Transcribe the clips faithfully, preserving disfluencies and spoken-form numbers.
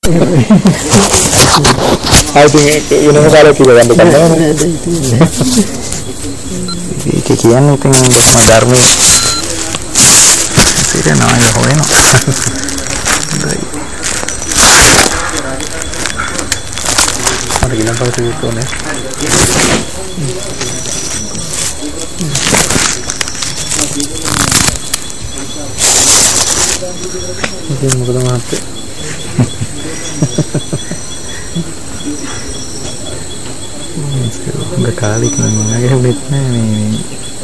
I think වෙනම කාලයක් ඉඳන් ගන්න. ඒක කියන්නේ ඉතින් මම ධර්මයේ සිරනවා හොයනවා. අර ගිලන් පස්සේ කොහොනේ. ඉතින් මොකද මහත්තයා? උඹ කාලෙක මගේ හුලෙත් නෑ මේ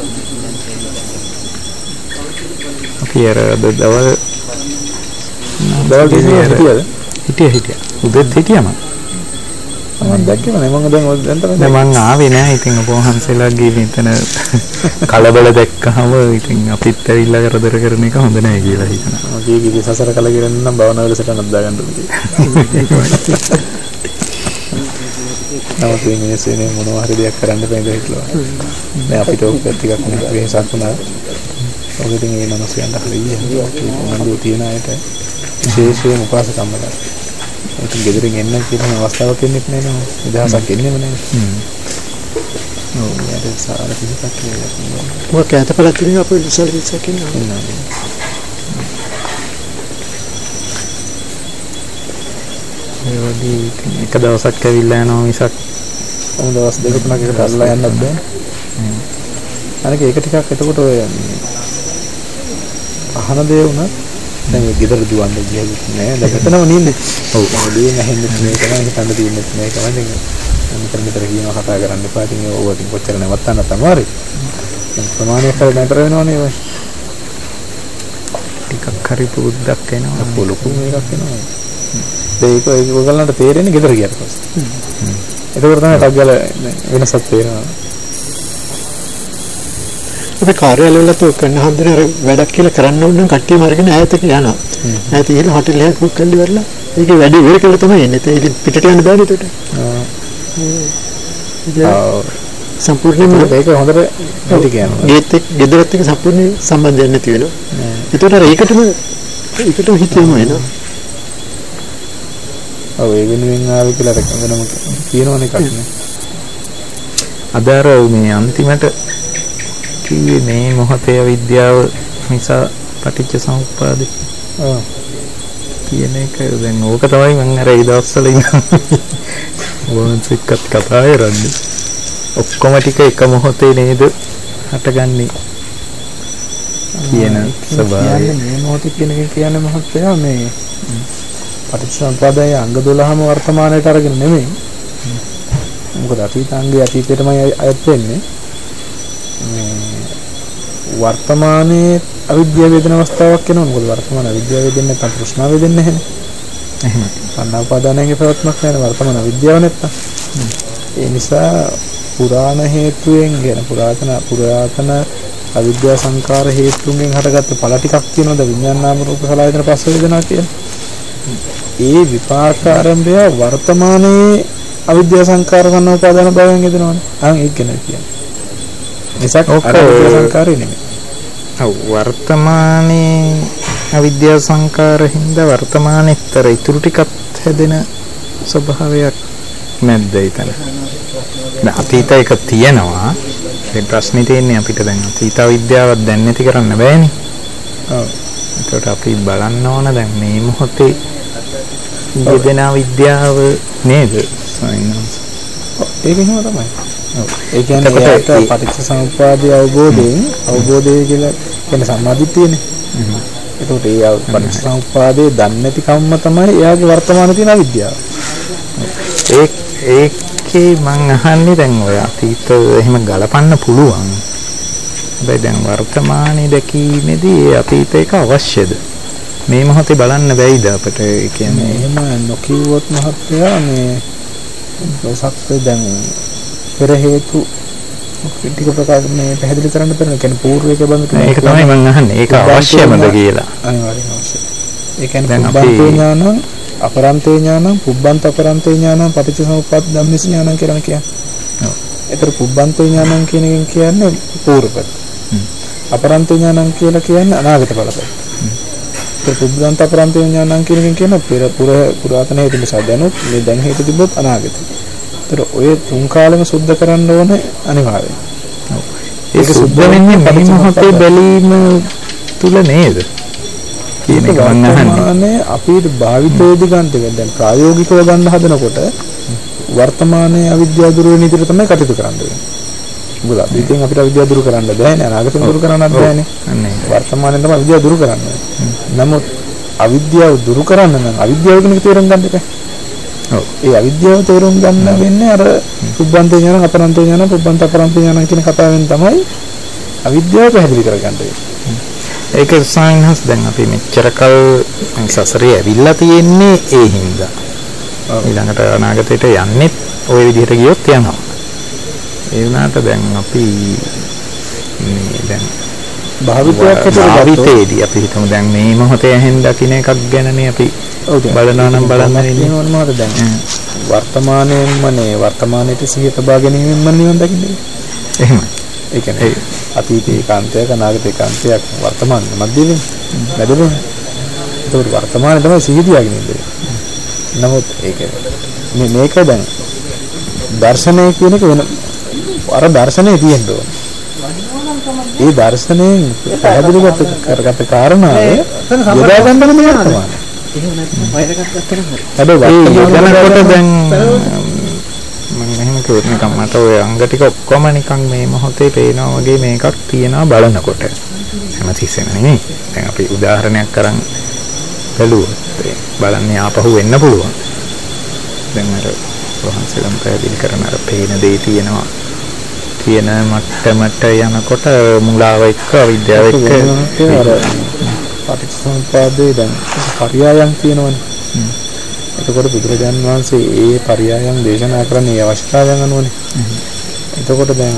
අපි අර දවල් දවල් හිටියද හිටිය හිටිය උදේත් හිටියම මම දැක්කම නෑ මම දැන් දැන් තමයි මම ආවේ නෑ ඉතින් ඔබ වහන්සේලාගේ මෙතන කලබල දැක්කම ඉතින් අපිත් ඇවිල්ලා කරදර කරන එක හොඳ නෑ කියලා හිතනවා මගේ කිසි සසර කලකිරෙන්න නම් භවනා වලසටනක් දාගන්න ඕනේ නමුත් මේ මිනිස්සුනේ මොනවා හරි දෙයක් කරන්න බෑ කියලා. දැන් අපිට ඔක ටිකක් නේ වෙහසක් වුණා. ඔක ඉතින් මේ මිනිස්සුන්ට හරියට මොනවද තියෙන අයට විශේෂයෙන් උපාසකම්ම ගන්න. ඒක ගෙදරින් එන්න කියන අවස්ථාවක් එන්නේ නැහැ නේද? නිදහසක් එන්නේම නැහැ. හ්ම්. ඔව් ඒක සාර කිසිවක් නෙවෙයි. මොකක් ඇතපලක් තියෙන අපේ විශාල විශාලක් ඉන්නවා. ඒ වගේ එක දවසක් ඇවිල්ලා යනවා මිසක් ඔය දවස් දෙක තුනක් එකට අල්ලලා යන්නත් බෑ. හ්ම්. අනික ඒක ටිකක් එතකොට ඔය අහන දේ වුණා දැන් ඒ ගෙදර දුවන්න ගියලු නෑ දැන් එතනම නින්නේ. ඔව්. මේ නැහෙන්නේ මේ තමයි හිතන්න තියෙන්නේ මේ තමයි දැන් මෙතන මෙතන කියනවා කතා කරන්න එපා. ඉතින් ඕව ඉතින් කොච්චර නවත්තන්න තමයි. දැන් ප්‍රමාණයක් හරි නතර වෙනවනේ ඔය. ටිකක් හරි පුරුද්දක් එනවා. පොලොකු මේකක් එනවා. ඒක ඒගොල්ලන්ට තේරෙන්නේ ගෙදර ගියට පස්සේ. හ්ම්. ඒක තමයි ටග්ගල වෙනසක් තේරෙනවා. අපි කාර්යාලවල තෝ කරන හන්දනේ අර වැඩක් කියලා කරන්න ඕන නම් කට්ටියම අරගෙන ඈතට යනවා. ඈත ගිහලා හොටෙල් එකක් බුක් කරලා ඉවරලා ඒකේ වැඩි ඉවර කියලා තමයි එන්නේ. ඒක පිටට යන්න බෑනේ ඒකට. ආ. සම්පූර්ණයෙන්ම ඒක හොඳට වැඩි කියනවා. ගේත් එක්ක ගෙදරත් එක්ක සම්පූර්ණ සම්බන්ධයක් නැති වෙනවා. ඒකට අර ඒකටම ඒකටම හිතෙම වෙනවා. ඔව් ඒ වෙනුවෙන් ආවේ කියලා වෙනම කියනවනේ එකක් නේ. අද අර මේ අන්තිමට කිව්වේ මේ මොහොතේ විද්‍යාව නිසා පටිච්ච සමුප්පාදේ. ඔව්. කියන එක දැන් ඕක තමයි මම අර ඒ දවස්වල වොන්ස් එක්කත් කතා කරන්නේ. ඔක්කොම ටික එක මොහොතේ නේද හටගන්නේ කියන ස්වභාවය. මේ මොහොතේ කියන එක කියන්නේ මහත්තයා මේ පටිච්චසමුප්පාදයේ අංග දොළහම වර්තමානයට අරගෙන නෙමෙයි. මොකද අතීතාංගයේ අතීතයටමයි අයත් වෙන්නේ. මේ වර්තමානයේ අවිද්‍යාව වේදන අවස්ථාවක් වෙනවා. මොකද වර්තමාන අවිද්‍යාව වේදෙන්නේ නැත්නම් තෘෂ්ණාව වේදෙන්නේ නැහැ. එහෙම. පන්නාපාදානයේ ප්‍රවත්මක් නැහැ වර්තමාන අවිද්‍යාව නැත්තම්. ඒ නිසා පුරාණ හේතුයෙන් කියන පුරාතන පුරාතන අවිද්‍යා සංකාර හේතුන්ගෙන් හටගත්ත ඵල ටිකක් තියෙනවද විඥාන නාම රූප සලආයතන පස්ස වේදනා කියන. ඒ විපාක ආරම්භය වර්තමානයේ අවිද්‍යා සංකාර ගන්න උපාදාන භවයෙන් එදෙනවනේ. අහන් ඒක ගැන කියන්නේ. ඒසක් අවිද්‍යා සංකාරේ නෙමෙයි. ඔව් වර්තමානයේ අවිද්‍යා සංකාරින්ද වර්තමානෙතර ඉතුරු ටිකත් හැදෙන ස්වභාවයක් නැද්ද ඊතන. දැන් අතීත එක තියෙනවා. ඒ ප්‍රශ්නේ තියෙන්නේ අපිට දැන් අතීත විද්‍යාවක් දැන් නැති කරන්න බෑනේ. ඔව්. ඒකට අපි බලන්න ඕන දැන් මේ මොහොතේ යෙදෙන විද්‍යාව නේද? ඒක එහෙම තමයි. ඔව්. ඒ කියන්නේ ඒකට පටිච්චසමුප්පාදයේ අවබෝධයෙන් අවබෝධය කියලා කියන්නේ සම්මාදිට්ඨියනේ. හ්ම්. ඒකට ඒ පටිච්චසමුප්පාදයේ දන්නේ නැති කම්ම තමයි එයාගේ වර්තමානයේ තියෙන අවිද්‍යාව. ඒ ඒකේ මං අහන්නේ දැන් ඔය අතීත එහෙම ගලපන්න පුළුවන්. හැබැයි දැන් වර්තමානයේ දැකීමේදී ඒ අතීත එක අවශ්‍යද? මේ මොහොතේ බලන්න බැයිද අපිට? ඒ කියන්නේ එහෙම නොකියුවොත් මහත්තයා මේ සත්‍ය දැන් පෙර හේතු ටික ප්‍රකාශ මේ පැහැදිලි කරන්න බැහැ. කියන්නේ పూర్වික බඳු ඒක තමයි මම අහන්නේ. ඒක අවශ්‍යමද කියලා. අනිවාර්යයෙන්ම අවශ්‍යයි. ඒ කියන්නේ පුබ්බන්තේ ඥානං අපරන්තේ ඥානං පුබ්බන්ත අපරන්තේ ඥානං පටිච්චසමුප්පාද ධම්මස් ඥානං කියලා කියන්නේ. ඔව්. ඒතර පුබ්බන්තේ ඥානං කියන එකෙන් කියන්නේ పూర్වපත්. හ්ම්. අපරන්තේ ඥානං කියලා කියන්නේ අනාගත බලපත්. හ්ම්. ඒ පුබ්බන්ත අපරන්ත විඥානං කියන එකෙන් කියන පෙර පුර පුරාතන හේතු නිසා දැනුත් මේ දැන් හේතු තිබ්බොත් අනාගතේ. ඒතර ඔය තුන් කාලෙම සුද්ධ කරන්න ඕනේ අනිවාර්යයෙන්. ඒක සුද්ධ වෙන්නේ මේ මොහොතේ බැලීම තුල නේද? කියන එක මම අහන්නේ. අපි භාවිතයේදී ගන්න එක දැන් ප්‍රායෝගිකව ගන්න හදනකොට වර්තමානයේ අවිද්‍යාව දුරු වෙන විදිහට තමයි කටයුතු කරන්න වෙන්නේ. මොකද අතීතයෙන් අපිට අවිද්‍යාව දුරු කරන්න බෑනේ, අනාගතයෙන් දුරු කරන්නත් බෑනේ. වර්තමානයේ තමයි අවිද්‍යාව දුරු කරන්නේ. නමුත් අවිද්‍යාව දුරු කරන්න නම් අවිද්‍යාව කියන එක තේරුම් ගන්න එපා. ඔව්. ඒ අවිද්‍යාව තේරුම් ගන්න වෙන්නේ අර පුබ්බන්ත ඥාන, අපරන්ත ඥාන, පුබ්බන්ත අපරන්ත ඥාන කියන කතාවෙන් තමයි අවිද්‍යාව පැහැදිලි කරගන්නේ. ඒක සායනස් දැන් අපි මෙච්චර කල් සසරේ ඇවිල්ලා තියෙන්නේ ඒ හින්දා. ඊළඟට අනාගතයට යන්නේ ওই විදිහට ගියොත් යනවා. ඒ වුණාට දැන් අපි මේ දැන් භාවිතයක් භාවිතයේදී අපි හිතමු දැන් මේ මොහොතේ ඇහෙන් දකින්න එකක් ගැනනේ අපි බලනවා නම් බලන්න ඉන්නේ මොනවද දැන් වර්තමානයේමනේ වර්තමානයේ සිහිය තබා ගැනීමෙන්ම නිවන් දකින්නේ. එහෙමයි. ඒ කියන්නේ අතීතේ කාන්තයක් අනාගතේ කාන්තයක් වර්තමානයේ මැදදී වැඩම. ඒක වර්තමානයේ තමයි සිහිය තියාගෙන ඉන්නේ. නමුත් ඒක මේ මේක දැන් දර්ශනය කියන එක වෙන අර දර්ශනේ තියෙන්න ඕන. ඒ දර්ශනයෙන් පැහැදිලිව කරගත කාරණාව යොදා ගන්න ඕනේ වර්තමානයේ. එහෙම නැත්නම් වෛරයක් ගත්තම හරි. හැබැයි යොදනකොට දැන් මම එහෙම කිව්වොත් නිකන් මට ඔය අංග ටික ඔක්කොම නිකන් මේ මොහොතේ පේනවා වගේ මේකක් තියෙනවා බලනකොට. හැමතිස්සෙම නෙමෙයි. දැන් අපි උදාහරණයක් කරන් බැලුවොත් බලන්නේ ආපහු වෙන්න පුළුවන්. දැන් අර වහන්සේලම් පැහැදිලි කරන අර පේන දේ තියෙනවා කියන මට්ටමට යනකොට මුලාව එක්ක අවිද්‍යාව එක්ක අර පටිච්චසමුප්පාදේ දැන් පරියායන් තියෙනවනේ. එතකොට බුදුරජාන් වහන්සේ ඒ පරියායන් දේශනා කරන්නේ අවශ්‍යතාවයන් අනුවනේ. එතකොට දැන්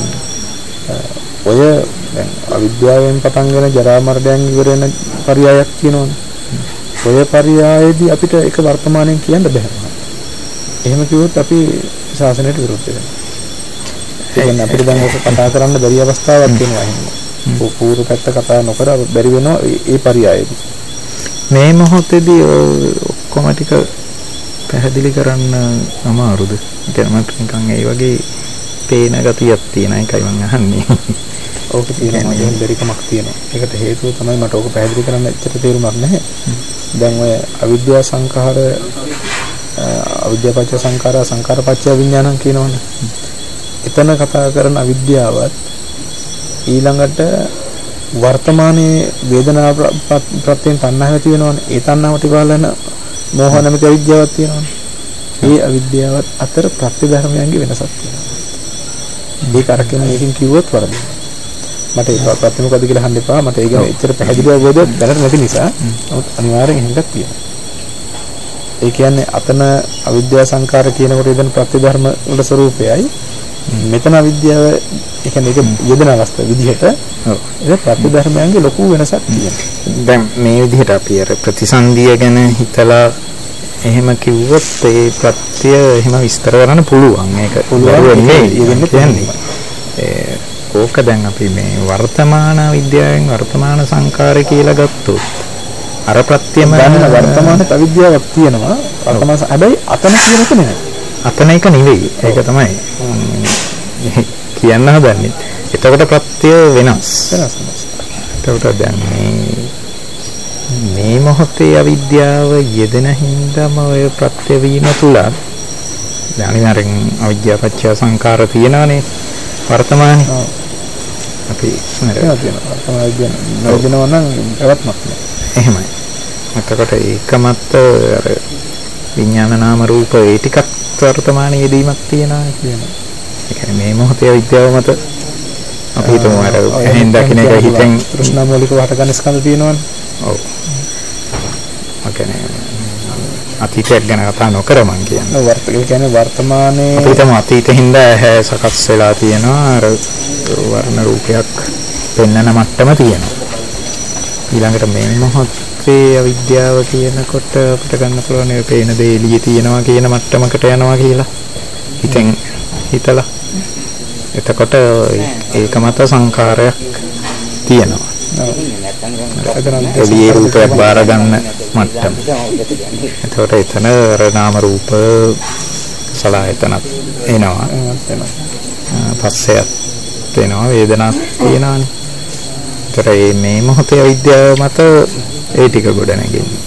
ඔය දැන් අවිද්‍යාවෙන් පටන් ගෙන ජරා මරණයන් ඉවර වෙන පරියායක් තියෙනවනේ. ඔය පරියායේදී අපිට ඒක වර්තමානයෙන් කියන්න බෑ. එහෙම කිව්වොත් අපි ශාසනයට විරුද්ධ වෙනවා. ඒ කියන්නේ අපිට දැන් ඔක කතා කරන්න බැරි අවස්ථාවක් තියෙනවා එහෙනම්. ඔය පූර්ව පැත්ත කතා නොකර බැරි වෙනවා ඒ පරියායේදී. මේ මොහොතේදී ඔක්කොම ටික පැහැදිලි කරන්න අමාරුද? ඒ මට නිකන් ඒ වගේ පේන ගතියක් තියෙන එකයි මම අහන්නේ. ඕක තියෙනවා මගෙන් බැරිකමක් තියෙනවා. ඒකට හේතුව තමයි මට ඕක පැහැදිලි කරන්න ඇත්තට තේරුමක් නැහැ. දැන් ඔය අවිද්‍යා සංඛාර අවිද්‍යාපච්ච සංඛාර සංඛාරපච්ච විඥානං කියනවනේ. එතන කතා කරන අවිද්‍යාවත් ඊළඟට වර්තමානයේ වේදනා ප්‍රත්‍යයෙන් තණ්හාව තියෙනවනේ. ඒ තණ්හාවට බලන මෝහ නැමැති අවිද්‍යාවක් තියෙනවනේ. ඒ අවිද්‍යාවත් අතර ප්‍රත්‍ය ධර්මයන්ගේ වෙනසක් තියෙනවා. මේක අරගෙන මේකෙන් කිව්වොත් වරදිනවා. මට ඒක ප්‍රත්‍ය මොකද කියලා අහන්න එපා. මට ඒක එච්චර පැහැදිලිව අවබෝධයක් දැනට නැති නිසා. නමුත් අනිවාර්යෙන් එහෙමක් තියෙනවා. ඒ කියන්නේ අතන අවිද්‍යා සංකාර කියනකොට යෙදෙන ප්‍රත්‍ය ධර්ම වල ස්වરૂපයයි මෙතන අවිද්‍යාව ඒ කියන්නේ ඒක යෙදෙන අවස්ථාව විදිහට ඔව් ඒක ප්‍රත්‍ය ධර්මයන්ගේ ලොකු වෙනසක් තියෙනවා. දැන් මේ විදිහට අපි අර ප්‍රතිසන්දිය ගැන හිතලා එහෙම කිව්වොත් ඒ ප්‍රත්‍ය එහෙම විස්තර කරන්න පුළුවන්. ඒක පුළුවන් කියන්නේ ඒ ඕක දැන් අපි මේ වර්තමාන විද්‍යාවෙන් වර්තමාන සංකාරය කියලා ගත්තොත් අර ප්‍රත්‍යම ගන්න වර්තමානයේ අවිද්‍යාවක් තියෙනවා. වර්තමාන හැබැයි අතන කියන එක නෙමෙයි. අතන එක නෙවෙයි. ඒක තමයි කියන්න හදන්නේ. එතකොට ප්‍රත්‍ය වෙනස්. වෙනස් වෙනස්. එතකොට දැන් මේ මේ මොහොතේ අවිද්‍යාව යෙදෙන හින්දාම ඔය ප්‍රත්‍ය වීම තුල දැන් අනිවාර්යෙන් අවිද්‍යාව පත්‍ය සංකාර තියෙනවානේ වර්තමානයේ. අපි වර්තමානයේ නෝදිනවා නම් පැවැත්මක් නෑ. එහෙමයි. එතකොට ඒකමත් අර විඥාන නාම රූප ඒ ටිකක් වර්තමානයේ යෙදීමක් තියෙනවා කියනවා. ඒ කියන්නේ මේ මොහොතේ විද්‍යාව මත අපි හිතමු අර එහෙන් දකින්න එක හිතෙන් ප්‍රශ්න මූලිකව හටගන්න ස්කන්ධ තියෙනවනේ. ඔව්. ඔකනේ අතීතයක් ගැන කතා නොකර මං කියන්නේ. ඔව් වර්තමානයේ කියන්නේ වර්තමානයේ අපි හිතමු අතීතෙින්ද සකස් වෙලා තියෙනවා අර වර්ණ රූපයක් පෙන්වන මට්ටම තියෙනවා. ඊළඟට මේ මොහොතේ අවිද්‍යාව කියනකොට අපිට ගන්න පුළුවන් ඒ පේන දේ එළියේ තියෙනවා කියන මට්ටමකට යනවා කියලා හිතෙන් හිතලා එතකොට ඒක මත සංකාරයක් තියෙනවා. එළියේ රූපයක් බාර ගන්න මට්ටම. එතකොට එතන නාම රූප සලආයතනත් එනවා. පස්සෙත් එනවා වේදනාවක් තියෙනවානේ. ඒතර මේ මොහොතේ අවිද්‍යාව මත ඒ ටික ගොඩ නැගෙන්නේ.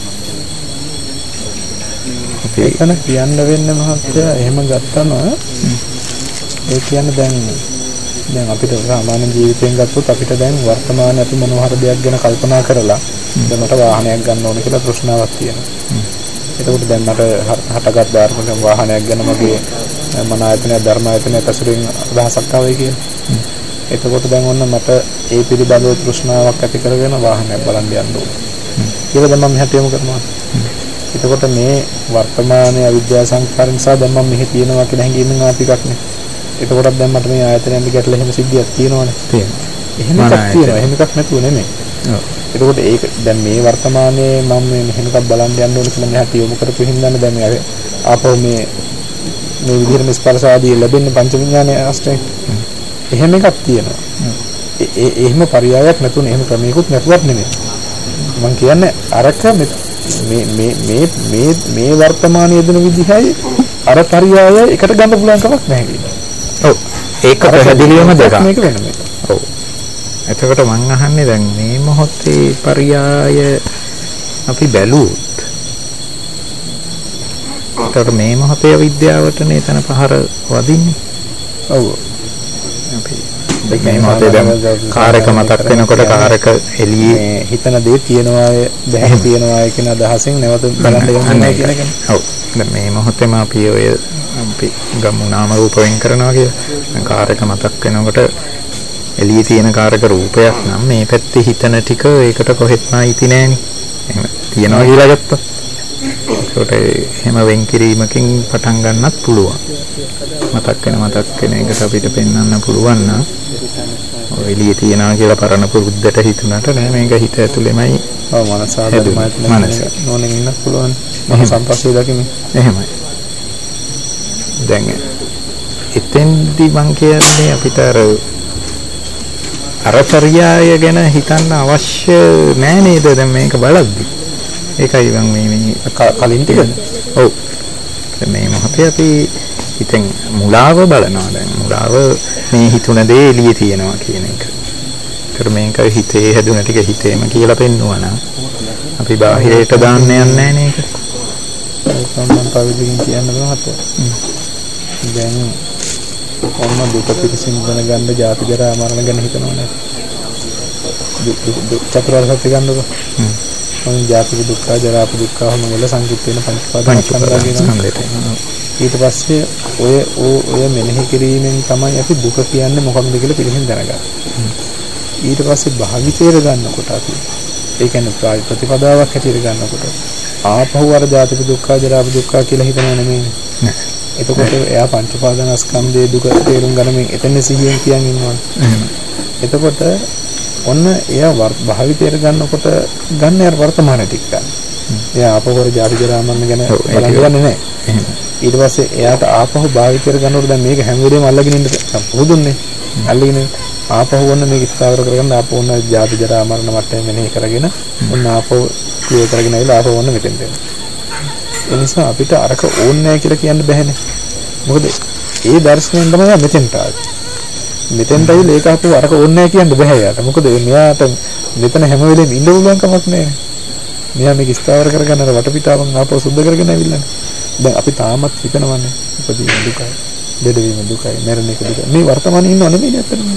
එතන කියන්න වෙන්නේ මහත්තයා එහෙම ගත්තම ඒ කියන්නේ දැන් දැන් අපිට සාමාන්‍ය ජීවිතයෙන් ගත්තොත් අපිට දැන් වර්තමානයේ අපි මොනවා හරි දෙයක් ගැන කල්පනා කරලා දැන් මට වාහනයක් ගන්න ඕන කියලා තෘෂ්ණාවක් තියෙනවා. එතකොට දැන් මට හටගත් ධර්මයෙන් වාහනයක් ගැන මගේ මන ආයතනය ධර්ම ආයතනය ඇසුරින් අදහසක් ආවයි කියලා. එතකොට දැන් ඔන්න මට ඒ පිළිබඳව තෘෂ්ණාවක් ඇති කරගෙන වාහනයක් බලන්න යන්න ඕන. කියලා දැන් මම මෙහාට යමු කරනවා. එතකොට මේ වර්තමානයේ අවිද්‍යා සංස්කාර නිසා දැන් මම මෙහි තියෙනවා කියන හැඟීමෙන් ආපු එකක් නේ. එතකොටත් දැන් මට මේ ආයතනයන් දිගටලා එහෙම සිද්ධියක් තියෙනවනේ. තියෙනවා. එහෙම එකක් තියෙනවා. එහෙම එකක් නැතුව නෙමෙයි. ඔව්. එතකොට ඒක දැන් මේ වර්තමානයේ මම මේ මෙහෙම එකක් බලන්න යන්න ඕන කියලා මෙහාට යොමු කරපු හින්දානේ දැන් මේ ආපහු මේ මේ විදිහට ස්පර්ශ ආදී ලැබෙන්නේ පංච විඥානයේ අෂ්ටයෙන්. එහෙම එකක් තියෙනවා. ඒ එහෙම පරියායක් නැතුනේ එහෙම ක්‍රමයකුත් නැතුවත් නෙමෙයි. මම කියන්නේ අරක මේ මේ මේ මේ මේ වර්තමානයේ දෙන විදිහයි අර පරියාය එකට ගන්න පුළුවන් කමක් නැහැ කියලා. ඔව්. ඒක පැහැදිලිවම දෙකක්. මේක වෙන මේක. ඔව්. එතකොට මං අහන්නේ දැන් මේ මොහොතේ පරියාය අපි බැලුවොත් එතකොට මේ මොහොතේ විද්‍යාවටනේ එතන පහර වදින්නේ. ඔව්. අපි මේ මොහොතේ දැන් කාර්යක මතක් වෙනකොට කාර්යක එළියේ හිතන දේ තියනවාය බැහැ තියනවාය කියන අදහසෙන් නැවත බලන්න යන්නේ කියන එක. ඔව්. දැන් මේ මොහොතේම අපි ඔය අපි ගමු නාම රූප වෙන් කරනවා කියලා. කාර්යක මතක් වෙනකොට එළියේ තියෙන කාර්යක රූපයක් නම් මේ පැත්තේ හිතන ටික ඒකට කොහෙත්ම අයිති නෑනේ. එහෙම තියනවා කියලා ගත්තොත්. ඒකට එහෙම වෙන් කිරීමකින් පටන් ගන්නත් පුළුවන්. මතක් වෙන මතක් වෙන එකට අපිට පෙන්වන්න පුළුවන් නම් ඔය එළියේ තියනවා කියලා පරණ පුරුද්දට හිතුණාට නෑ මේක හිත ඇතුළෙමයි. ඔව් මනස ආදමයිත් නෑ. නෝනෙන් ඉන්න පුළුවන්. මම සම්පස්සේ දකිමි. එහෙමයි. දැන් එතෙන්දි මං කියන්නේ අපිට අර අර පරියාය ගැන හිතන්න අවශ්‍ය නෑ නේද දැන් මේක බලද්දි. ඒකයි මම මේ මේ කලින් ටිකද? ඔව්. මේ මොහොතේ අපි හිතෙන් මුලාව බලනවා දැන් මුලාව මේ හිතුන දේ එළියේ තියෙනවා කියන එක. ඒතර මේක හිතේ හැදුන ටික හිතේම කියලා පෙන්නුවා නම් අපි බාහිරයට දාන්න යන්නේ නෑ නේද? ඒක මම පවිදිකින් කියන්න බහත. දැන් කොහොම දුක පිටින් දැනගන්න ජාති ජරා මරණ ගැන හිතනවා නේද? දුක් චතුරාර්ය සත්‍ය ගන්නකො. හ්ම්. මම ජාති දුක්ඛ ජරා දුක්ඛ හැම වෙලේ සංකීර්ණ වෙන පංච පාදයන් ඊට පස්සේ ඔය ඔය මෙනෙහි කිරීමෙන් තමයි අපි දුක කියන්නේ මොකක්ද කියලා පිළිහින් දැනගන්නේ. ඊට පස්සේ භාවිතේර ගන්නකොට අපි ඒ කියන්නේ ප්‍රතිපදාවක් හැටියට ගන්නකොට ආපහු අර ජාති දුක්ඛ ජරා දුක්ඛ කියලා හිතනව නෙමෙයි. නෑ. එතකොට එයා පංච පාදනස්කන්ධයේ දුක තේරුම් ගන්නමින් එතන සිහියෙන් කියන් ඉන්නවා. එතකොට ඔන්න එයා භාවිතයට ගන්නකොට ගන්න යාර වර්තමාන ටික ගන්න. එයා ආපහු අර ජාති ජරා මරණ ගැන බලන්නේ නැහැ. ඊට පස්සේ එයාට ආපහු භාවිතයට ගන්නකොට දැන් මේක හැම වෙලේම අල්ලගෙන ඉන්න පුදුන්නේ. අල්ලගෙන ආපහු වන්න මේක ස්ථාවර කරගන්න ආපහු වන්න ජාති ජරා මරණ මට්ටම මෙනෙහි කරගෙන ඔන්න ආපහු ක්ලියර් කරගෙන ආවිලා ආපහු වන්න මෙතෙන්ට එනවා. ඒ නිසා අපිට අරක ඕනේ නැහැ කියලා කියන්න බෑනේ. මොකද ඒ දර්ශනයෙන් තමයි මෙතෙන්ට ආවේ. මෙතෙන්ට ඇවිල්ලා ඒක අපෝ අරක ඕනේ නැහැ කියන්න බෑ යාට. මොකද මෙයාට මෙතන හැම වෙලේම ඉන්න පුළුවන් කමක් නැහැ. මෙයා මේක ස්ථාවර කරගන්න අර වටපිටාවන් ආපහු සුද්ධ කරගෙන ඇවිල්ලානේ. දැන් අපි තාමත් හිතනවනේ උපදීන දුකයි, දෙඩවීම දුකයි, මරණ එක දුකයි. මේ වර්තමානයේ ඉන්නව නෙමෙයි ඇත්තටම.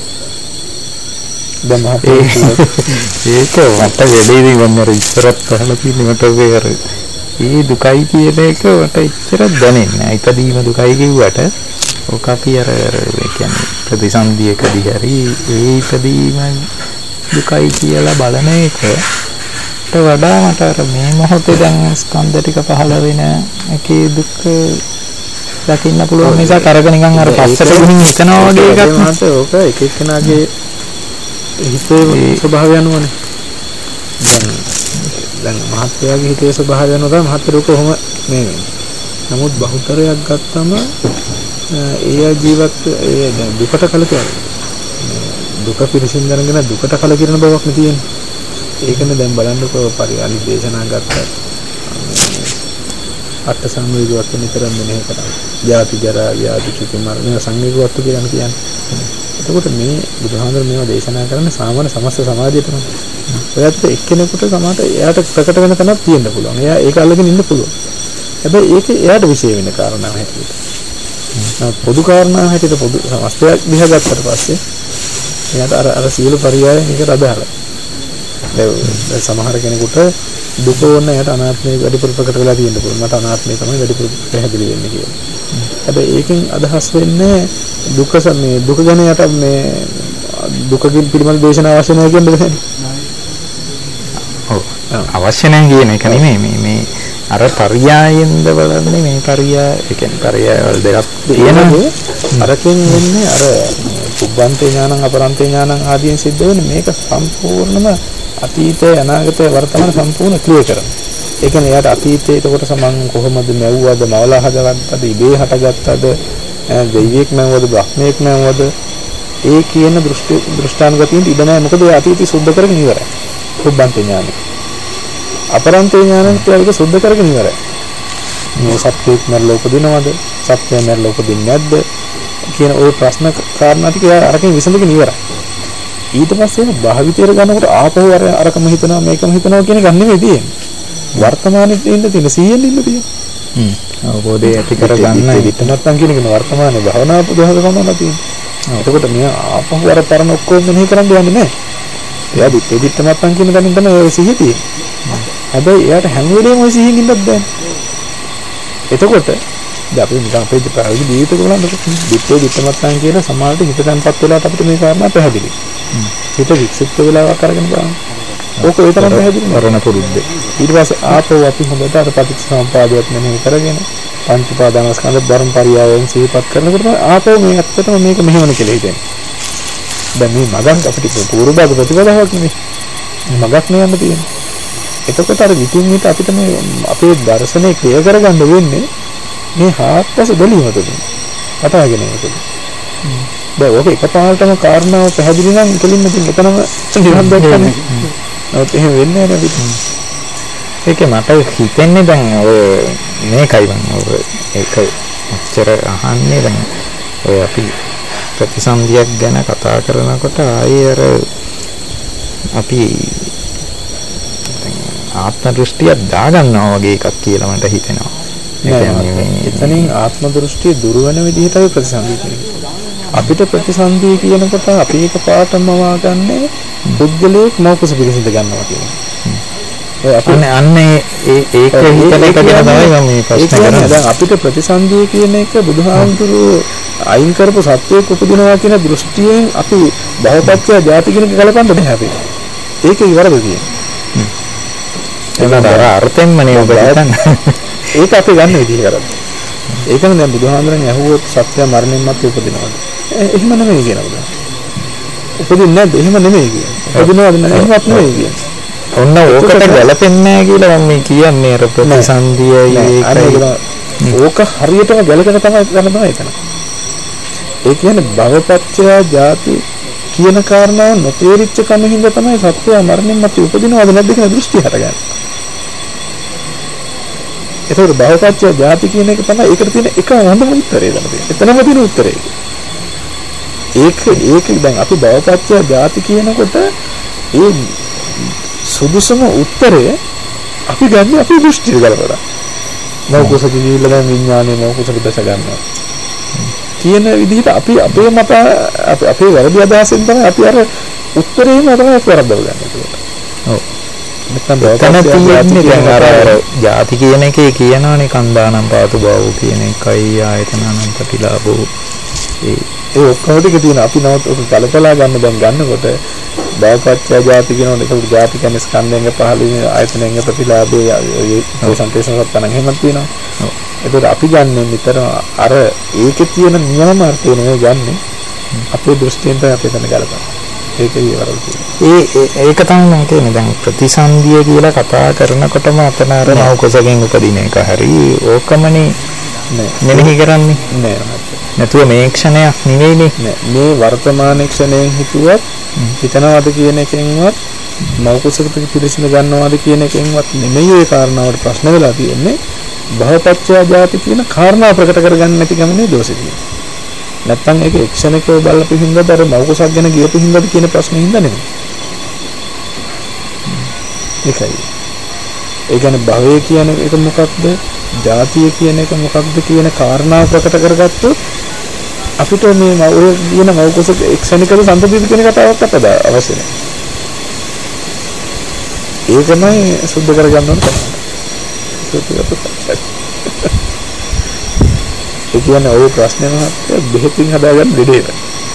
දැන් මහත්තයා ඒක වට වෙලේදී මම අර ඉස්සරත් පහල තියෙන මට ඔය අර ඒ දුකයි කියන එක මට ඉස්සර දැනෙන්නේ නැහැ. ඉපදීම දුකයි කිව්වට ඔක අපි අර ඒ කියන්නේ ප්‍රතිසන්දියකදී හරි ඒ ඉපදීම දුකයි කියලා බලන එකට වඩා මට අර මේ මොහොතේ දැන් ස්කන්ධ ටික පහළ වෙන එකේ දුක දකින්න පුළුවන් නිසා කරක නිකන් අර පස්සට ගිහින් හිතනවා වගේ එකක් මට ඕක එක එක්කෙනාගේ හිතේ ස්වභාවය අනුවනේ. දැන් දැන් මහත්යාගේ හිතේ ස්වභාවය අනුව තමයි මහත්තරෝ කොහොම මේ වෙන්නේ. නමුත් බහුතරයක් ගත්තම ඒ ජීවත් ඒ දුකට කලකිරෙන දුක පිරිසින් දැනගෙන දුකට කලකිරෙන බවක් නේ තියෙන්නේ. ඒකනේ දැන් බලන්නකෝ පරිවාලි දේශනා ගත්තා. අට සංවේගවත් නිතරම මෙහෙ කරා. ජාති ජරා ව්‍යාධි චුති මරණ සංවේගවත් කියලා කියන්නේ. එතකොට මේ බුදුහාමුදුරුවෝ මේවා දේශනා කරන්නේ සාමාන්‍ය සමස්ත සමාජයටම. ඔයත් එක්කෙනෙකුට සමාත එයාට ප්‍රකට වෙන තැනක් තියෙන්න පුළුවන්. එයා ඒක අල්ලගෙන ඉන්න පුළුවන්. හැබැයි ඒක එයාට විශේෂ වෙන කාරණාවක් හැටියට. පොදු කාරණාවක් හැටියට පොදු සමස්තයක් දිහා ගත්තට පස්සේ එයාට අර අර සියලු පරියායන් එකට අදාළයි. දැන් සමහර කෙනෙකුට දුක ඕන එයාට අනාත්මය වැඩිපුර ප්‍රකට වෙලා තියෙන්න පුළුවන්. මට අනාත්මය තමයි වැඩිපුර පැහැදිලි වෙන්නේ කියලා. හැබැයි ඒකෙන් අදහස් වෙන්නේ දුක මේ දුක ගැන යට මේ දුකකින් පිළිබඳ දේශනා අවශ්‍ය නැහැ කියන්නේ නැහැ. ඔව්. අවශ්‍ය නැහැ කියන එක නෙමෙයි මේ මේ අර පරියායෙන්ද බලන්නේ මේ පරියාය ඒ කියන්නේ පරියායවල දෙකක් තියෙනවා. අරකින් වෙන්නේ අර පුබ්බන්තේ ඥානං අපරන්තේ ඥානං ආදීන් සිද්ධ වෙන්නේ මේක සම්පූර්ණම අතීතය අනාගතය වර්තමාන සම්පූර්ණ ක්ලියර් කරනවා. ඒ කියන්නේ යාට අතීතයේ එතකොට සමන් කොහොමද මැව්වද මවලා හදගත්තද ඉබේ හටගත්තද දෙවියෙක් මැව්වද බ්‍රහ්මයෙක් මැව්වද ඒ කියන දෘෂ්ටි දෘෂ්ටානුගතියින් ඉඳ නැහැ. මොකද ඒ අතීතය සුද්ධ කරගෙන ඉවරයි. පුබ්බන්තේ ඥානං අපරන්තේ ඥානං කියලා ඒක සුද්ධ කරගෙන ඉවරයි. මේ සත්‍යයක් මැරලා උපදිනවද? සත්‍යය මැරලා උපදින්නේ නැද්ද? කියන ওই ප්‍රශ්න කාරණා ටික අරකින් විසඳගෙන ඉවරයි. ඊට පස්සේ භාවිතයට ගන්නකොට ආපහු අර අරකම හිතනවා මේකම හිතනවා කියන එක නෙමෙයි තියෙන්නේ. වර්තමානයේ ඉන්න තියෙන සිහියෙන් ඉන්න තියෙන. හ්ම්. අවබෝධය ඇති කරගන්න ඉතින් නැත්තම් කියන එක වර්තමානයේ භවනා පුදුහක ගන්නවා තියෙන්නේ. එතකොට මේ ආපහු අර පරණ ඔක්කොම මෙනෙහි කරන්න යන්නේ නැහැ. එයා දිත්තේ දිත්ත නැත්තම් කියන දණින් තමයි ඔය සිහිය තියෙන්නේ. හැබැයි එයාට හැම වෙලේම ඔය සිහියෙන් ඉන්නත් බෑ. එතකොට දැන් අපි නිකන් අපේ පැවිදි ජීවිතේ බලන්නකො දිත්තේ දිත්ත නැත්තම් කියන සමාජයට හිත තැන්පත් වෙලාවට අපිට මේ කාරණා පැහැදිලි. හිත වික්ෂිප්ත වෙලාවක් අරගෙන බලන්න. ඕක ඒ තරම් පැහැදිලි කරන පුරුද්ද. ඊට පස්සේ ආපහු අපි හොඳට අර පටිච්චසමුප්පාදයක් මෙහෙම කරගෙන පංච උපාදානස්කන්ධ ධර්ම පරියායයෙන් සිහිපත් කරනකොට ආපහු මේ ඇත්තටම මේක මෙහෙමනේ කියලා හිතෙන්නේ. දැන් මේ මගක් අපිට පූර්වභාග ප්‍රතිපදාවක් නෙමෙයි. මගක් නේ යන්න තියෙන්නේ. එතකොට අර විතින් විත අපිට මේ අපේ දර්ශනේ ක්ලියර් කරගන්න වෙන්නේ මේ හාත්පස බැලීම තුළින්. කතාගෙන ඒකද. දැන් ඔක එකපාරටම කාරණාව පැහැදිලි නම් කෙලින්ම ඉතින් එතනම නිවන් දැක්කනේ. නමුත් එහෙම වෙන්නේ නැහැ නේද? ඒකේ මට හිතෙන්නේ දැන් ඔය මේකයි මම ඔය ඒක ඔච්චර අහන්නේ දැන් ඔය අපි ප්‍රතිසන්දියක් ගැන කතා කරනකොට ආයේ අර අපි ආත්ම දෘෂ්ටිය දාගන්නවා වගේ එකක් කියලා මට හිතෙනවා. ඒ කියන්නේ එතනින් ආත්ම දෘෂ්ටිය දුර වෙන විදිහට අපි ප්‍රතිසන්දිය කියන්නේ. අපිට ප්‍රතිසන්දිය කියනකොට අපි එක පාටම වාගන්නේ පුද්ගලයෙක් මෞකස පිළිසිඳ ගන්නවා කියන්නේ. ඔය අපි අන්නේ ඒ ඒක හිතන එක ගැන තමයි මම මේ ප්‍රශ්න කරන්නේ. දැන් අපිට ප්‍රතිසන්දිය කියන එක බුදුහාමුදුරුවෝ අයින් කරපු සත්‍යයක් උපදිනවා කියන දෘෂ්ටියෙන් අපි භවපත්‍ය ජාති කියන එක ගලපන්න බෑ අපි. ඒක ඉවරද කියන්නේ. ඒක අර අර්ථයෙන්ම නේ ඔබ හිතන්නේ. ඒක අපි ගන්න විදිහ කරන්නේ. ඒකම දැන් බුදුහාමුදුරන් ඇහුවොත් සත්‍ය මරණයන් මත උපදිනවද? එහෙම නෙමෙයි කියනවා. උපදින්නේ නැද්ද? එහෙම නෙමෙයි කියන්නේ. උපදිනවද නැහැ එහෙමත් නෙමෙයි කියන්නේ. ඔන්න ඕකට ගැලපෙන්නේ නැහැ කියලා මම කියන්නේ අර ප්‍රතිසන්දියයි ඒකයි. ඕක හරියටම ගැලපෙන තමයි ගන්න තමයි එතන. ඒ කියන්නේ භවපත්‍ය ජාති කියන කාරණාව නොතේරිච්ච කම හින්දා තමයි සත්‍ය මරණයන් මත උපදිනවද නැද්ද කියන දෘෂ්ටි හටගන්නේ. ඒතකොට භවපත්‍ය ජාති කියන එක තමයි ඒකට තියෙන එක හොඳම උත්තරේ දැන් තියෙන්නේ. එතනම තියෙන උත්තරේ. ඒක ඒක දැන් අපි භවපත්‍ය ජාති කියනකොට ඒ සුදුසුම උත්තරය අපි ගන්න අපි දෘෂ්ටි ගලපලා. මෞකසක ජීවිල දැන් විඥානේ මෞකසක දැස ගන්නවා. කියන විදිහට අපි අපේ මත අපේ වැරදි අදහසෙන් තමයි අපි අර උත්තරේම තමයි වරද්දව ගන්න ඒක. ඔව්. එතන තියෙන්නේ දැන් අර ಜಾති කියන එකේ කියනවනේ කන්දානම් පාතු බව කියන එකයි ආයතනනම් ප්‍රතිලාභෝ ඒ ඒ ඔක්කොම ටික තියෙන අපි නවත් ඔක කලකලා ගන්න දැන් ගන්නකොට භවපත්‍ය ಜಾති කියනකොට ඒක ಜಾති කියන්නේ ස්කන්ධයෙන් පහළ වෙන ආයතනයෙන් ප්‍රතිලාභේ ඒ සංකේෂණ සත්‍යන එහෙමත් තියෙනවා. ඔව්. ඒකට අපි ගන්න නිතරම අර ඒකේ තියෙන නියමාර්ථය නෙවෙයි ගන්නෙ අපේ දෘෂ්ටියෙන් තමයි අපි එතන ගලපන්නේ. ඒකේ වරද ඒ ඒක තමයි මම කියන්නේ දැන් ප්‍රතිසන්දිය කියලා කතා කරනකොටම අතන අර නෞකසගෙන් උපදින එක හරි ඕකමනේ මෙනෙහි කරන්නේ නෑ. නැතුව මේ ක්ෂණයක් නෙවෙයිනේ. නෑ මේ වර්තමාන ක්ෂණයෙන් හිතුවත් හිතනවාද කියන එකෙන්වත් මෞකසකට පිළිසින ගන්නවාද කියන එකෙන්වත් නෙමෙයි ඒ කාරණාවට ප්‍රශ්න වෙලා තියෙන්නේ. භවපච්චය ජාති කියන කාරණා ප්‍රකට කරගන්න නැති ගමනේ දෝෂෙ තියෙනවා. නැත්තම් ඒක එක්ෂණිකව බලපු හින්දාද අර මෞකසක් ගැන ගියපු හින්දාද කියන ප්‍රශ්නේ හින්දා නෙමෙයි. ඒකයි. ඒ කියන්නේ භවය කියන එක මොකක්ද? ජාතිය කියන එක මොකක්ද කියන කාරණා ප්‍රකට කරගත්තොත් අපිට මේ ඔය කියන මෞකස එක්ෂණිකව සම්පදිත කියන කතාවක් අපද අවශ්‍ය නැහැ. ඒකමයි සුද්ධ කරගන්න ඕනේ. ඒ කියන්නේ ඔය ප්‍රශ්නේ මහත්තයා බෙහෙතින් හදාගන්න දෙයක්.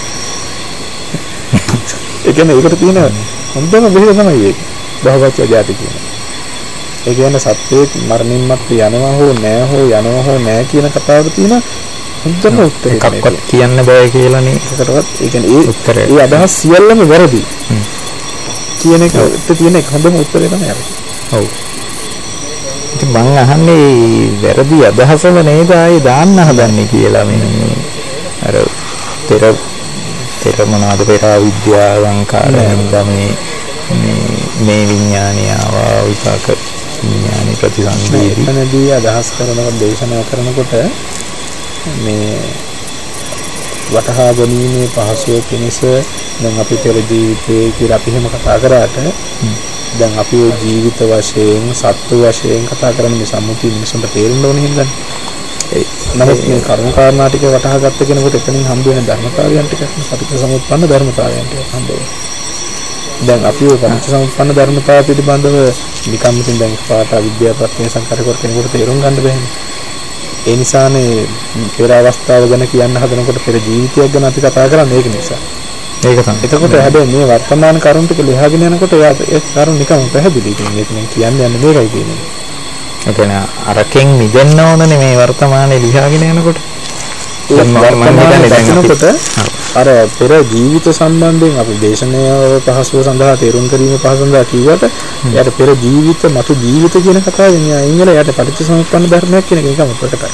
ඒ කියන්නේ ඒකට තියෙන හොඳම බෙහෙත තමයි ඒක. භවපච්චය ජාති කියන්නේ. ඒ කියන්නේ සත්‍යයේ මරණින් මත් යනවා හෝ නෑ හෝ යනවා හෝ නෑ කියන කතාවට තියෙන හොඳම උත්තරය. එකක්වත් කියන්න බෑ කියලානේ. ඒකටවත් ඒ කියන්නේ ඒ ඒ අදහස් සියල්ලම වැරදි. කියන එකට තියෙන එක හොඳම උත්තරය තමයි අර. ඔව්. ඉතින් මං අහන්නේ වැරදි අදහසම නේද ආයේ දාන්න හදන්නේ කියලා මේ අර පෙර පෙර මොනවාද පෙර විද්‍යාවන් කාලයන් මේ මේ විඥානය ආවා විපාක විඥානි ප්‍රතිසන්දීදී එතනදී අදහස් කරනකොට දේශනා කරනකොට මේ වටහා ගැනීමේ පහසුව පිණිස දැන් අපි පෙර ජීවිතයේ කියලා අපි එහෙම කතා කරාට දැන් අපි ඔය ජීවිත වශයෙන් සත්ත්ව වශයෙන් කතා කරන්නේ මේ සම්මුතිය මිනිසුන්ට තේරෙන්න ඕන හින්දානේ. ඒ නමුත් මේ කර්ම කාරණා ටික වටහා ගත්ත කෙනෙකුට එතනින් හම්බ වෙන ධර්මතාවයන් ටික පටිච්චසමුප්පන්න ධර්මතාවයන් ටික හම්බ වෙනවා. දැන් අපි ඔය පටිච්චසමුප්පන්න ධර්මතාවය පිළිබඳව නිකම් ඉතින් දැන් පාට අවිද්‍යාව ප්‍රත්‍ය සංකාර කර කෙනෙකුට තේරුම් ගන්න බැහැ. ඒ නිසානේ පෙර අවස්ථාව ගැන කියන්න හදනකොට පෙර ජීවිතයක් ගැන අපි කතා කරන්නේ ඒක නිසා. ඒක තමයි. එතකොට හැබැයි මේ වර්තමාන කරුණ ටික ලියාගෙන යනකොට එයාට ඒ කරුණ නිකම් පැහැදිලි. ඉතින් මේක මම කියන්න යන්නේ මේකයි කියන්නේ. ඒ කියන්නේ අරකින් මිදෙන්න ඕනනේ මේ වර්තමානයේ ලියාගෙන යනකොට. ඒ වර්තමානයේ දැනනකොට අර පෙර ජීවිත සම්බන්ධයෙන් අපි දේශනය පහසුව සඳහා තේරුම් ගැනීම පහසු සඳහා කිව්වට එයාට පෙර ජීවිත මතු ජීවිත කියන කතාවෙන් අයින් වෙලා එයාට පටිච්චසමුප්පන්න ධර්මයක් කියන එක නිකම් ප්‍රකටයි.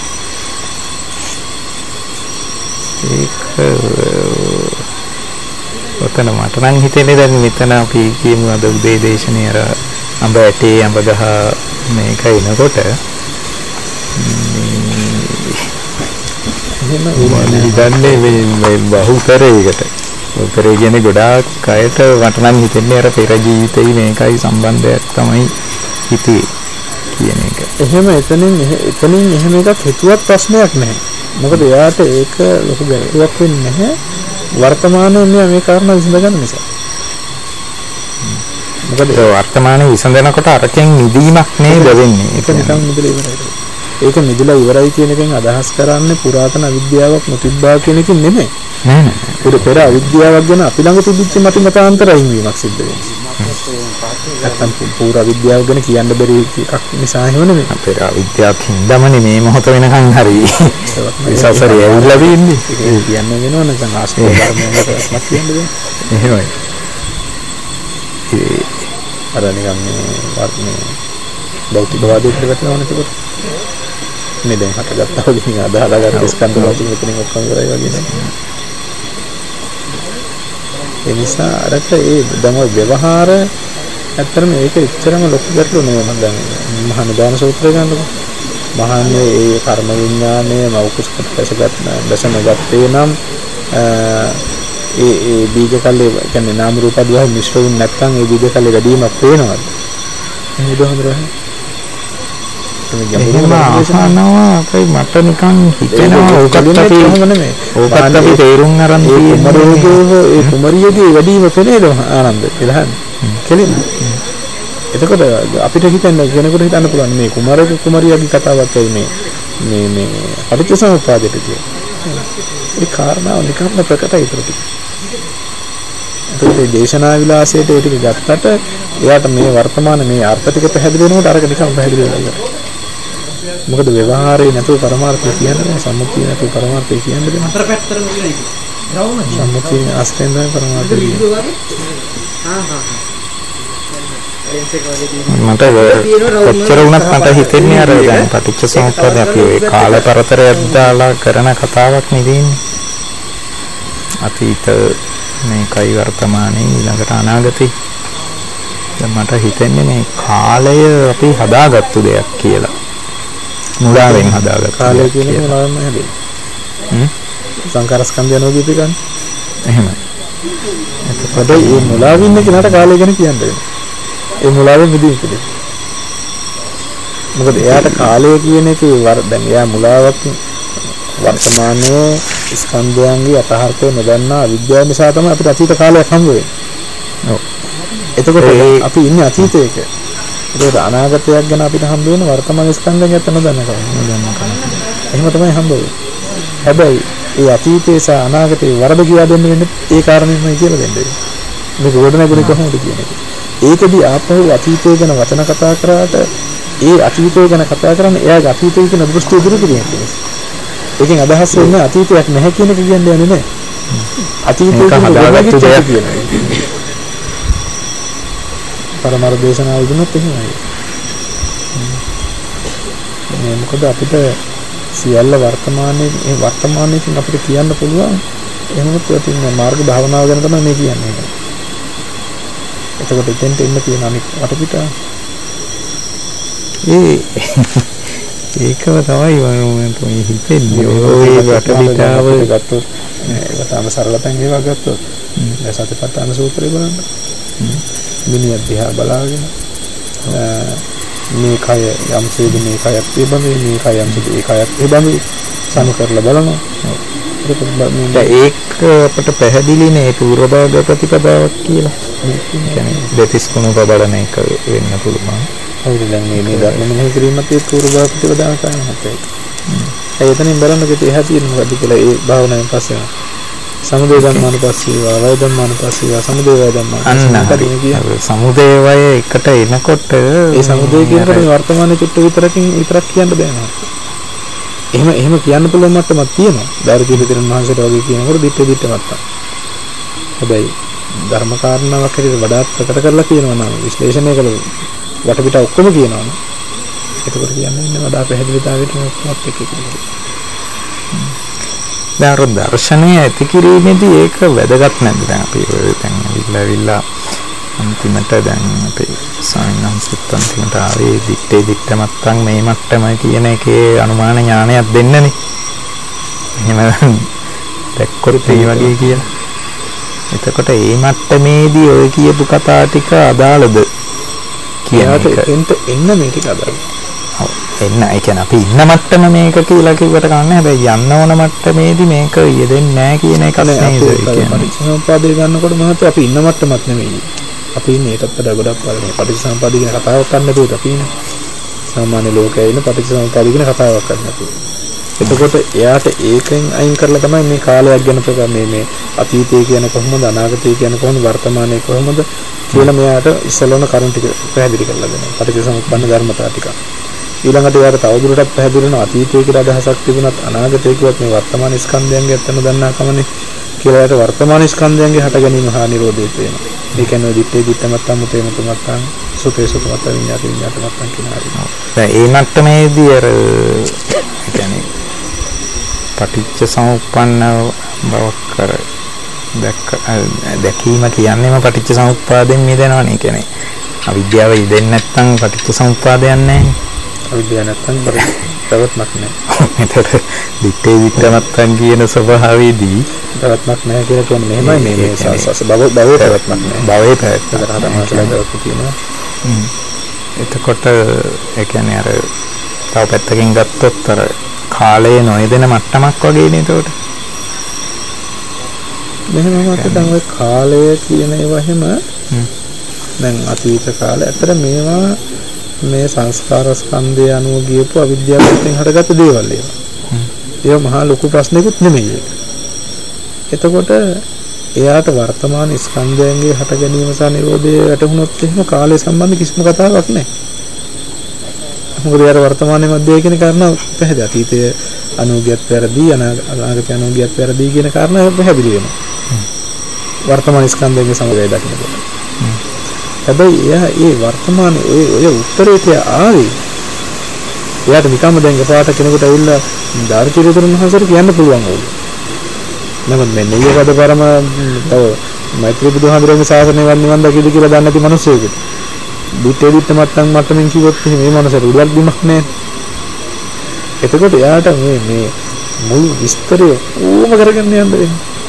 ඒක ඔතන මට නම් හිතෙන්නේ දැන් මෙතන අපි කියමු අද උදේ දේශනේ අර අඹ ඇටේ අඹ ගහ මේක එනකොට එහෙම ඉන්නේ මේ බහුතරයකට උතරේ කියන්නේ ගොඩාක් අයට මට නම් හිතෙන්නේ අර පෙර ජීවිතේ මේකයි සම්බන්ධයක් තමයි හිතේ කියන එක. එහෙම එතනින් එතනින් එහෙම එකක් හිතුවත් ප්‍රශ්නයක් නැහැ. මොකද එයාට ඒක ලොකු ගැටලුවක් වෙන්නේ නැහැ. වර්තමානයේ මෙයා මේ කාරණා විසඳ ගන්න නිසා. මොකද ඒ වර්තමානයේ විසඳනකොට අරකින් නිදීමක් නේද වෙන්නේ. ඒක නිකන් නිදලා ඉවරයි. ඒක නිදලා ඉවරයි කියන එකෙන් අදහස් කරන්නේ පුරාතන අවිද්‍යාවක් නොතිබ්බා කියන එකකින් නෙමෙයි. නෑ නෑ. ඒක පෙර අවිද්‍යාවක් ගැන අපි ළඟ තිබිච්ච මත මතාන්තරයින් වීමක් සිද්ධ වෙනවා. නැත්තම් පුරා අවිද්‍යාව ගැන කියන්න බැරි එකක් නිසා එහෙම නෙමෙයි. පෙර අවිද්‍යාවක් හින්දාමනේ මේ මොහොත වෙනකන් හරි විශ්වාසය ඇවිල්ලා වෙන්නේ. ඒක කියන්න වෙනවා නැත්නම් ආශ්‍රය ධර්මයකට මත කියන්නේ. එහෙමයි. ඒ අර නිකන් මේ වර්තනේ භෞතිකවාදයට වැටෙනවනේ ඒක. මේ දැන් හටගත්තා වගේ නිකන් අද හදාගත්ත ස්කන්ධ වලින් මෙතනින් ඔක්කොම කරයි වගේ නේ. ඒ නිසා අරක ඒ දැන් ඔය ව්‍යවහාර ඇත්තටම ඒක එච්චරම ලොකු ගැටලුවක් නෙවෙයි. මම දැන් මහා නිදාන සූත්‍රය ගන්නකො. මහන්නේ ඒ කර්ම විඥානය මෞකසකට දැසගත් දැසනගත්තේ නම් ඒ ඒ බීජ කල්ලේ කියන්නේ නාම රූප අධ්‍යාය මිශ්‍ර වුනේ නැත්නම් ඒ බීජ කල්ලේ වැඩිවීමක් පේනවද? එහෙනම් බුදුහාමුදුරුවෝ එහෙම අහනවා අපේ මට නිකන් හිතෙනවා ඕකත් අපි නෙමෙයි. ඕකත් අපි තේරුම් අරන් තියෙන්නේ ඒ කුමරියගේ වැඩිම පෙනේද ආනන්ද කියලා කෙලින්. එතකොට අපිට හිතන්න කෙනෙකුට හිතන්න පුළුවන් මේ කුමාරක කුමරියගේ කතාවක් ඇයි මේ මේ මේ පටිච්චසමුප්පාදයට කියන්නේ. ඒ කාරණාව නිකම්ම ප්‍රකටයි ප්‍රති. ඒකේ දේශනා විලාසයට ඒ ටික ගත්තට එයාට මේ වර්තමාන මේ අර්ථ ටික පැහැදිලි වෙනකොට අරක නිකම් පැහැදිලි වෙනවා. මොකද ව්‍යවහාරේ නැතුව පරමාර්ථය කියන්නේ සම්මුතිය නැතුව පරමාර්ථය කියන්නේ දෙන්න. අතර පැත්තරම කියන්නේ. සම්මුතිය ආශ්‍රයෙන් තමයි පරමාර්ථය කියන්නේ. හා හා. මට කොච්චර වුණත් මට හිතෙන්නේ අර දැන් පටිච්ච සමුප්පාද අපි ඔය කාල පරතරයක් දාලා කරන කතාවක් නෙවෙන්නේ. අතීත මේකයි වර්තමානයේ ඊළඟට අනාගතේ. දැන් මට හිතෙන්නේ මේ කාලය අපි හදාගත්තු දෙයක් කියලා. මුලාවෙන් හදාගත්තු කාලය කියන එක මුලාවෙන්ම හැදෙන්නේ. හ්ම් සංකාර ස්කන්ධය යනවා කියපේ ගන්න. එහෙමයි. එතකොට මේ මුලාවෙ ඉන්න කෙනාට කාලය ගැන කියන්න වෙනවා. ඒ මුලාවෙන් මිදෙන්න පුළුවන්. මොකද එයාට කාලය කියන එකේ දැන් එයා මුලාවක් වර්තමානයේ ස්කන්ධයන්ගේ අතහර්ථය නොදන්නා අවිද්‍යාව නිසා තමයි අපිට අතීත කාලයක් හම්බ වෙන්නේ. ඔව්. එතකොට අපි ඉන්නේ අතීතයක. ඒකට අනාගතයක් ගැන අපිට හම්බ වෙන වර්තමාන ස්කන්ධයන් ගැන නොදන්න කම. නොදන්න කම. එහෙම තමයි හම්බ වෙන්නේ. හැබැයි ඒ අතීතයේ සහ අනාගතයේ වරද කියලා දෙන්න වෙන්නේ ඒ කාරණේමයි කියලා දෙන්නේ. මේක ගොඩනැගුණේ කොහොමද කියන එක. ඒකදී ආපහු අතීතය ගැන වචන කතා කරාට ඒ අතීතය ගැන කතා කරන්නේ එයාගේ අතීතය කියන දෘෂ්ටිය දුරු කිරීම කියන්නේ. ඒකෙන් අදහස් වෙන්නේ අතීතයක් නැහැ කියන එක කියන්නේ යන්නේ නැහැ. අතීතය හදාගත්තු දෙයක් කියන්නේ. පරමාර්ථ දේශනාවල් දුන්නොත් එහෙමයි. මේ මොකද අපිට සියල්ල වර්තමානයේ මේ වර්තමානයේකින් අපිට කියන්න පුළුවන්. එහෙමත් ඉතින් මාර්ග භාවනාව ගැන තමයි මේ කියන්නේ. එතකොට ඉතින්ට ඉන්න තියෙන අනිත් වටපිට ඒ ඒකව තමයි මම හිතෙන්නේ. ඔය වටපිටාව ගත්තොත් ඒක තමයි සරලතෙන් ඒවා ගත්තොත් දැන් සතිපට්ඨාන සූත්‍රය බලන්න. මිනිහ දිහා බලාගෙන මේ කය යම්සේද මේ කයත් තිබන්නේ මේ කය යම්සේද ඒ කයත් තිබන්නේ සම කරලා බලනවා. ඒක අපිට පැහැදිලි නේ පූර්වභාග ප්‍රතිපදාවක් කියලා. කියන්නේ දෙතිස් කුණු බලන එක වෙන්න පුළුවන්. හරිද? දැන් මේ මේ ධර්ම මෙහෙය කිරීමත් ඒ පූර්වභාග ප්‍රතිපදාවක් තමයි අපේ. ඒ එතනින් බලන්න කිව්වේ එහා තියෙන මොකද්ද කියලා ඒ භාවනාවෙන් පස්සේ සමුදය ධම්මාන පස්සේවා වය ධම්මාන පස්සේවා සමුදය වය ධම්මාන අන්න සමුදය වය එකට එනකොට ඒ සමුදය කියනකොට වර්තමානයේ චුට්ට විතරකින් විතරක් කියන්න බෑනවා. එහෙම එහෙම කියන්න පුළුවන් මට්ටමක් තියෙනවා. ධාර්මිකීතරින් මහන්සියට වගේ කියනකොට දිත්තේ දිත්ත මට්ටම. හැබැයි ධර්ම කාරණාවක් හැටියට වඩාත් ප්‍රකට කරලා කියනවා නම් විශ්ලේෂණය කළොත් වටපිට ඔක්කොම කියනවා නම් එතකොට කියන්නේ ඉන්න වඩා පැහැදිලිතාවයට මොකක්ද කියන්නේ. දැන් දර්ශනය ඇති කිරීමේදී ඒක වැදගත් නැද්ද? දැන් අපි දැන් විල්ලාවිල්ලා අන්තිමට දැන් අපි සායනම්සත් අන්තිමට ආවේ දිත්තේ දිත්ත මත්තන් මේ මට්ටම කියන එකේ අනුමාන ඥානයක් දෙන්නනේ. එහෙම දැක්කොත් ඒ වගේ කියලා. එතකොට මේ මට්ටමේදී ඔය කියපු කතා ටික අදාළද කියනට එන්න එන්න මේ ටික අදාළයි. ඔව් එන්න ඒ කියන්නේ අපි ඉන්න මට්ටම මේක කියලා කිව්වට කන්නේ. හැබැයි යන්න ඕන මට්ටමේදී මේක යෙදෙන්නේ නැහැ කියන එක නේද? ඒ කියන්නේ පටිච්චසමුප්පාදේ ගන්නකොට මහත්තයා අපි ඉන්න මට්ටමක් නෙමෙයි. අපි ඉන්නේ ඒකත් වඩා ගොඩක් වලනේ පටිච්චසමුප්පාදේ කියන කතාවක් ගන්න බෑ අපි ඉන්නේ. සාමාන්‍ය ලෝකයේ ඉන්න පටිච්චසමුප්පාදේ කියන කතාවක් ගන්න අපි. එතකොට එයාට ඒකෙන් අයින් කරලා තමයි මේ කාලයක් ගැන ප්‍රකාශ මේ මේ අතීතය කියන කොහොමද අනාගතය කියන කොහොමද වර්තමානයේ කොහොමද කියලා මෙයාට ඉස්සෙල්ලාම කරුණු ටික පැහැදිලි කරලා දෙනවා. පටිච්චසමුප්පන්න ධර්මතා ටික. ඊළඟට එයාට තවදුරටත් පැහැදිලි වෙන අතීතය කියලා අදහසක් තිබුණත් අනාගතය කියවත් මේ වර්තමාන ස්කන්ධයන්ගේ ඇත්තම දන්නා කමනේ කියලා එයාට වර්තමාන ස්කන්ධයන්ගේ හට ගැනීම හා නිරෝධය පේනවා. ඒ කියන්නේ දිත්තේ දිත්තමත්තම් මුතේ මුතමත්තම් සුතේ සුතමත්ත විඤ්ඤාත විඤ්ඤාත මත්තම් කියන හරිය. දැන් ඒ මට්ටමේදී අර කියන්නේ පටිච්ච සමුප්පන්න බවක් කර දැක්ක දැකීම කියන්නේම පටිච්ච සමුප්පාදයෙන් මිදෙනවනේ. කියන්නේ අවිද්‍යාව ඉදෙන්නේ නැත්නම් පටිච්ච සමුප්පාදයක් නැහැ. අවිද්‍යාව නැත්නම් ප්‍රවත්මක් නැහැ. ඒතර දිත්තේ දිත්තමත්තන් කියන ස්වභාවයේදී ප්‍රවත්මක් නැහැ කියලා කියන්නේ මෙහෙමයි මේ මේ සස බව බවේ ප්‍රවත්මක් නැහැ. බවේ ප්‍රවත්මක් තමයි කියනවා. එතකොට ඒ කියන්නේ අර තව පැත්තකින් ගත්තොත් අර කාලය නොයදෙන මට්ටමක් වගේ නේද ඒකට? මෙහෙම මතකන් ඔය කාලය කියන ඒවා හැම දැන් අතීත කාලේ ඇත්තට මේවා මේ සංස්කාර ස්කන්ධය අනුව ගියපු අවිද්‍යාවෙන් හටගත්ත දේවල් ඒවා. ඒවා මහා ලොකු ප්‍රශ්නයක්වත් නෙමෙයි. එතකොට එයාට වර්තමාන ස්කන්ධයන්ගේ හට ගැනීම සහ නිරෝධය වැටහුනොත් එහෙම කාලය සම්බන්ධ කිසිම කතාවක් නැහැ. මොකද යාර වර්තමානයේ මැදේ කියන කාරණා පැහැදිලි. අතීතයේ අනුගියත් වැරදි අනාගතයේ අනුගියත් වැරදි කියන කාරණා පැහැදිලි වෙනවා. වර්තමාන ස්කන්ධයේ සමගය දකින්නකොට. හැබැයි එයා ඒ වර්තමානයේ ඔය ඔය උත්තරේට ආවේ එයාට නිකම්ම දැන් එපාට කෙනෙකුට ඇවිල්ලා ධාර්තිරිතුන් වහන්සේට කියන්න පුළුවන් ඕක. නමුත් මේ නෙයවද පරම තව මෛත්‍රී බුදුහාමුදුරන්ගේ ශාසනය වන් නිවන් දකිද කියලා දන්නේ නැති මිනිස්සෙකුට. දිත්තේ දිත්ත මට්ටම් මට්ටමින් කිව්වොත් මේ මනසට උඩක් බිමක් නැහැ. එතකොට එයාට මේ මේ මුළු විස්තරය ඕම කරගෙන යන්න වෙන්නේ.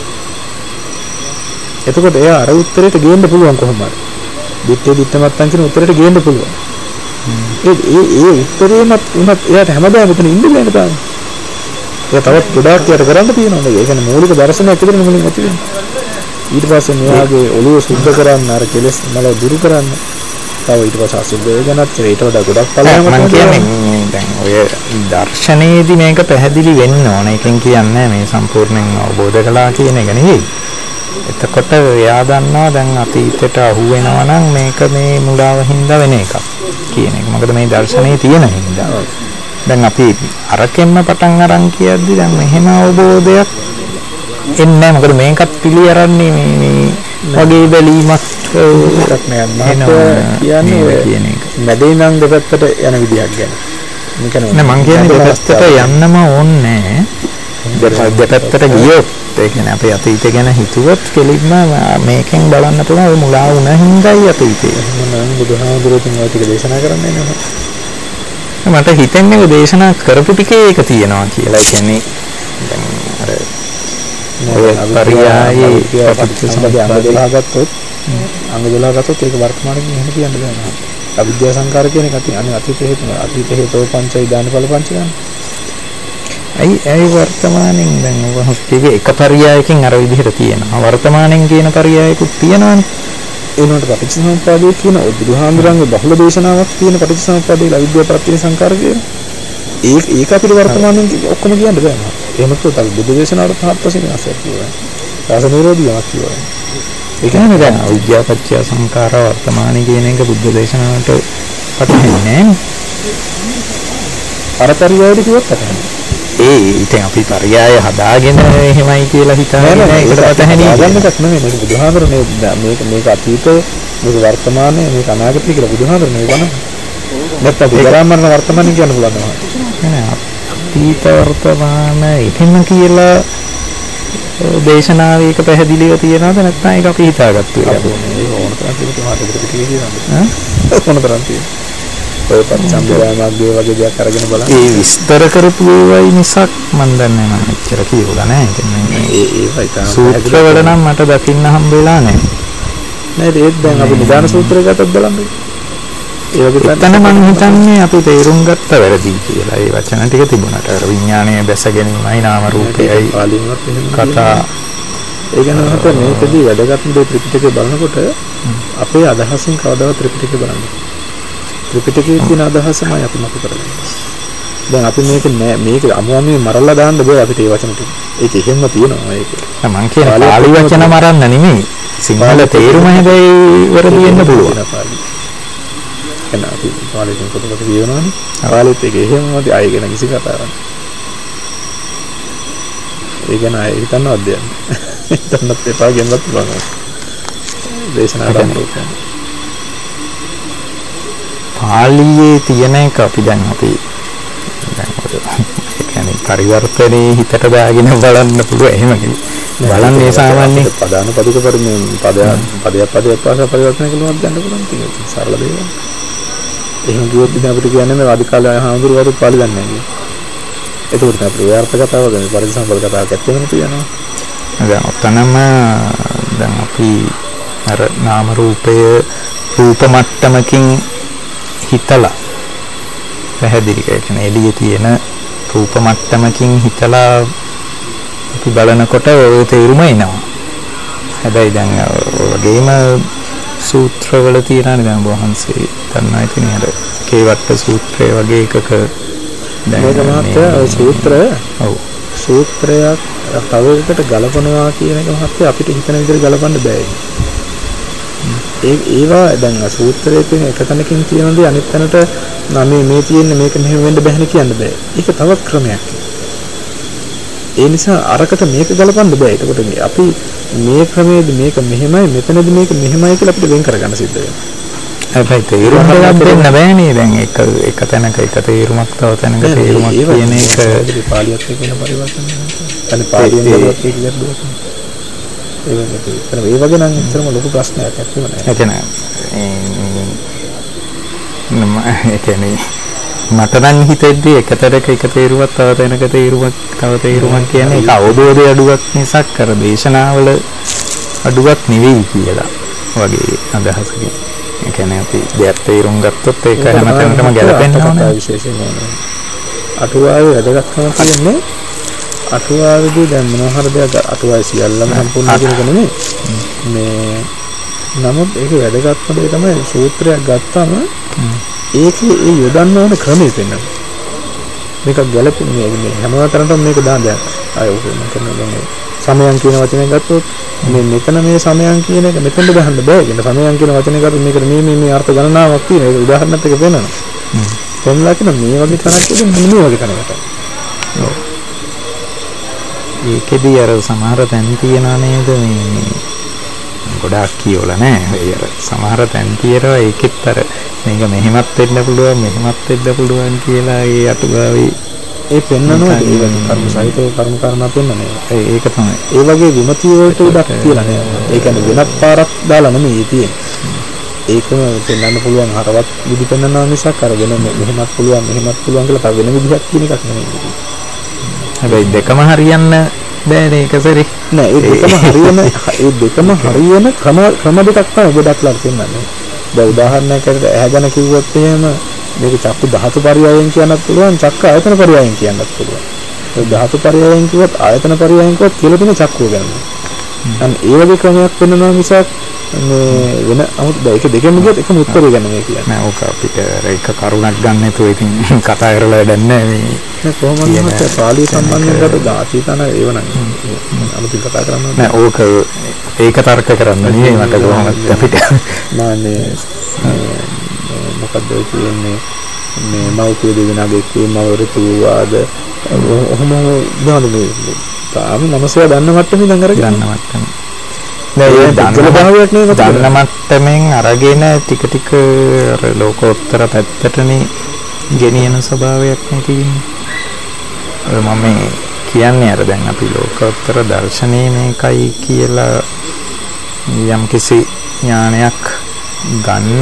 එතකොට එයා අර උත්තරයට ගේන්න පුළුවන් කොහොමද? දිත්තේ දිත්ත මට්ටම් කියන උත්තරයට ගේන්න පුළුවන්. ඒ ඒ ඒ උත්තරේමත් උනත් එයාට හැමදාම මෙතන ඉන්න බෑනේ තාම. ඒ තවත් ගොඩාක් යට කරන්න තියෙනවා. ඒ කියන්නේ මූලික දර්ශනයක් විතරනේ මුලින් ඇති වෙන්නේ. ඊට පස්සේ මෙයාගේ ඔළුව සුද්ධ කරන්න අර කෙලෙස් මල දුරු කරන්න. තව ඊට පස්සේ අසුද්ධ වේගනත් කියලා ඊට වඩා ගොඩක් ඵලයන් මම කියන්නේ දැන් ඔය දර්ශනයේදී මේක පැහැදිලි වෙන්න ඕන. එකෙන් කියන්නේ මේ සම්පූර්ණයෙන් අවබෝධ කළා කියන එක නෙවෙයි. එතකොට එයා දන්නවා දැන් අතීතයට අහු වෙනවා නම් මේක මේ මුලාව හින්දා වෙන එකක් කියන එක. මොකද මේ දර්ශනයේ තියෙන හින්දා. දැන් අපි අරකෙන්ම පටන් අරන් කියද්දි දැන් මෙහෙම අවබෝධයක් එන්නේ නැහැ. මොකද මේකත් පිළිඅරන්නේ මේ මේ වගේ බැලීමක් එකක් නෑ. කියන්නේ කියන එක. මැදේ නම් දෙපැත්තට යන විදියක් ගැන. නෑ මං කියන්නේ දෙපැත්තට යන්නම ඕනේ නෑ. දෙපැත්තට ගියොත් ඒ කියන්නේ අපි අතීතය ගැන හිතුවොත් කෙලින්ම මේකෙන් බලන්න පුළුවන් ඔය මුලා වුණ හින්දායි අතීතේ. මම බුදුහාමුදුරුවෝ ඔය ටික දේශනා කරන්නේ නෑ. මට හිතෙන්නේ ඔය දේශනා කරපු ටිකේ ඒක තියෙනවා කියලා. ඒ කියන්නේ දැන් අර ඔය පරියායේ ප්‍රතිසම්පද අංග දොළහ ගත්තොත් අංග දොළහ ගත්තොත් ඒක වර්තමානයේ එහෙම කියන්න බෑ නේද? අවිද්‍යා සංකාර කියන එක අනේ අතීත හේතුන අතීත හේතෝ පංච විදාන ඵල පංච ගන්න. ඇයි ඇයි වර්තමානෙන් දැන් ඔබ හොස්ටිගේ එක පරියායකින් අර විදිහට තියෙනවා. වර්තමානෙන් කියන පරියායකුත් තියෙනවානේ. ඒ උනට පටිච්චසමුප්පාදයේ කියන බුදුහාමුදුරන්ගේ බහුල දේශනාවක් තියෙන පටිච්චසමුප්පාදයේ අවිද්‍යා ප්‍රත්‍ය සංකාර කියන ඒ ඒක අපිට වර්තමානෙන් ඔක්කොම කියන්න බෑ නේද? එහෙම නැත්නම් අපි බුදු දේශනාවට පහත් වශයෙන් ආසයක් කියනවා. රාස නිරෝධියක් කියනවා. ඒ කියන්නේ දැන් අවිද්‍යා පත්‍ය සංකාර වර්තමානයේ කියන එක බුද්ධ දේශනාවට පටහැන්නේ නෑනේ. අර පරියායද කිව්වත් පටහැන්නේ. ඒ ඉතින් අපි පරියාය හදාගෙන එහෙමයි කියලා හිතන්නේ නෑ. ඒකට පටහැන්නේ හදන්න එකක් නෙමෙයි. මේක බුදුහාමුදුරනේ මේක මේක අතීත මේක වර්තමානයේ මේක අනාගතය කියලා බුදුහාමුදුරනේ වන. නැත්නම් විග්‍රහමරණ වර්තමානයේ කියන්න පුළුවන් නෑ. නෑ අතීත වර්තමාන එහෙම කියලා දේශනාවේ එක පැහැදිලිව තියනවාද නැත්නම් ඒක අපි හිතාගත්තු එකද? ඒක ඕන තරම් තියෙනවා මාතෘක පිටිකේ කියනවා. ඈ ඕන තරම් තියෙනවා. ඔය පරිසම්බරාමග්ගේ වගේ දෙයක් අරගෙන බලන්න. ඒ විස්තර කරපු ඒවයි මිසක් මන් දන්නේ නැහැ මම එච්චර කියවලා නැහැ. ඉතින් ඒ ඒවයි තමයි. සූත්‍ර වල නම් මට දකින්න හම්බ වෙලා නැහැ. නේද? ඒත් දැන් අපි නිදාන සූත්‍රය ගත්තත් බලන්න. ඒ වගේ එතන මම හිතන්නේ අපි තේරුම් ගත්ත වැරදි කියලා. ඒ වචන ටික තිබුණාට අර විඥානයේ දැස ගැනීමයි නාම රූපයයි පාලිමත් එහෙම කතා. ඒ කියන්නේ මට මේකදී වැදගත්ම දේ ත්‍රිපිටකය බලනකොට අපේ අදහසින් කවදාවත් ත්‍රිපිටකය බලන්නේ. ත්‍රිපිටකයේ තියෙන අදහසමයි අපි මත කරගන්නේ. දැන් අපි මේක නෑ මේක අමුමේ මරලා දාන්න බෑ අපිට ඒ වචන ටික. ඒක එහෙම තියෙනවා ඒක. මම කියන්නේ පාලි වචන මරන්න නෙමෙයි. සිංහල තේරුම හැබැයි වරදි වෙන්න පුළුවන්. එන අපි පාලියෙන් පොතකට කියනවානේ. පාලිත් ඒක එහෙමමද ආයෙ ගැන කිසි කතාවක් නෑ. ඒ ගැන ආයෙ හිතන්නවත් දෙයක් නෑ. හිතන්නත් එපා කියන්නත් පුළුවන්. දේශනා කරනවා. පාලියේ තියෙන එක අපි දැන් අපි දැන් ඒ කියන්නේ පරිවර්තනයේ හිතට දාගෙන බලන්න පුළුවන් එහෙම කිව්ව. බලන්නේ සාමාන්‍යයෙන් පදාන පදික පරිමේ පදයක් පදයක් පදයක් පාසා පරිවර්තනය කළොත් ගන්න පුළුවන් තියෙනවා. සරල දෙයක්. එහෙම කිව්වොත් ඉතින් අපිට කියන්නේ මේ ආදි කාලේ හාමුදුරුවෝ පාලි දන්නේ නැහැ කියන්නේ. ඒකෝට අපේ ව්‍යාර්ථ කතාව ගැන පරිසම්පද කතාවක් ඇත්තම තියෙනවා. දැන් ඔතනම දැන් අපි අර නාම රූපය රූප මට්ටමකින් හිතලා පැහැදිලි කරගෙන එළියේ තියෙන රූප මට්ටමකින් හිතලා අපි බලනකොට ඔය තේරුම එනවා. හැබැයි දැන් වගේම සූත්‍රවල තියෙනනේ දැන් වහන්සේ දන්නා ඉතින් අර කේවට්ට සූත්‍රය වගේ එකක දැන් මේක මහත්තයා ඔය සූත්‍රය ඔව් සූත්‍රයක් තව එකකට ගලපනවා කියන එක මහත්තයා අපිට හිතන විදිහට ගලපන්න බෑ. ඒ ඒවා දැන් සූත්‍රයේ තියෙන එක තැනකින් තියෙන දේ අනිත් තැනට මේ මේ තියෙන්නේ මේක මෙහෙම වෙන්න බෑනේ කියන්න බෑ. ඒක තවත් ක්‍රමයක්. ඒ නිසා අරකට මේක ගලපන්න බෑ. ඒකට අපි මේ ක්‍රමයේදී මේක මෙහෙමයි මෙතනදී මේක මෙහෙමයි කියලා අපිට වෙන් කරගන්න සිද්ධ වෙනවා. හැබැයි තේරුම් ගන්න දෙන්න බෑනේ දැන් එක එක තැනක එක තේරුමක් තව තැනක තේරුමක් කියන එක පාලියත් එක්ක වෙන පරිවර්තන නැහැ. පාලියෙන් ගලුවත් ඒක ගැටලුවක් නෑ. ඒ වගේ ඒ වගේ නම් ඇත්තටම ලොකු ප්‍රශ්නයක් ඇත්තම නෑ. එතන ඒ කියන්නේ මට නම් හිතෙද්දී එක තැනක එක තේරුමක් තව තැනක තේරුමක් තව තේරුමක් කියන්නේ ඒක අවබෝධය අඩුවක් මිසක් කර දේශනාවල අඩුවක් නෙවෙයි කියලා වගේ අදහසකින්. ඒ කියන්නේ අපි දෙයක් තේරුම් ගත්තොත් ඒක හැමතැනකම ගැලපෙන්න ඕනේ. විශේෂයෙන්ම අටුවාවේ වැදගත්කම කියන්නේ අටුවාවේදී දැන් මොනවා හරි දෙයක් අටුවාවේ සියල්ලම සම්පූර්ණ කියන එක නෙමෙයි. මේ නමුත් ඒකේ වැදගත්කම තමයි සූත්‍රයක් ගත්තාම ඒකේ ඒ යොදන්න ඕන ක්‍රමය පෙන්වනවා. මේක ගැලපෙන්නේ මේ හැමතරටම මේක දාන්න දෙයක්. අය ඔක මම කියන්නේ සමයන් කියන වචනේ ගත්තොත් මේ මෙතන මේ සමයන් කියන එක මෙතෙන්ද ගහන්න බෑ කියන සමයන් කියන වචනේ ගත්තොත් මේකට මේ මේ මේ අර්ථ ගණනාවක් තියෙනවා. ඒක උදාහරණයක් එක පෙන්නනවා. හ්ම්. පෙන්නලා කියන මේ වගේ තැනක් ඉතින් මේ වගේ තැනකට. ඔව්. ඒකෙදී අර සමහර තැන් තියනා නේද මේ ගොඩාක් කියවලා නෑ. ඒ අර සමහර තැන් තියෙනවා ඒකෙත් අර මේක මෙහෙමත් වෙන්න පුළුවන් මෙහෙමත් වෙන්න පුළුවන් කියලා ඒ අටුවාවේ ඒ පෙන්නනවා ඒ වගේ කර්ම සහිතව කර්ම කරනා පෙන්නන්නේ. ඒක තමයි. ඒ වගේ විමතිය වලට උඩක් කියලා නෑ. ඒ කියන්නේ වෙනත් පාරක් දාලා නෙමෙයි තියෙන්නේ. ඒකම පෙන්වන්න පුළුවන් හරවත් විදි පෙන්වනවා මිසක් අර වෙන මෙහෙමත් පුළුවන් මෙහෙමත් පුළුවන් කියලා තව වෙන විදිහක් කියන එකක් නෙමෙයි. හැබැයි දෙකම හරියන්න බෑනේ ඒක සරි. නෑ ඒ දෙකම හරියන ඒ දෙකම හරියන ක්‍රම ක්‍රම දෙකක් තමයි ගොඩක් ලා පෙන්වන්නේ. දැන් උදාහරණයකට ඇහැගෙන කිව්වොත් එහෙම මේක චක්කු ධාතු පරියායෙන් කියන්නත් පුළුවන් චක්ක ආයතන පරියායෙන් කියන්නත් පුළුවන්. ඒ ධාතු පරියායෙන් කිව්වොත් ආයතන පරියායෙන් කිව්වොත් කියලා තියෙන චක්කුව ගැන. අන්න ඒ වගේ ක්‍රමයක් වෙනවා මිසක් මේ වෙන 아무ත් ඒක දෙකෙන්ම ගියත් එකම උත්තරය ගන්න මේ කියන්නේ. නෑ ඕක අපිට ඒක කරුණක් ගන්න නැතුව ඉතින් කතා කරලා වැඩක් නෑ මේ. මේ කොහොමද මත පාළි සම්බන්ධයෙන් ගත දාති තන ඒව නම් අලුතින් කතා කරන්න නෑ ඕක ඒක තර්ක කරන්න නෙවෙයි මට කොහොමද අපිට මානේ මොකද්ද කියන්නේ මේ මෞඛ්‍ය දෙවිනාගේ කීමව ඍතු වාද ඔහොම දාන මේ තාම මනසව දන්න මට්ටමින් ඉඳන් අරගෙන ගන්න මට්ටම. දැන් ඒ දන්න භාවයක් නේ දන්න මට්ටමින් අරගෙන ටික ටික අර ලෝකෝත්තර පැත්තටනේ ගෙනියන ස්වභාවයක් නේ තියෙන්නේ. මම කියන්නේ අර දැන් අපි ලෝකෝත්තර දර්ශනයේ මේකයි කියලා යම්කිසි ඥානයක් ගන්න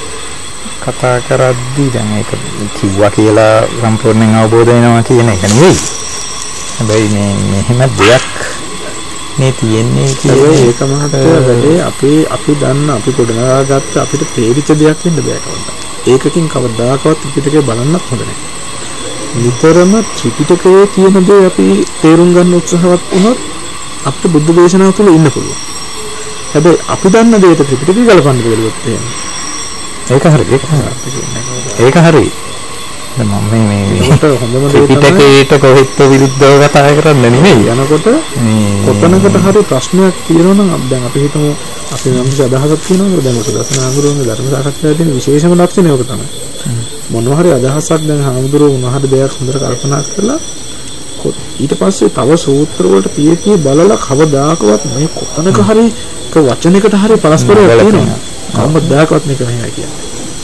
කතා කරද්දී දැන් ඒක කිව්වා කියලා සම්පූර්ණයෙන් අවබෝධ වෙනවා කියන එක නෙවෙයි. හැබැයි මේ මෙහෙම දෙයක් මේ තියෙන්නේ කියලා ඒක මහත්තයා වැඩේ අපි අපි දන්න අපි ගොඩනගාගත්ත අපිට තේරිච්ච දෙයක් වෙන්න බෑ කවදා. ඒකකින් කවදාකවත් ත්‍රිපිටකය බලන්නත් හොඳ නැහැ. නිතරම ත්‍රිපිටකයේ තියෙන දේ අපි තේරුම් ගන්න උත්සාහවත් වුණොත් අපිට බුද්ධ දේශනාව තුළ ඉන්න පුළුවන්. හැබැයි අපි දන්න දේට ත්‍රිපිටකය ගලපන්න බැලුවොත් එහෙම ඒක හරි ඒක ඒක හරි දැන් මම මේ මේ ඒකට හොඳම දේ තමයි පිටකේට කොහෙත් විරුද්ධව කතා කරන්න නෙමෙයි යනකොට කොතනකට හරි ප්‍රශ්නයක් තියෙනවා නම් දැන් අපි හිතමු අපි නම් අදහසක් තියෙනවා දැන් සුදස්සන ආගුරුවන්ගේ ධර්ම සාකච්ඡාවේ තියෙන විශේෂම ලක්ෂණය ඔක තමයි මොනවා හරි අදහසක් දැන් ආගුරුවෝ මොනවා හරි දෙයක් හොඳට කල්පනා කරලා ඊට පස්සේ තව සූත්‍ර වලට පියතිය බලලා කවදාකවත් මේ කොතනක හරි එක වචනයකට හරි පරස්පරයක් තියෙනවා කවදාකවත් මේක නැහැ කියන්නේ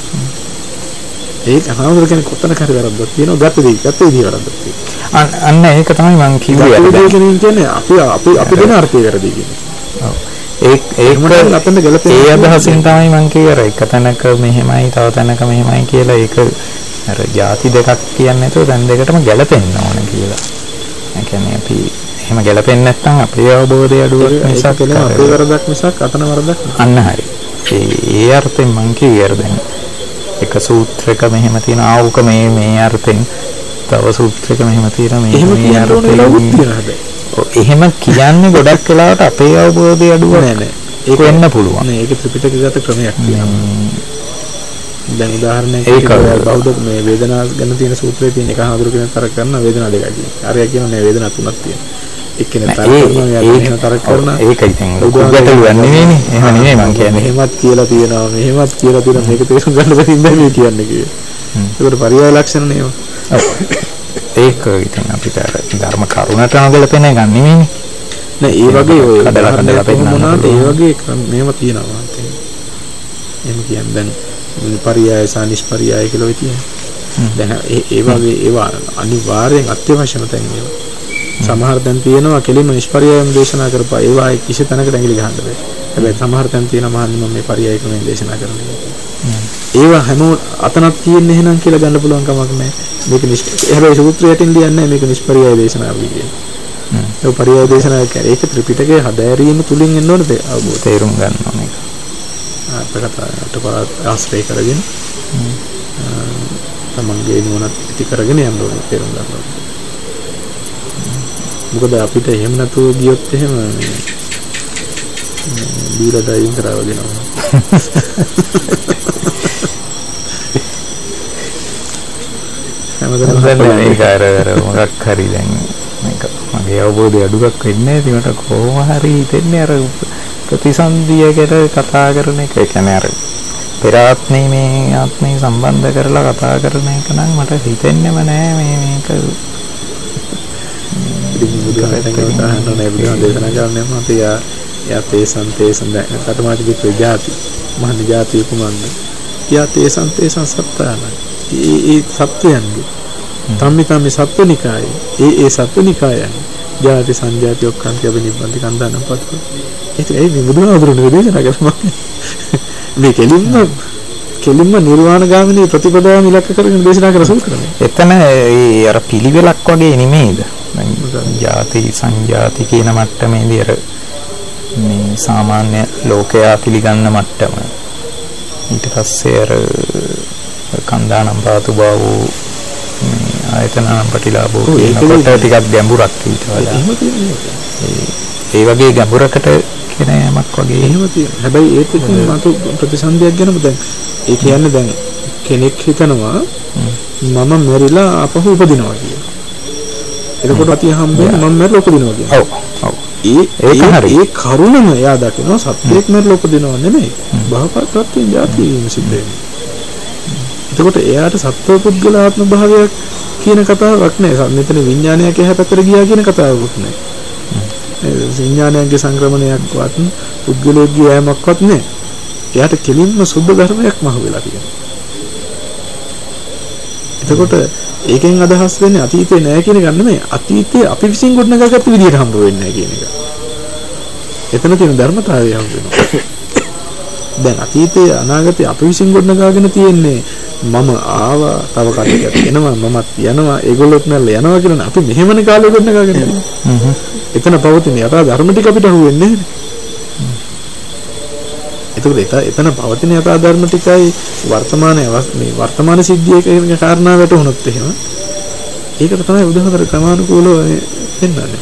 ඒක අහවුරු කෙනෙක් කොතනක හරි වැරද්දක් තියෙනවා ගත දෙයි ගත දෙයි වැරද්දක් තියෙනවා අන්න ඒක තමයි මම කිව්වේ ඒක කියන්නේ අපි අපි අපි දෙන අර්ථය වැරදි කියන්නේ ඔව් ඒක ඒක අපෙන්ද ගැලපෙන්නේ ඒ අදහසින් තමයි මම කිව්වේ අර එක තැනක මෙහෙමයි තව තැනක මෙහෙමයි කියලා ඒක අර ಜಾති දෙකක් කියන්නේ නැතුව දැන් දෙකටම ගැලපෙන්න ඕන කියලා. ඒ කියන්නේ අපි එහෙම ගැලපෙන්නේ නැත්නම් අපේ අවබෝධය අඩුවක් නිසා කියලා අපේ වරදක් මිසක් අතන වරදක් අන්න හරි. ඒ ඒ අර්ථයෙන් මම කිව්වේ අර දැන් එක සූත්‍රයක මෙහෙම තියෙන ආවුක මේ මේ අර්ථයෙන් තව සූත්‍රයක මෙහෙම තියෙන මේ මේ අර්ථයෙන් එහෙම කියන්නේ ගොඩක් වෙලාවට අපේ අවබෝධය අඩුවක් නෑ නෑ ඒක වෙන්න පුළුවන්. නේ ඒක ත්‍රිපිටකගත ක්‍රමයක් තියෙනවා. දැන් උදාහරණයක් ඒක බෞද්ධ මේ වේදනා ගැන තියෙන සූත්‍රයේ තියෙන එක හඳුරු කෙනෙක් තරක කරන වේදනා දෙකයි කියන්නේ. අරයා කියනවා නේ වේදනා තුනක් තියෙනවා. එක්කෙනෙක් තරක කරනවා යා එහෙම තරක කරන ඒක ඉතින් උදාහරණයක් නෙවෙයිනේ. එහෙම නෙවෙයි මම කියන්නේ. මෙහෙමත් කියලා තියෙනවා මෙහෙමත් කියලා තියෙනවා මේක තේරුම් ගන්න බැරි ඉඳන් මේ කියන්නේ කියේ. ඒකට පරියාය ලක්ෂණ නේව. ඔව්. ඒක ඉතින් අපිට ධර්ම කරුණට නගලපෙන එක නෙවෙයිනේ. නෑ ඒ වගේ ඔය කඩලා කඩලා පෙන්නනවාට ඒ වගේ මේව තියෙනවා මම එහෙම කියන්නේ දැන් පරියාය සහ නිෂ්පරියාය කියලා ඔය තියෙනවා. දැන් ඒ ඒ වගේ ඒවා අනිවාර්යෙන් අත්‍යවශ්‍යම තැන් ඒවා. සමහර තැන් තියෙනවා කෙලින්ම නිෂ්පරියායම දේශනා කරපුවා ඒවා කිසි තැනකට ඇඟිලි ගහන්න බෑ. හැබැයි සමහර තැන් තියෙනවා මහන්නේ මම මේ පරියාය ක්‍රමයෙන් දේශනා කරන්නේ. ඒවා හැම අතනක් තියෙන්නේ එහෙනම් කියලා ගන්න පුළුවන් කමක් නැහැ. මේක නිෂ්ප හැබැයි සූත්‍රයෙන් ලියන්නේ මේක නිෂ්පරියාය දේශනාව කියන්නේ. හ්ම්. ඒ පරියාය දේශනාව කියන්නේ ඒක ත්‍රිපිටකයේ හදාරීම තුලින් එන්න ඕනේ අවබෝධ තේරුම් ගන්න ඕනේ. අපකට ආශ්‍රය කරගෙන තමන්ගේ නුවණත් ඉති කරගෙන යන්න ඕනේ තේරුම් ගන්න ඕනේ. මොකද අපිට එහෙම නැතුව ගියොත් එහෙම බීලා ඩ්‍රයිවිං කරා වගේ නෝ. හැමදාම මේක අර අර මොකක් හරි දැන් මේක මගේ අවබෝධය අඩුවක් වෙන්නේ නැති මට කොහොම හරි හිතෙන්නේ අර ප්‍රතිසන්දියකට කතා කරන එක. ඒ කියන්නේ අර පෙර ආත්මේ මේ ආත්මේ සම්බන්ධ කරලා කතා කරන එක නම් මට හිතෙන්නේම නෑ මේ මේක ඉතින් බුදුහාමරගේ උදාහරණ නේ බුදුහාම දේශනා කරන්නේ මත යා යා තේසන් තේසන් කටමාටි විතර ಜಾති මහණ ಜಾති කුමන්ද යා තේසන් තේසන් සත්තාන ඒ ඒ සත්වයන්ගේ තම්මි තම්මි සත්වනිකායේ ඒ ඒ සත්වනිකායන් ಜಾති සංජාති ඔක්කන් කියව නිබ්බන්ති කන්දානම් පත්තු ඒක ඒ බුදුහාමරගේ දේශනා කරන්නේ මේ කෙලින්ම කෙලින්ම නිර්වාණ ගාමිනී ප්‍රතිපදාව ඉලක්ක කරගෙන දේශනා කර සූත්‍රනේ. එතන ඒ අර පිළිවෙලක් වගේ නෙමෙයිද? ಜಾති සංජාති කියන මට්ටමේදී අර මේ සාමාන්‍ය ලෝකයා පිළිගන්න මට්ටම. ඊට පස්සේ අර කන්දානම් පාතු බව මේ ආයතනනම් ප්‍රතිලාභෝ කියනකොට ටිකක් ගැඹුරක් ඊට වඩා. ඒ වගේ ගැඹුරකට කියන යමක් වගේ එහෙම තියෙනවා. හැබැයි ඒත් එක්කම මතු ප්‍රතිසන්දියක් ගැනම දැන් ඒ කියන්නේ දැන් කෙනෙක් හිතනවා මම මෙරිලා අපහු උපදිනවා කියලා. එතකොට අතිය හම්බෙන්නේ මම මෙරිලා උපදිනවා කියලා. ඔව්. ඔව්. ඒ ඒ කරුණම එයා දකිනවා සත්‍යයක් මෙරිලා උපදිනවා නෙමෙයි. භවපත්ත්වයෙන් જાති වීම සිද්ධ වෙනවා. එතකොට එයාට සත්ව පුද්ගල ආත්ම භාවයක් කියන කතාවක් නෑ. මෙතන විඥානයක් එහා පැත්තට ගියා කියන කතාවකුත් නෑ. විඥානයන්ගේ සංක්‍රමණයක්වත් පුද්ගලයෙක්ගේ යෑමක්වත් නෑ. එයාට කෙලින්ම සුද්ධ ධර්මයක් මහ වෙලා තියෙනවා. එතකොට ඒකෙන් අදහස් වෙන්නේ අතීතේ නෑ කියන එක නෙමෙයි. අතීතේ අපි විසින් ගොඩනගාගත්ත විදියට හම්බ වෙන්නේ නෑ කියන එක. එතන තියෙන ධර්මතාවය හම්බ වෙනවා. දැන් අතීතේ අනාගතේ අපි විසින් ගොඩනගාගෙන තියෙන්නේ මම ආවා තව කටයුත්තක් එනවා මමත් යනවා ඒගොල්ලොත් නැල්ල යනවා කියන අපි මෙහෙමනේ කාලෙ ගොඩනගාගෙන ඉන්නේ. හ්ම්. එතන පවතින යථා ධර්ම ටික අපිට අහුවෙන්නේ නැහැ. එතකොට එතන පවතින යථා ධර්ම ටිකයි වර්තමානයේ මේ වර්තමාන සිද්ධියක කියන කාරණා වැටුණොත් එහෙම ඒකට තමයි උදාහරණ ක්‍රමානුකූලව පෙන්වන්නේ.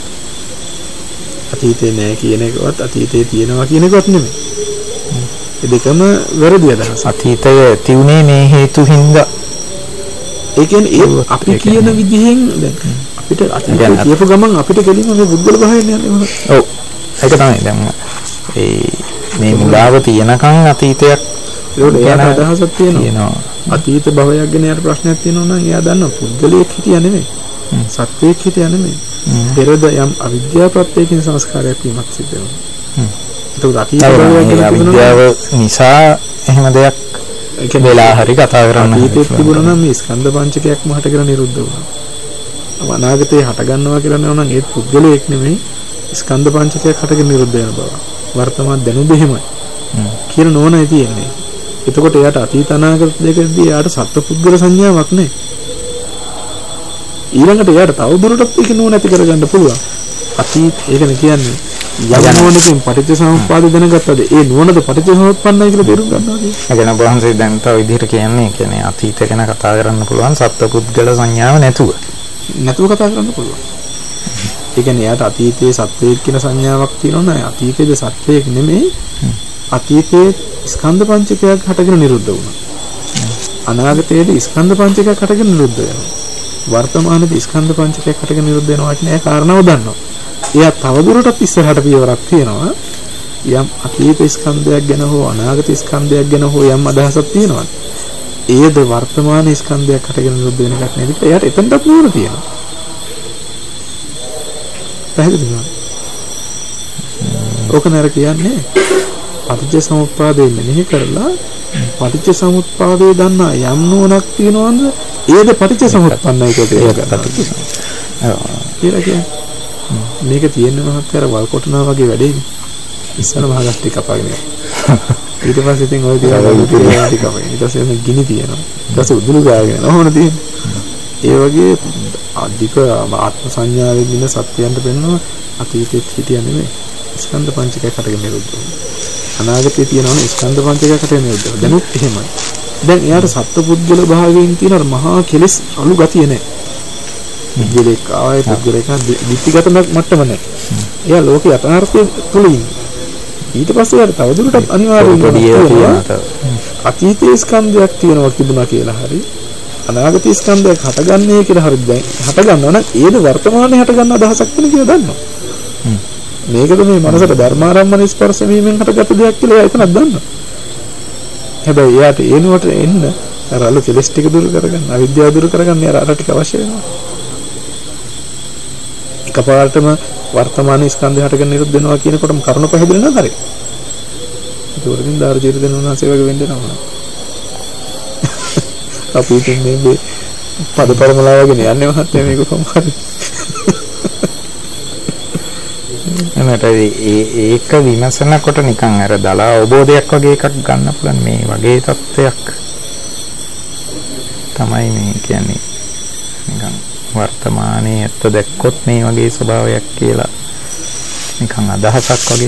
අතීතේ නැහැ කියන එකවත් අතීතේ තියෙනවා කියන එකවත් නෙමෙයි. ඒ දෙකම වැරදි අදහස්. අතීතය තියුනේ මේ හේතු හින්දා. ඒ කියන්නේ අපි කියන විදිහෙන් දැන් අපිට අතීතය කියපු ගමන් අපිට කෙලින්ම මේ බුද්ධල භාවයෙන් යන්නේ. ඔව්. ඒක තමයි දැන් ඒ මේ මුලාව තියනකන් අතීතයක් ගැන අදහසක් තියෙනවා. අතීත භවයක් ගැන යාට ප්‍රශ්නයක් තියෙනවා නම් එයා දන්නවා පුද්ගලයෙක් හිටියා නෙමෙයි. සත්වයෙක් හිටියා නෙමෙයි. පෙරද යම් අවිද්‍යාව ප්‍රත්‍යයෙන් සංස්කාරයක් වීමක් සිද්ධ වෙනවා. ඒක අතීත භවයක් ගැන අවිද්‍යාව නිසා එහෙම දෙයක් වෙලා හරි කතා කරන්න. අතීතයේ තිබුණා නම් මේ ස්කන්ධ පංචකයක්ම හටගෙන නිරුද්ධ වුණා. අනාගතේ හට ගන්නවා කියලා නෝ නම් ඒත් පුද්ගලයෙක් නෙමෙයි ස්කන්ධ පංචකයක් හටගෙන නිරුද්ධ වෙන බව. වර්තමාන දැනුම එහෙමයි. කියන නෝනයි තියෙන්නේ. එතකොට එයාට අතීත අනාගත දෙකදී එයාට සත්පුද්ගල සංඥාවක් නැහැ. ඊළඟට එයාට තව දුරටත් ඒක නෝන ඇති කරගන්න පුළුවන්. අතීත ඒකනේ කියන්නේ යම් නෝනකින් පටිච්චසමුප්පාද දැනගත්තද ඒ නෝනද පටිච්චසමුප්පන්නයි කියලා තේරුම් ගන්නවා කියන්නේ. ඒ කියන්නේ බොහන්සේ දැන් තව විදිහට කියන්නේ කියන්නේ අතීත ගැන කතා කරන්න පුළුවන් සත්පුද්ගල සංඥාව නැතුව. නැතුව කතා කරන්න පුළුවන්. ඒ කියන්නේ යාට අතීතයේ සත්වයක් කියන සංඥාවක් තියෙනවා නෑ. අතීතයේද සත්වයක් නෙමෙයි. අතීතයේ ස්කන්ධ පංචකයක් හටගෙන නිරුද්ධ වුණා. අනාගතයේදී ස්කන්ධ පංචකයක් හටගෙන නිරුද්ධ වෙනවා. වර්තමානයේදී ස්කන්ධ පංචකයක් හටගෙන නිරුද්ධ වෙනවා කියන ඒ කාරණාව දන්නවා. එයා තවදුරටත් ඉස්සරහට පියවරක් තියෙනවා. යම් අතීත ස්කන්ධයක් ගැන හෝ අනාගත ස්කන්ධයක් ගැන හෝ යම් අදහසක් තියෙනවා. ඒද වර්තමාන ස්කන්ධයක් හටගෙන නිරුද්ධ වෙන එකක් නෙවෙයි. එයාට එතනටත් නුවණ තියෙනවා. පැහැදිලිද? ඕක නේර කියන්නේ පටිච්ච සමුප්පාදේ මෙනෙහි කරලා පටිච්ච සමුප්පාදේ දන්නා යම් නුවණක් තියනවද ඒද පටිච්ච සමුප්පන්නයි කියලා ගන්නවා. කියලා කියන්නේ මේක තියෙන මහත්තයාර වල් කොටනවා වගේ වැඩේනේ. ඉස්සර මහගස් ටික කපාගෙන යනවා. ඊට පස්සේ ඉතින් ඔය තියලා වල තියලා ටික කපාගෙන. ඊට පස්සේ ගිනි තියෙනවා. ඊට පස්සේ උදුළු ගාගෙන යනවා. ඕන තියෙන්නේ. ඒ වගේ අධික ආත්ම සංඥාවෙන් ඉන්න සත්‍යයන්ට පෙන්වන අතීතෙත් හිටිය නෙමෙයි. ස්කන්ධ පංචකයක් හටගෙන නිරුද්ධ වෙනවා. අනාගතේ තියෙනවනේ ස්කන්ධ පංචකයක් හටගෙන නිරුද්ධ වෙනවා. දැනුත් එහෙමයි. දැන් එයාට සත්පුද්ගල භාවයෙන් තියෙන අර මහා කෙලෙස් අලු ගතිය නැහැ. පුද්ගලෙක් ආයේ පුද්ගලෙක් දිට්ඨිගත මට්ටම නැහැ. එයා ලෝකේ යථාර්ථය තුල ඉන්නේ. ඊට පස්සේ යාට තවදුරටත් අනිවාර්යයෙන්ම අතීතයේ ස්කන්ධයක් තියෙනවා තිබුණා කියලා හරි අනාගතයේ ස්කන්ධයක් හටගන්නේ කියලා හරි දැන් හටගන්නවා නම් ඒද වර්තමානයේ හටගන්න අදහසක් වෙන කියලා දන්නවා. මේකද මේ මනසට ධර්මාරම්මන ස්පර්ශ වීමෙන් හටගත් දෙයක් කියලා එයා එතනක් දන්නවා. හැබැයි එයාට ඒනුවට එන්න අර අලු කෙලස් ටික දුරු කරගන්න අවිද්‍යාව දුරු කරගන්න යාර අර ටික අවශ්‍ය වෙනවා. එකපාරටම වර්තමානයේ ස්කන්ධය හටගෙන නිරුද්ධ වෙනවා කියනකොටම කරුණ පැහැදිලි නේද හරි? ඒක උඩින් දාර ජීවිත දෙනවා සේවක වෙන්න නම. අපි ඉතින් මේ පද පරමලා වගේ යන්නේ මහත්තයා මේක කොහොමද? එනට ඒක විමසනකොට නිකන් අර දලා අවබෝධයක් වගේ එකක් ගන්න පුළුවන් මේ වගේ තත්ත්වයක් තමයි මේ කියන්නේ නිකන් වර්තමානයේ ඇත්ත දැක්කොත් මේ වගේ ස්වභාවයක් කියලා නිකන් අදහසක් වගේ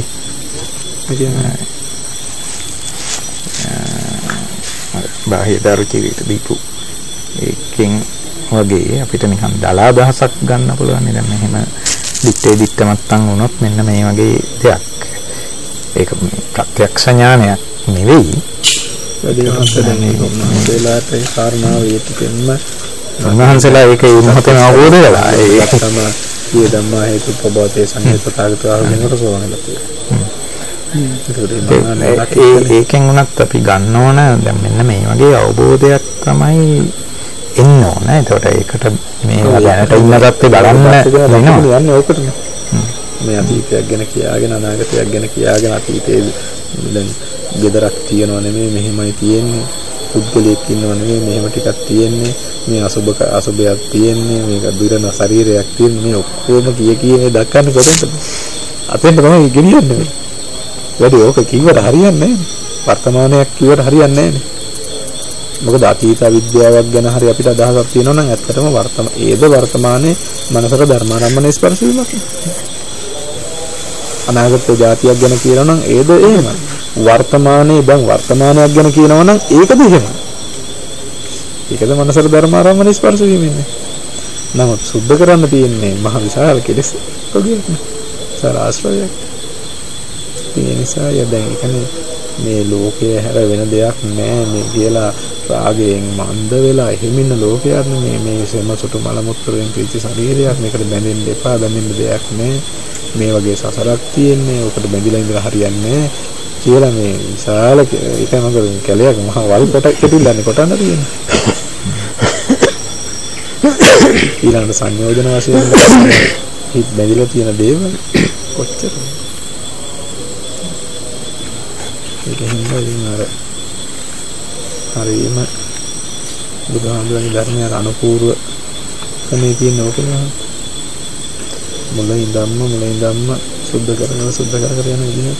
බාහිර දරුචිවිත දීපු ඒකෙන් වගේ අපිට නිකන් දලා අදහසක් ගන්න පුළුවන් නේද මෙහෙම දිත්තේ දිත්තමත්තන් වුණොත් මෙන්න මේ වගේ දෙයක් ඒක ප්‍රත්‍යක්ෂ ඥානයක් නෙවෙයි වැඩිමහත්දෙලාට ඒ කාරණාව ඒකෙන්ම උන්වහන්සේලා ඒක ඒ මොහොතේම අවබෝධ කළා ඒක තමයි මේ ධම්මා හේතු ප්‍රබෝධයේ සංයතතාවකට ආවෙනකොට සෝවනලා තියෙනවා. ඒ ඒකෙන් උනත් අපි ගන්න ඕන දැන් මෙන්න මේ වගේ අවබෝධයක් තමයි එන්න ඕන. ඒකට ඒකට මේවා දැනට ඉන්න තත්ත්වේ බලන්න වෙනවා. යන්නේ ඕකටනේ. මේ අතීතයක් ගැන කියාගෙන අනාගතයක් ගැන කියාගෙන අතීතයේ දැන් gedarak තියනව නෙමෙයි මෙහෙමයි තියෙන්නේ. පුද්ගලයෙක් ඉන්නව නෙමෙයි මෙහෙම ටිකක් තියෙන්නේ. මේ අසුබ අසුබයක් තියෙන්නේ. මේක දුරන ශරීරයක් තියෙන්නේ. මේ ඔක්කොම කිය කී මේ දක්වන්නේ කොතනද? අතෙන්ට තමයි ගෙනියන්නේ. වැඩි ඕක කිව්වට හරියන්නේ නැහැ. වර්තමානයක් කිව්වට හරියන්නේ නැහැ. මොකද අතීත විද්‍යාවක් ගැන හරි අපිට අදහසක් තියෙනවා නම් ඇත්තටම වර්තම ඒද වර්තමානයේ මනසට ධර්මාරම්මන ස්පර්ශ වීමක්. අනාගත જાතියක් ගැන කියනවා නම් ඒද එහෙම. වර්තමානයේ දැන් වර්තමානයක් ගැන කියනවා නම් ඒකද එහෙම. ඒකද මනසට ධර්මාරම්මන ස්පර්ශ වීමන්නේ. නමුත් සුද්ධ කරන්න තියෙන්නේ මහ විශාල කෙලෙස් වගේ සාරාශ්‍රයයක්. ඒ නිසා ය දැන් කියන්නේ මේ ලෝකයේ හැර වෙන දෙයක් නෑ මේ කියලා රාගයෙන් මන්ද වෙලා හිමින්න ලෝකයක් මේ මේ සෙම සුටු මල මුත්‍රයෙන් පිච්ච ශරීරයක් මේකට බැඳෙන්න එපා බැඳෙන්න දෙයක් නෑ මේ වගේ සසරක් තියෙන්නේ ඔකට බැඳිලා ඉඳලා හරියන්නේ කියලා මේ විශාල ඒකම කරගෙන කැලයක් මහ වල් කොට කෙටිල්ලන්නේ කොටන්න තියෙන්නේ ඊළඟ සංයෝජන වශයෙන් හිත බැඳිලා තියෙන දේවල් කොච්චරද ඒක හින්දා ඉතින් අර හරියම බුදුහාමුදුරන්ගේ ධර්මයට අනුකූලව කනේ තියෙන ඕකම මුලින් ධම්ම මුලින් ධම්ම සුද්ධ කරගෙන සුද්ධ කර කර යන විදිහට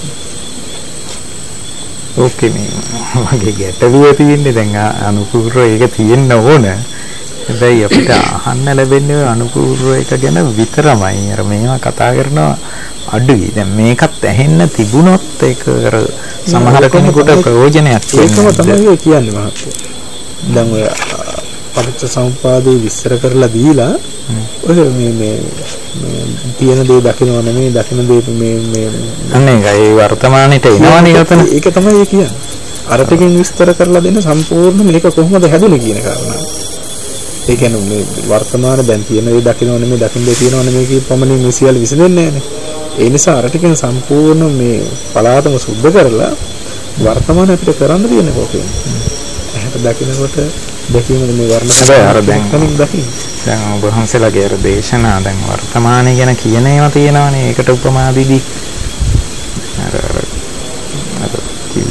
ඕකේ මේ වගේ ගැටලුව තියෙන්නේ දැන් අනුකූලව ඒක තියෙන්න ඕන හැබැයි අපිට අහන්න ලැබෙන්නේ අනුකූලව එක ගැන විතරමයි අර මේවා කතා කරනවා අඩුයි දැන් මේකත් ඇහෙන්න තිබුණොත් ඒක අර සමහර කෙනෙකුට ප්‍රයෝජනයක් ඒකම තමයි කියන්නේ මහත්තයා. දැන් ඔය පටිච්ච සමුප්පාදේ විස්තර කරලා දීලා ඔය මේ මේ තියෙන දේ දකින්න නෙමෙයි දකින්න දේ මේ මේ අනේ ඒ වර්තමානෙට එනවනේ යතන. ඒක තමයි ඒ කියන්නේ. අර ටිකෙන් විස්තර කරලා දෙන්න සම්පූර්ණ මේක කොහොමද හැදුනේ කියන කාරණා. ඒ කියන්නේ මේ වර්තමාන දැන් තියෙන දේ දකින්න නෙමෙයි දකින්න දේ තියෙනව නෙමෙයි කියන පමණින් මේ සියල්ල විසඳෙන්නේ නැහැ නේ. ඒ නිසා අර ටිකෙන් සම්පූර්ණ මේ පලාතම සුද්ධ කරලා වර්තමාන අපිට කරන්න තියෙන කෝකේ. එහෙට දකින්නකොට දැකීම මේ වර්ණ හැබැයි අර දැන් දකින්න. දැන් ඔබ වහන්සේලාගේ අර දේශනා දැන් වර්තමානය ගැන කියන ඒවා තියෙනවානේ ඒකට උපමා දීදී. අර අර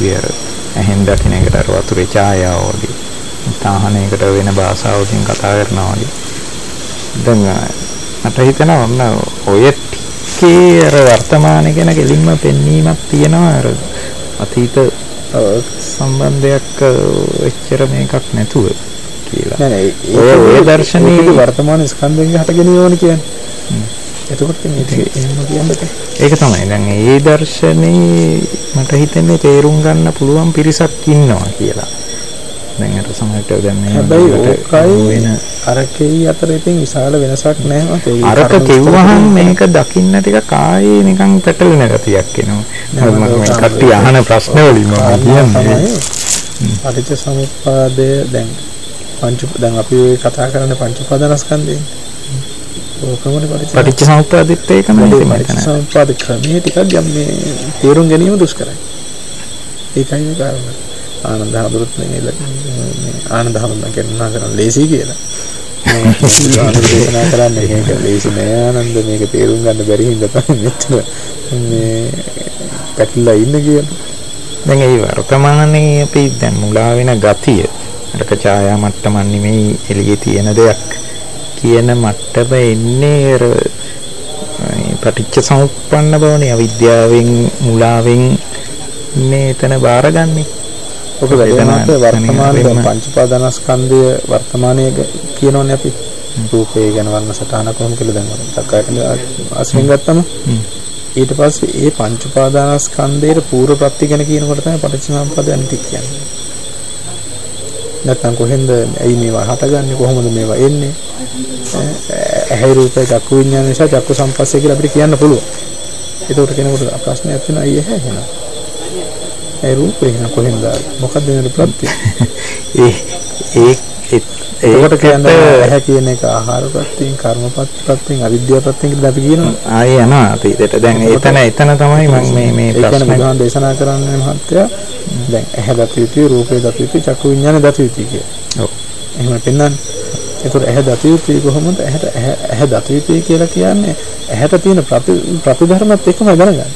වගේ අර ඇහෙන් දකින්න එකට අර වතුරේ ඡායාව වගේ තාහනයකට වෙන භාෂාවකින් කතා කරනවා වගේ. දැන් මට හිතෙනවා ඔන්න ඔය ටිකේ අර වර්තමානයේ ගැන කෙලින්ම පෙන්වීමක් තියෙනවා අර අතීත සම්බන්ධයක් එච්චර මේකක් නැතුව කියලා. නෑ නෑ ඔය ඔය දර්ශනීය වර්තමාන ස්කන්ධයෙන් හටගෙන ඕනේ කියන්නේ. එතකොට මේක එහෙම කියන්නේ. ඒක තමයි. දැන් ඒ දර්ශනේ මට හිතෙන්නේ තේරුම් ගන්න පුළුවන් පිරිසක් ඉන්නවා කියලා. දැන් අර සමහරට දැන් මේ හැබැයි ඕකයි වෙන අරකේ අතර ඉතින් විශාල වෙනසක් නැහැ. අරක කිව්වහම මේක දකින්න ටිකක් ආයේ නිකන් පැටලෙන ගතියක් එනවා. මම මේ කට්ටිය අහන ප්‍රශ්න වලින් මම කියන්නේ පටිච්ච සමුප්පාදය දැන් පංච දැන් අපි කතා කරන්නේ පංච උපාදානස්කන්ධයෙන්. ඕකමනේ පටිච්ච සමුප්පාදෙත් ඒකමයි මම පටිච්ච සමුප්පාද ක්‍රමයේ ටිකක් යම් මේ තේරුම් ගැනීම දුෂ්කරයි. ඒකයි මේ කාරණා. ආනන්ද හඳුරුත් මේ ආනන්ද හඳුනා කියනවා කරන ලේසි කියලා. මේ ආනන්ද දේශනා කරන්නේ මේක ලේසි නෑ ආනන්ද මේක තේරුම් ගන්න බැරි හින්දා තමයි මෙච්චර මේ පැටලලා ඉන්නේ කියලා. දැන් ඒ වර්තමානයේ අපි දැන් මුලා වෙන ගතිය අරක ඡායා මට්ටමන් නෙමෙයි එළියේ තියෙන දෙයක් කියන මට්ටම එන්නේ අර පටිච්ච සමුප්පන්න බවනේ අවිද්‍යාවෙන් මුලාවෙන් මේ එතන බාරගන්නේ. ඔක වැදගත් වර්තමානයේ පංච උපාදානස්කන්ධය වර්තමානයේ කියනෝනේ අපි රූපේ ගැන වර්ණ සටහන කොහොම කියලා දැන් මම තක්කායටම ආශ්‍රයෙන් ගත්තම ඊට පස්සේ ඒ පංච උපාදානස්කන්ධයේ පූර්ව ප්‍රත්‍ය ගැන කියනකොට තමයි පටිච්චසමුප්පාදයන් ටික කියන්නේ. නැත්නම් කොහෙන්ද ඇයි මේවා හටගන්නේ කොහොමද මේවා එන්නේ? ඇහැ රූපේ චක්කු විඤ්ඤාණ නිසා චක්කු සම්පස්සේ කියලා අපිට කියන්න පුළුවන්. ඒකට කෙනෙකුට ප්‍රශ්නයක් තියෙනවා අයියේ ඇහැ එහෙනම්. ඒ රූපේ එහෙනම් කොහෙන්ද මොකද්ද මේ ප්‍රත්‍ය? ඒ ඒ ඒකට කියන්නේ ඇහැ කියන එක ආහාර ප්‍රත්‍යයෙන් කර්මපත් ප්‍රත්‍යයෙන් අවිද්‍යාව ප්‍රත්‍යයෙන් කියලා අපි කියනවා. ආයේ යනවා අතීතයට. දැන් එතන එතන තමයි මම මේ මේ ප්‍රශ්න බුදුහාම දේශනා කරන්නේ මහත්තයා. දැන් ඇහැ දත යුතුයි රූපේ දත යුතුයි චක්කු විඤ්ඤාණය දත යුතුයි කියලා. ඔව්. එහෙම පෙන්නන්නේ. ඒකට ඇහැ දත යුතුයි කොහොමද? ඇහැට ඇහැ දත යුතුයි කියලා කියන්නේ ඇහැට තියෙන ප්‍රතිධර්මත් එක්කම දැනගන්න.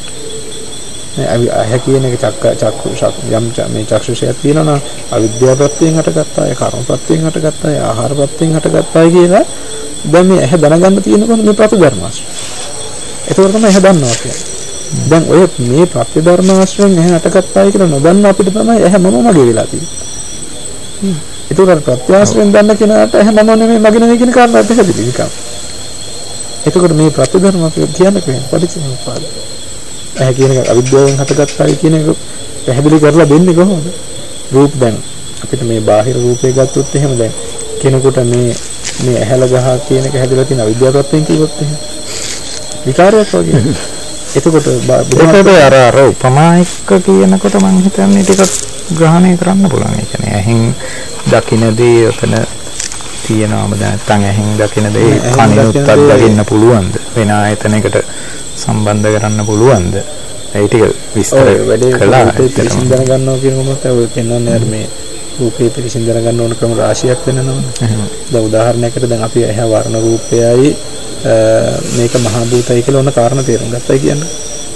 ඇහැ කියන එක චක්ක චක්කු යම් මේ චක්ෂුෂයක් තියෙනවා අවිද්‍යාව ප්‍රත්‍යයෙන් හටගත්තා ඒ කර්ම ප්‍රත්‍යයෙන් හටගත්තා ඒ ආහාර ප්‍රත්‍යයෙන් හටගත්තා කියලා දැන් මේ ඇහැ දැනගන්න තියෙනකොට මේ ප්‍රතිධර්මාශ්‍රය. ඒකවල තමයි ඇහැ දන්නවා කියන්නේ. දැන් ඔය මේ ප්‍රතිධර්මාශ්‍රයෙන් ඇහැ හටගත්තා කියලා නොදන්න අපිට තමයි ඇහැ මම මගේ වෙලා තියෙන්නේ. ඒකවල ප්‍රත්‍යාශ්‍රයෙන් දන්න කෙනාට ඇහැ මම නෙමෙයි මගේ නෙමෙයි කියන කාරණාව පැහැදිලි නිකන්. එතකොට මේ ප්‍රතිධර්ම කියන්නේ කොහෙන්ද? පටිච්චසමුප්පාද. ඇහැ කියන එක අවිද්‍යාවෙන් හටගත්තායි කියන එක පැහැදිලි කරලා දෙන්නේ කොහොමද? රූප දැන් අපිට මේ බාහිර රූපේ ගත්තොත් එහෙම දැන් කෙනෙකුට මේ මේ ඇහැල ගහ කියන එක හැදලා තියෙන අවිද්‍යාවයෙන් කිව්වොත් එහෙම විකාරයක් වගේ. එතකොට ඒකට අර අර උපමා එක්ක කියනකොට මම හිතන්නේ ටිකක් ග්‍රහණය කරන්න පුළුවන්. ඒ කියන්නේ ඇහෙන් දකින්නදී ඔතන තියෙනවම නැත්නම් ඇහෙන් දකින්නදී කනිනුත් අත්දකින්න පුළුවන්ද? වෙන ආයතනයකට සම්බන්ධ කරන්න පුළුවන්ද? ඒ ටික විස්තර කළා. පිළිසින් දැනගන්නවා කියන මොකක්ද ඔය කියන්නේ මේ රූපේ පිළිසින් දැනගන්න ඕන ක්‍රම රාශියක් වෙනවනේ. දැන් උදාහරණයකට දැන් අපි ඇහැ වර්ණ රූපයයි මේක මහ භූතයි කියලා ඕන කාරණා තේරුම් ගත්තයි කියන්නේ.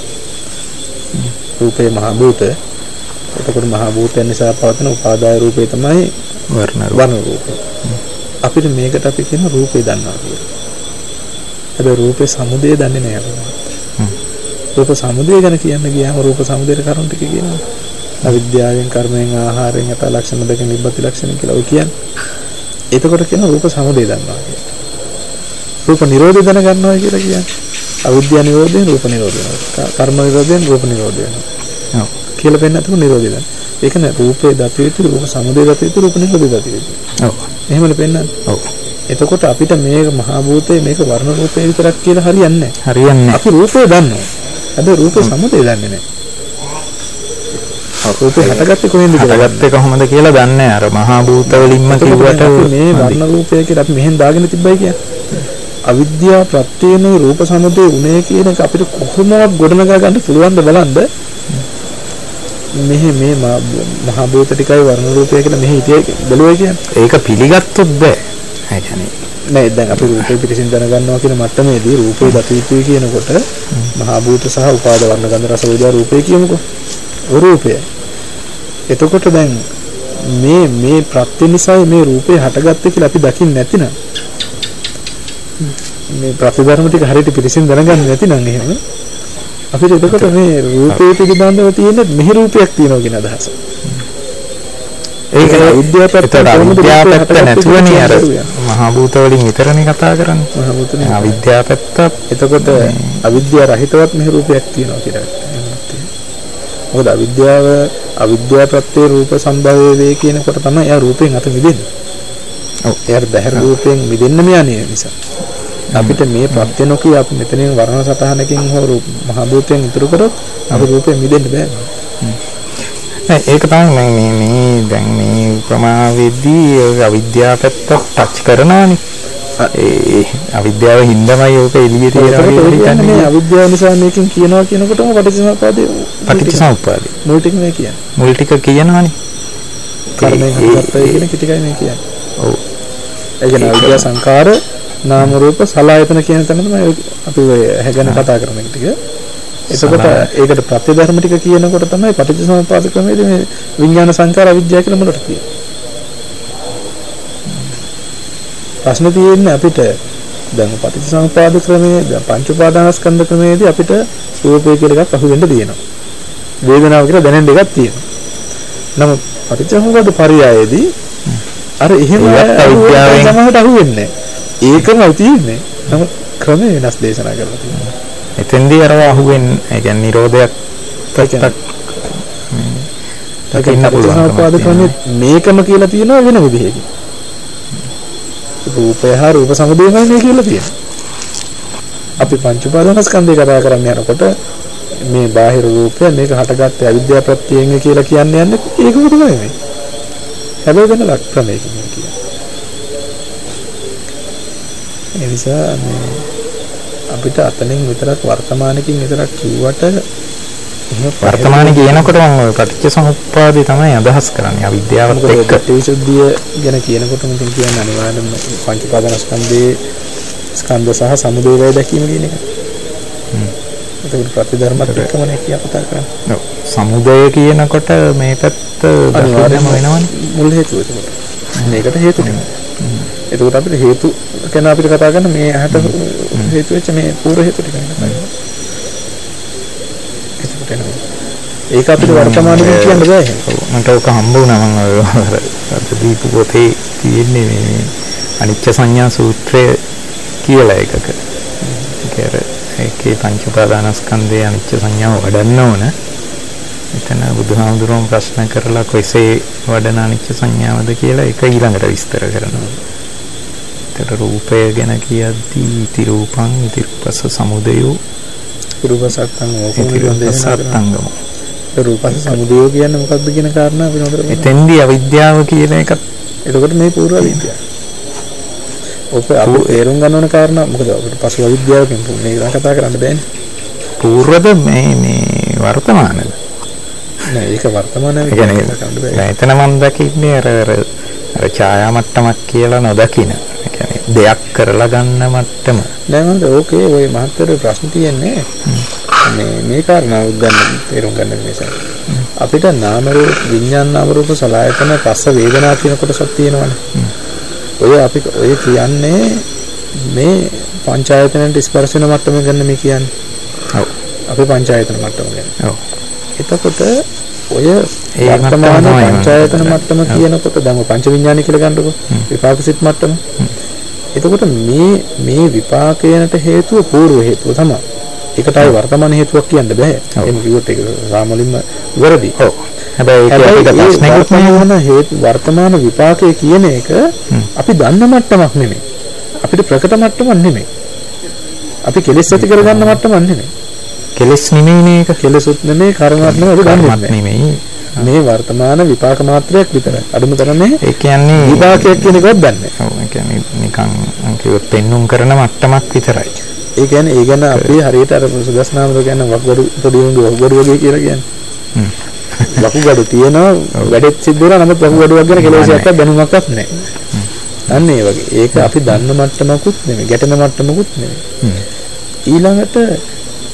රූපේ මහ භූත. එතකොට මහ භූතයන් නිසා පවතින උපාදාය රූපේ තමයි වර්ණ වර්ණ රූපේ. අපිට මේකට අපි කියන රූපේ දන්නවා කියලා. හැබැයි රූපේ සමුදය දන්නේ නැහැ. රූප සමුදය ගැන කියන්න ගියාම රූප සමුදයට කරුණු ටික කියනවා. අවිද්‍යාවෙන් කර්මයෙන් ආහාරයෙන් යත ලක්ෂණ දෙක නිබ්බති ලක්ෂණ කියලා ඔය කියන්නේ. එතකොට කියන රූප සමුදය දන්නවා කියලා. රූප නිරෝධය දැන ගන්නවා කියලා කියන්නේ. අවිද්‍යාව නිරෝධයෙන් රූප නිරෝධය වෙනවා. කර්ම නිරෝධයෙන් රූප නිරෝධය වෙනවා. ඔව්. කියලා පෙන්නතම නිරෝධය දැන. ඒක නේ රූපේ දත යුතු රූප සමුදය දත යුතු රූප නිරෝධය දත යුතු. ඔව්. එහෙමනේ පෙන්නන්නේ. ඔව්. එතකොට අපිට මේක මහා භූතේ මේක වර්ණ රූපේ විතරක් කියලා හරියන්නේ නැහැ. හරියන්නේ නැහැ. අපි රූපේ දන්නවා. හැබැයි රූප සමුදය දන්නේ නැහැ. රූපේ හටගත්තේ කොහෙන්ද කියලා. හටගත්තේ කොහොමද කියලා දන්නේ නැහැ. අර මහා භූත වලින්ම කිව්වට මේ වර්ණ රූපය කියලා අපි මෙහෙන් දාගෙන තිබ්බයි කියන්නේ. අවිද්‍යාව ප්‍රත්‍යයෙන් රූප සමුදය උනේ කියන එක අපිට කොහොමවත් ගොඩනගා ගන්න පුළුවන්ද බලන්න. මෙහි මේ මහා භූත ටිකයි වර්ණ රූපය කියලා මෙහි හිතේ බැලුවයි කියන්නේ. ඒක පිළිගත්තොත් බෑ. ඒ කියන්නේ නෑ දැන් අපි රූපේ පිළිසින් දැනගන්නවා කියන මට්ටමේදී රූපේ දත යුතුයි කියනකොට මහා භූත සහ උපාද වර්ණ ගන්ධ රස ඕජා රූපේ කියමුකෝ. ඔය රූපය. එතකොට දැන් මේ මේ ප්‍රත්‍ය නිසායි මේ රූපේ හටගත්තේ කියලා අපි දකින්නේ නැතිනම් මේ ප්‍රතිධර්ම ටික හරියට පිළිසින් දැනගන්නේ නැතිනම් එහෙම අපිට එතකොට මේ රූපේ පිළිබඳව තියෙන මෙහි රූපයක් තියෙනවා කියන අදහස. ඒක විද්‍යාපත්ත විද්‍යාපත්ත නැතුවනේ අර මහා භූත වලින් විතරනේ කතා කරන්නේ. මහා භූතනේ අවිද්‍යාපත්ත. එතකොට අවිද්‍යාව රහිතවත් මෙහි රූපයක් තියෙනවා කියලා. මොකද අවිද්‍යාව අවිද්‍යාපත්තේ රූප සම්භවයේ වේ කියනකොට තමයි එයා රූපයෙන් අත මිදෙන්නේ. ඔව් එයාට බහැර රූපයෙන් මිදෙන්න මෙයන්නේ නිසා. අපිට මේ ප්‍රත්‍ය නොකිය අපි මෙතනින් වර්ණ සටහනකින් හෝ රූප මහ භූතයෙන් ඉතුරු කරොත් අපි රූපයෙන් මිදෙන්න බෑ. ඒක තමයි මම මේ මේ දැන් මේ ප්‍රමාවෙදී අවිද්‍යාව පැත්ත ටච් කරනවානේ. ඒ අවිද්‍යාව හින්දාමයි ඕක එළියට එනවා මේ අවිද්‍යාව නිසා මේකෙන් කියනවා කියනකොටම පටිච්චසමුප්පාදේ පටිච්චසමුප්පාදේ මුල් ටික මේ කියන්නේ. මුල් ටික කියනවානේ. කර්මයෙන් හටගත්තා කියන ටිකයි මේ කියන්නේ. ඔව්. ඒ කියන්නේ අවිද්‍යා සංකාර නාම රූප සලආයතන කියන තැන තමයි අපි ඔය හැගෙන කතා කරන එක ටික. එතකොට ඒකට ප්‍රත්‍යධර්ම ටික කියනකොට තමයි පටිච්චසමුප්පාද ක්‍රමයේදී මේ විඥාන සංකාර අවිද්‍යාව කියලා මොනට කියන්නේ. ප්‍රශ්න තියෙන්නේ අපිට දැන් පටිච්චසමුප්පාද ක්‍රමයේ දැන් පංච උපාදානස්කන්ධ ක්‍රමයේදී අපිට රූපය කියලා එකක් අහු වෙන්න තියෙනවා. වේදනාව කියලා දැනෙන්න එකක් තියෙනවා. නමුත් පටිච්චසමුප්පාද පරියායේදී අර එහෙම අවිද්‍යාවෙන් සමහරට අහු වෙන්නේ නැහැ. ඒකම තියෙන්නේ. නමුත් ක්‍රමය වෙනස් දේශනා කරලා තියෙනවා. එතෙන්දී අරව අහුවෙන්නේ ඒ කියන්නේ නිරෝධයක් පැත්තක් දකින්න පුළුවන්. මේකම කියලා තියෙනවා වෙන විදිහකින්. රූපය හා රූප සමුදයමයි මේ කියලා තියෙනවා. අපි පංච උපාදානස්කන්ධය කතා කරන්න යනකොට මේ බාහිර රූපය මේක හටගත්තේ අවිද්‍යාව ප්‍රත්‍යයෙන් කියලා කියන්නේ යන්නේ ඒකම තමයි මේ. හැබැයි වෙන ලක්ෂණයකින් කියන්නේ. ඒ නිසා මේ අපිට අතනින් විතරක් වර්තමානකින් විතරක් කිව්වට වර්තමානයේ කියනකොට මම ඔය පටිච්චසමුප්පාදේ තමයි අදහස් කරන්නේ අවිද්‍යාවත් එක්ක. ප්‍රතිවිසුද්ධිය ගැන කියනකොට මම කියන්නේ අනිවාර්යයෙන්ම පංච උපාදානස්කන්ධයේ ස්කන්ධ සහ සමුදය වේ දැකීම කියන එක. හ්ම්. ඒක ප්‍රතිධර්මත් එක්කමනේ කියා කතා කරන්නේ. ඔව්. සමුදය කියනකොට මේ පැත්ත අනිවාර්යයෙන්ම වෙනවනේ. මුල් හේතුව ඒක. මේකට හේතු නෙමෙයි. එතකොට අපිට හේතු ගැන අපිට කතා කරන මේ ඇහැට හේතු වෙච්ච මේ පූර්ව හේතු ටික නේද? ඒක අපිට වර්තමානයේ කියන්න බෑ. මට ඔක හම්බ වුණා මම අර දීපු පොතේ තියෙන්නේ මේ අනිච්ච සංඥා සූත්‍රය කියලා එකක. ඒක ඒකේ පංච උපාදානස්කන්ධයේ අනිච්ච සංඥාව වඩන්න ඕන. එතන බුදුහාමුදුරුවෝ ප්‍රශ්න කරලා කොයිසේ වඩන අනිච්ච සංඥාවද කියලා ඒක ඊළඟට විස්තර කරනවා. ඒතර රූපය ගැන කියද්දී ඉති රූපං ඉති රූපස සමුදයෝ රූපසත්තං ඕකෝසත්තංගම රූපස සමුදය කියන්නේ මොකක්ද කියන කාරණා අපි හොඳට එතෙන්දී අවිද්‍යාව කියන එකත් එතකොට මේ පූර්ව අවිද්‍යාව. ඔක අපි තේරුම් ගන්න ඕන කාරණා මොකද අපිට පසු අවිද්‍යාවකින් මේ කතා කරන්න බෑනේ. පූර්වද මේ මේ වර්තමානද? නෑ ඒක වර්තමානයේ කියන්නේ එතන මම දකින්නේ අර අර ඡායා මට්ටමක් කියලා නොදකින. ඒ කියන්නේ දෙයක් කරලා ගන්න මට්ටම. නෑ මන්ද ඕකේ ওই මහත්තර ප්‍රශ්න තියෙන්නේ මේ මේ කාරණාව ගන්න තේරුම් ගන්න නිසා. අපිට නාම රූප විඥාන නාම රූප සලආයතන පස්ස වේදනා කියන කොටසක් තියෙනවානේ. ඔය අපි ඔය කියන්නේ මේ පංචායතනෙට ස්පර්ශ වෙන මට්ටම ගන්න මේ කියන්නේ. ඔව්. අපි පංචායතන මට්ටම ගන්න. ඔව්. එතකොට ඔය වර්තමාන පංචායතන මට්ටම කියනකොට දැන් පංච විඥානය කියලා ගන්නකො විපාක සිත් මට්ටම. එතකොට මේ මේ විපාකයන්ට හේතුව పూర్ව හේතුව තමයි. ඒකට ආයි වර්තමාන හේතුවක් කියන්න බෑ. එහෙම කිව්වොත් ඒක සාමාන්‍යයෙන්ම වැරදි. ඔව්. හැබැයි ඒක ප්‍රශ්නයක් නෙවෙයි. හේතු වර්තමාන විපාකය කියන එක අපි දන්න මට්ටමක් නෙමෙයි. අපිට ප්‍රකට මට්ටමක් නෙමෙයි. අපි කෙලෙස් ඇති කරගන්න මට්ටමක් නෙමෙයි. කෙලෙස් නෙමෙයිනේ ඒක. කෙලෙසුත් නෙමෙයි කර්මවත් නෙමෙයි අපි කර්මවත් නෙමෙයි. මේ වර්තමාන විපාක මාත්‍රයක් විතරයි. අඩුම තරමේ ඒ කියන්නේ විපාකයක් කියන එකවත් දන්නේ. ඔව් ඒ කියන්නේ නිකන් කිව්වොත් පෙන්눔 කරන මට්ටමක් විතරයි. ඒ කියන්නේ ඒ ගැන අපි හරියට අර සුදස්නාමද කියන්නේ වකුගඩු පොඩි උන්ගේ වකුගඩු වගේ කියලා කියන්නේ. හ්ම්. වකුගඩු තියෙනවා වැඩෙත් සිද්ධ වෙනවා නමුත් වකුගඩුවක් ගැන කෙලෙසයක් දැනුමක්වත් නැහැ. අන්න ඒ වගේ. ඒක අපි දන්න මට්ටමකුත් නෙමෙයි, ගැටෙන මට්ටමකුත් නෙමෙයි. ඊළඟට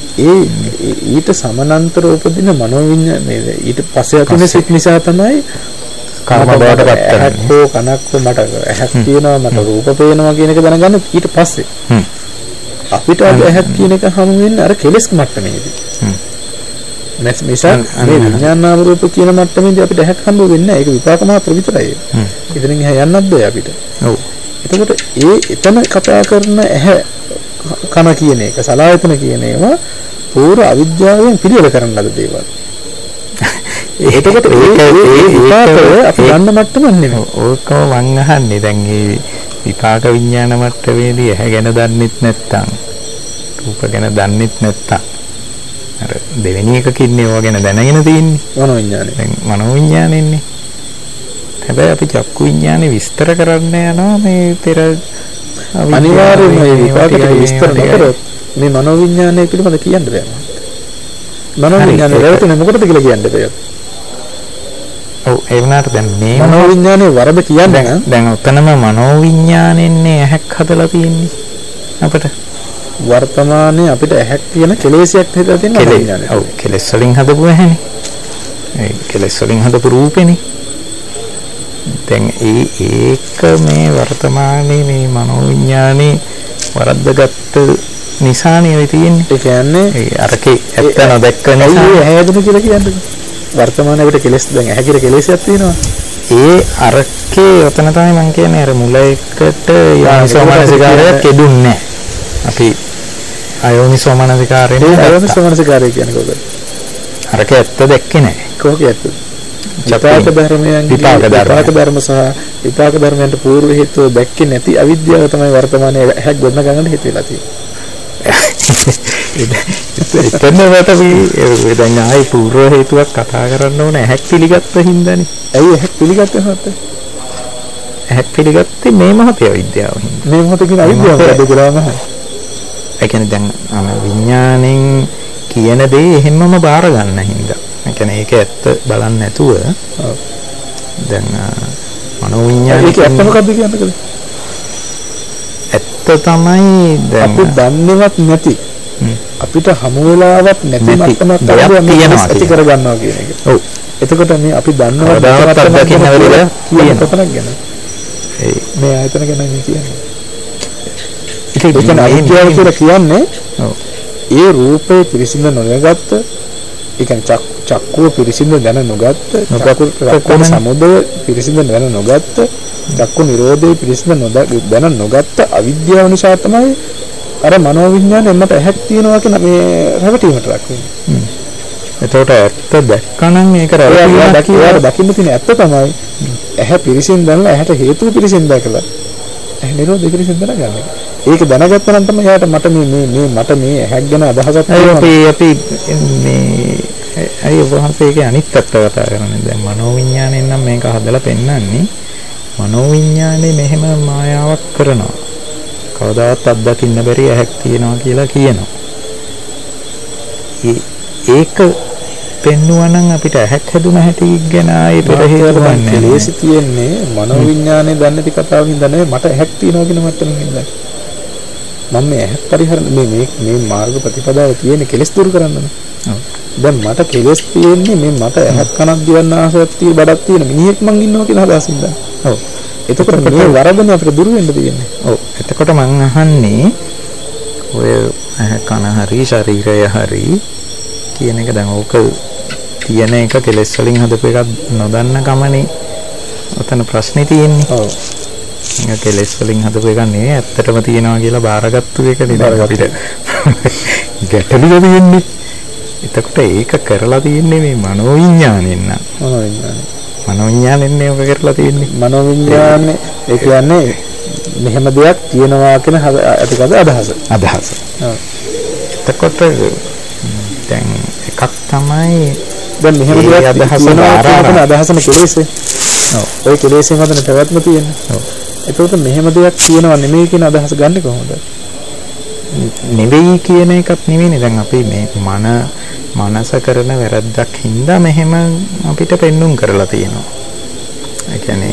ඒ ඊට සමානතර උපදින මනෝවිඤ්ඤාණ මේ ඊට පස්සේ ඇතිවෙන සිත් නිසා තමයි කර්ම බවට පත් කරන්නේ. හෝ කනක් මට ඇහක් තියෙනවා මට රූප පේනවා කියන එක දැනගන්න ඊට පස්සේ. හ්ම්. අපිට ඇහක් කියන එක හමු වෙන්නේ අර කෙලස් මට්ටමේදී. හ්ම්. නැත් නිසා මේ විඥානාම රූප කියන මට්ටමේදී අපිට ඇහක් හම්බ වෙන්නේ නැහැ. ඒක විපාක මාත්‍ර විතරයි. හ්ම්. ඉතින් එහා යන්නත් බෑ අපිට. ඔව්. එතකොට ඒ එතන කතා කරන ඇහැ කන කියන එක සලආයතන කියන ඒවා පූර්ව අවිද්‍යාවෙන් පිළිවෙල කරන ලද දේවල්. එතකොට ඒ ඒ විපාකය අපි ගන්න මට්ටම නෙමෙයි. ඕකම මං අහන්නේ දැන් මේ විපාක විඥාන මට්ටමේදී ඇහැ ගැන දන්නෙත් නැත්තම් රූප ගැන දන්නෙත් නැත්තම් අර දෙවෙනි එකකින්නේ ඕවා ගැන දැනගෙන තියෙන්නේ මනෝ විඥානේ. දැන් මනෝ විඥානෙන්නේ. හැබැයි අපි චක්කු විඥානේ විස්තර කරන්න යනවා මේ පෙර අනිවාර්යයෙන්ම මේ විපාකට විස්තර නොකරොත් මේ මනෝ විඥානය පිළිබඳ කියන්න බෑ. මනෝ විඥානේ රැවටුනේ මොකටද කියලා කියන්න බෑ. ඔව් ඒ වුණාට දැන් මේ මනෝ විඥානේ වරද කියන්නේ දැන් දැන් උතනම මනෝ විඥානෙන්නේ ඇහැක් හදලා තියෙන්නේ අපිට වර්තමානයේ අපිට ඇහැක් කියන කෙලෙසයක් හදලා තියෙන මනෝ විඥානේ. ඔව් කෙලෙස් වලින් හදපු ඇහැනේ. ඒ කෙලෙස් වලින් හදපු රූපෙනේ. දැන් ඒ ඒක මේ වර්තමානයේ මේ මනෝ විඥානේ වරද්දගත්ත නිසානේ ඔය තියෙන්නේ. ඒ කියන්නේ ඒ අරකේ ඇත්ත නොදැක්ක නිසා ඒ ඇහැදුන කියලා කියන්නේ. වර්තමානයේ අපිට කෙලස් දැන් ඇහැ කියලා කෙලෙසයක් තියෙනවා. ඒ අරකේ ඔතන තමයි මම කියන්නේ අර මුල එකට යෝනිසෝමනසිකාරයක් කෙදුන්නේ නැහැ. අපි අයෝනිසෝමනසිකාරයෙන් ඒ අයෝනිසෝමනසිකාරය කියන්නේ කොහොමද? අරකේ ඇත්ත දැක්කේ නැහැ. කොහොමද ඇත්ත? විපාක ධර්මයන් විපාක ධර්ම සහ විපාක ධර්මයන්ට పూర్ව හේතුව දැක්කේ නැති අවිද්‍යාව තමයි වර්තමානයේ ඇහැක් ගොඩන ගන්න හේතු වෙලා තියෙන්නේ. එතන වලට දැන් ආයි పూర్ව හේතුවක් කතා කරන්න ඕන ඇහැක් පිළිගත්ත හින්දානේ. ඇයි ඇහැක් පිළිගත්තේ නැත්තේ? ඇහැක් පිළිගත්තේ මේ මොහොතේ අවිද්‍යාව හින්දා. මේ මොහොතේ කියන අවිද්‍යාව මොකද කියලා නැහැ. ඒ කියන්නේ දැන් විඥාණයෙන් කියන දේ එහෙමම බාර ගන්න හින්දා. ඒ කියන්නේ ඒක ඇත්ත බලන්නේ නැතුව දැන් මනෝ විඥානය ඒක ඇත්ත මොකද්ද කියන්නේ? ඇත්ත තමයි දැන් අපි දන්නේවත් නැති අපිට හමු වෙලාවක් නැති මට්ටමක් තමයි ඇති කර ගන්නවා කියන එක. ඔව්. එතකොට මේ අපි දන්නවත් නැති කියන වෙලාව කියන කොටනක් ගැන. ඒ මේ ආයතන ගැන මේ කියන්නේ. ඒක කියන්නේ අවිද්‍යාව කියලා කියන්නේ ඔව්. ඒ රූපේ පිරිසිඳ නොගත්ත ඒ කියන්නේ චක්කුව පිරිසිඳ දැන නොගත්ත චක්කුව සමුදය පිරිසිඳ දැන නොගත්ත චක්කු නිරෝධේ පිරිසිඳ දැන නොගත්ත අවිද්‍යාව නිසා තමයි අර මනෝ විඥානේ මට ඇහක් තියනවා කියන මේ රැවටීමට ලක් වෙන්නේ. එතකොට ඇත්ත දැක්කනම් ඒක රැවටීමක් දකින්න තියෙන ඇත්ත තමයි ඇහැ පිරිසිඳ දැනලා ඇහැට හේතුව පිරිසිඳ දැකලා ඇහැ නිරෝධ පිරිසිඳ දැනගන්න. ඒක දැනගත්තා නම් තමයි යාට මට මේ මේ මේ මට මේ ඇහැක් ගැන අදහසක් තියෙනවා. අපි අපි මේ අය වහන්සේගේ අනිත් පැත්ත කතා කරන්නේ. දැන් මනෝ විඥාණයෙන් නම් මේක හදලා පෙන්නන්නේ මනෝ විඥානේ මෙහෙම මායාවක් කරනවා. කවදාවත් අත්දකින්න බැරි ඇහැක් තියෙනවා කියලා කියනවා. ඒක පෙන්නුවා නම් අපිට ඇහැක් හැදුන හැටි ගැන ආයේ පෙර හේතුවන්නේ. ලේසි තියෙන්නේ මනෝ විඥානේ දන්නේ නැති කතාවකින් දන්නේ මට ඇහැක් තියෙනවා කියන මට්ටමින් ඉඳලා. මම මේ ඇහත් පරිහරණ මේ මේ මේ මාර්ග ප්‍රතිපදාව තියෙන්නේ කෙලස් දුරු කරන්නනේ. ඔව්. දැන් මට කෙලස් තියෙන්නේ මේ මට ඇහත් කනක් දිවන්න ආසාවක් තියෙන බඩක් තියෙන මිනිහෙක් මං ඉන්නවා කියලා හදාසින් දැන්. ඔව්. එතකොට මේ වරදනේ අපිට දුරු වෙන්න තියෙන්නේ. ඔව්. එතකොට මං අහන්නේ ඔය ඇහ කන හරි ශරීරය හරි කියන එක දැන් ඕක තියෙන එක කෙලස් වලින් හදපු එකක් නොදන්න කමනේ ඔතන ප්‍රශ්නේ තියෙන්නේ. ඔව්. ඒක කෙලස් වලින් හදපු එකක් නෙවෙයි ඇත්තටම තියෙනවා කියලා බාරගත්තු එක නේද අපිට. ගැටලුව තියෙන්නේ. එතකොට ඒක කරලා තියෙන්නේ මේ මනෝ විඥාණයෙන් නම්. මනෝ විඥාණය. මනෝ විඥාණයෙන් නේ ඔක කරලා තියෙන්නේ. මනෝ විඥානේ ඒ කියන්නේ මෙහෙම දෙයක් තියෙනවා කියන ඇතිකද අදහස. අදහස. ඔව්. එතකොට දැන් එකක් තමයි දැන් මෙහෙම දෙයක් අදහස තියෙනවා අදහසනේ කෙලෙසේ. ඔව්. ඔය කෙලෙසේ මතන පැවැත්ම තියෙන්නේ. ඔව්. එතකොට මෙහෙම දෙයක් තියෙනවා නෙමෙයි කියන අදහස ගන්න කොහොමද? නෙවෙයි කියන එකත් නෙවෙයිනේ දැන් අපි මේ මන මනස කරන වැරද්දක් හින්දා මෙහෙම අපිට පෙන්눔 කරලා තියෙනවා. ඒ කියන්නේ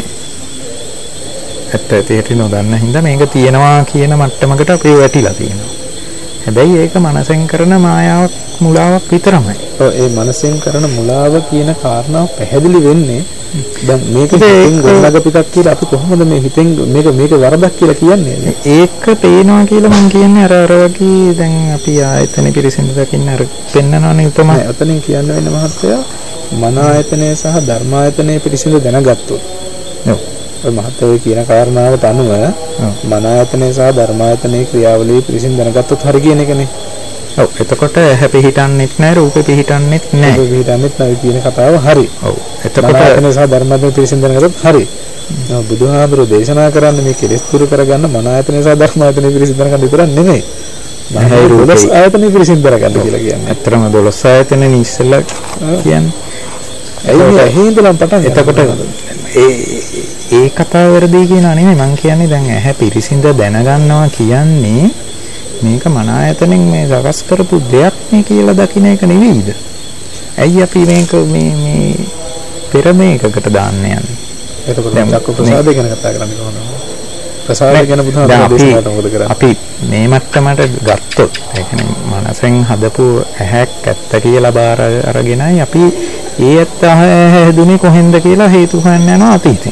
ඇත්ත ඇත්තට නොදන්න හින්දා මේක තියෙනවා කියන මට්ටමකට අපි වැටිලා තියෙනවා. හැබැයි ඒක මනසෙන් කරන මායාවක් මුලාවක් විතරමයි. ඔව් ඒ මනසෙන් කරන මුලාව කියන කාරණාව පැහැදිලි වෙන්නේ දැන් මේක හිතෙන් ගොඩනගපු එකක් කියලා අපි කොහොමද මේ හිතෙන් මේක මේක වරදක් කියලා කියන්නේ? ඒක පේනවා කියලා මම කියන්නේ අර අර වගේ දැන් අපි ආයතන පිරිසිදු දකින්න අර පෙන්නනවනේ උතම. නෑ ඔතනින් කියන්න වෙන්නේ මහත්තයා මන ආයතනය සහ ධර්ම ආයතනය පිරිසිදු දැනගත්තොත්. ඔව්. ඔය මහත්තයා කියන කාරණාවට අනුව මන ආයතනය සහ ධර්ම ආයතනයේ ක්‍රියාවලිය පිරිසිදු දැනගත්තොත් හරි කියන එකනේ. ඔව් එතකොට හැපි හිටන්නෙත් නෑ රූපෙ පිහිටන්නෙත් නෑ. රූපෙ පිහිටන්නෙත් නෑ කියන කතාව හරි. ඔව්. එතකොට මන ආයතනය සහ ධර්ම ආයතනය පිරිසිදු දැනගත්තොත් හරි. නෝ බුදුහාමුදුරෝ දේශනා කරන්නේ මේ කෙලෙස් දුරු කරගන්න මන ආයතනය සහ ධර්ම ආයතනය පිරිසිදු දැනගන්න විතරක් නෙමෙයි. මහයි දොළොස් ආයතනෙ පිරිසිදු කරගන්න කියලා කියන්නේ. ඇත්තටම දොළොස් ආයතනෙ ඉස්සෙල්ලා කියන්නේ. ඇයි ඇහි ඉඳලා පටන් එතකොට ඒ ඒ කතාව වැරදි කියනවා නෙමෙයි මං කියන්නේ දැන් ඇහැ පිරිසිදු දැනගන්නවා කියන්නේ මේක මන ආයතනෙන් මේ සකස් කරපු දෙයක් නේ කියලා දකින්න එක නෙවෙයිද? ඇයි අපි මේක මේ මේ පෙර මේකකට දාන්න යන්නේ? එතකොට චක්කු ප්‍රසාදය ගැන කතා කරන්නේ කොහොමද? ප්‍රසාදය ගැන බුදුහාමුදුරුවෝ දේශනාවට මොකද කරන්නේ? අපි මේ මට්ටමට ගත්තොත් ඒ කියන්නේ මනසෙන් හදපු ඇහැක් ඇත්ත කියලා බාර අරගෙනයි අපි ඒ ඇත්ත හැදුනේ කොහෙන්ද කියලා හේතු හොයන්න යනවා අතීතේ.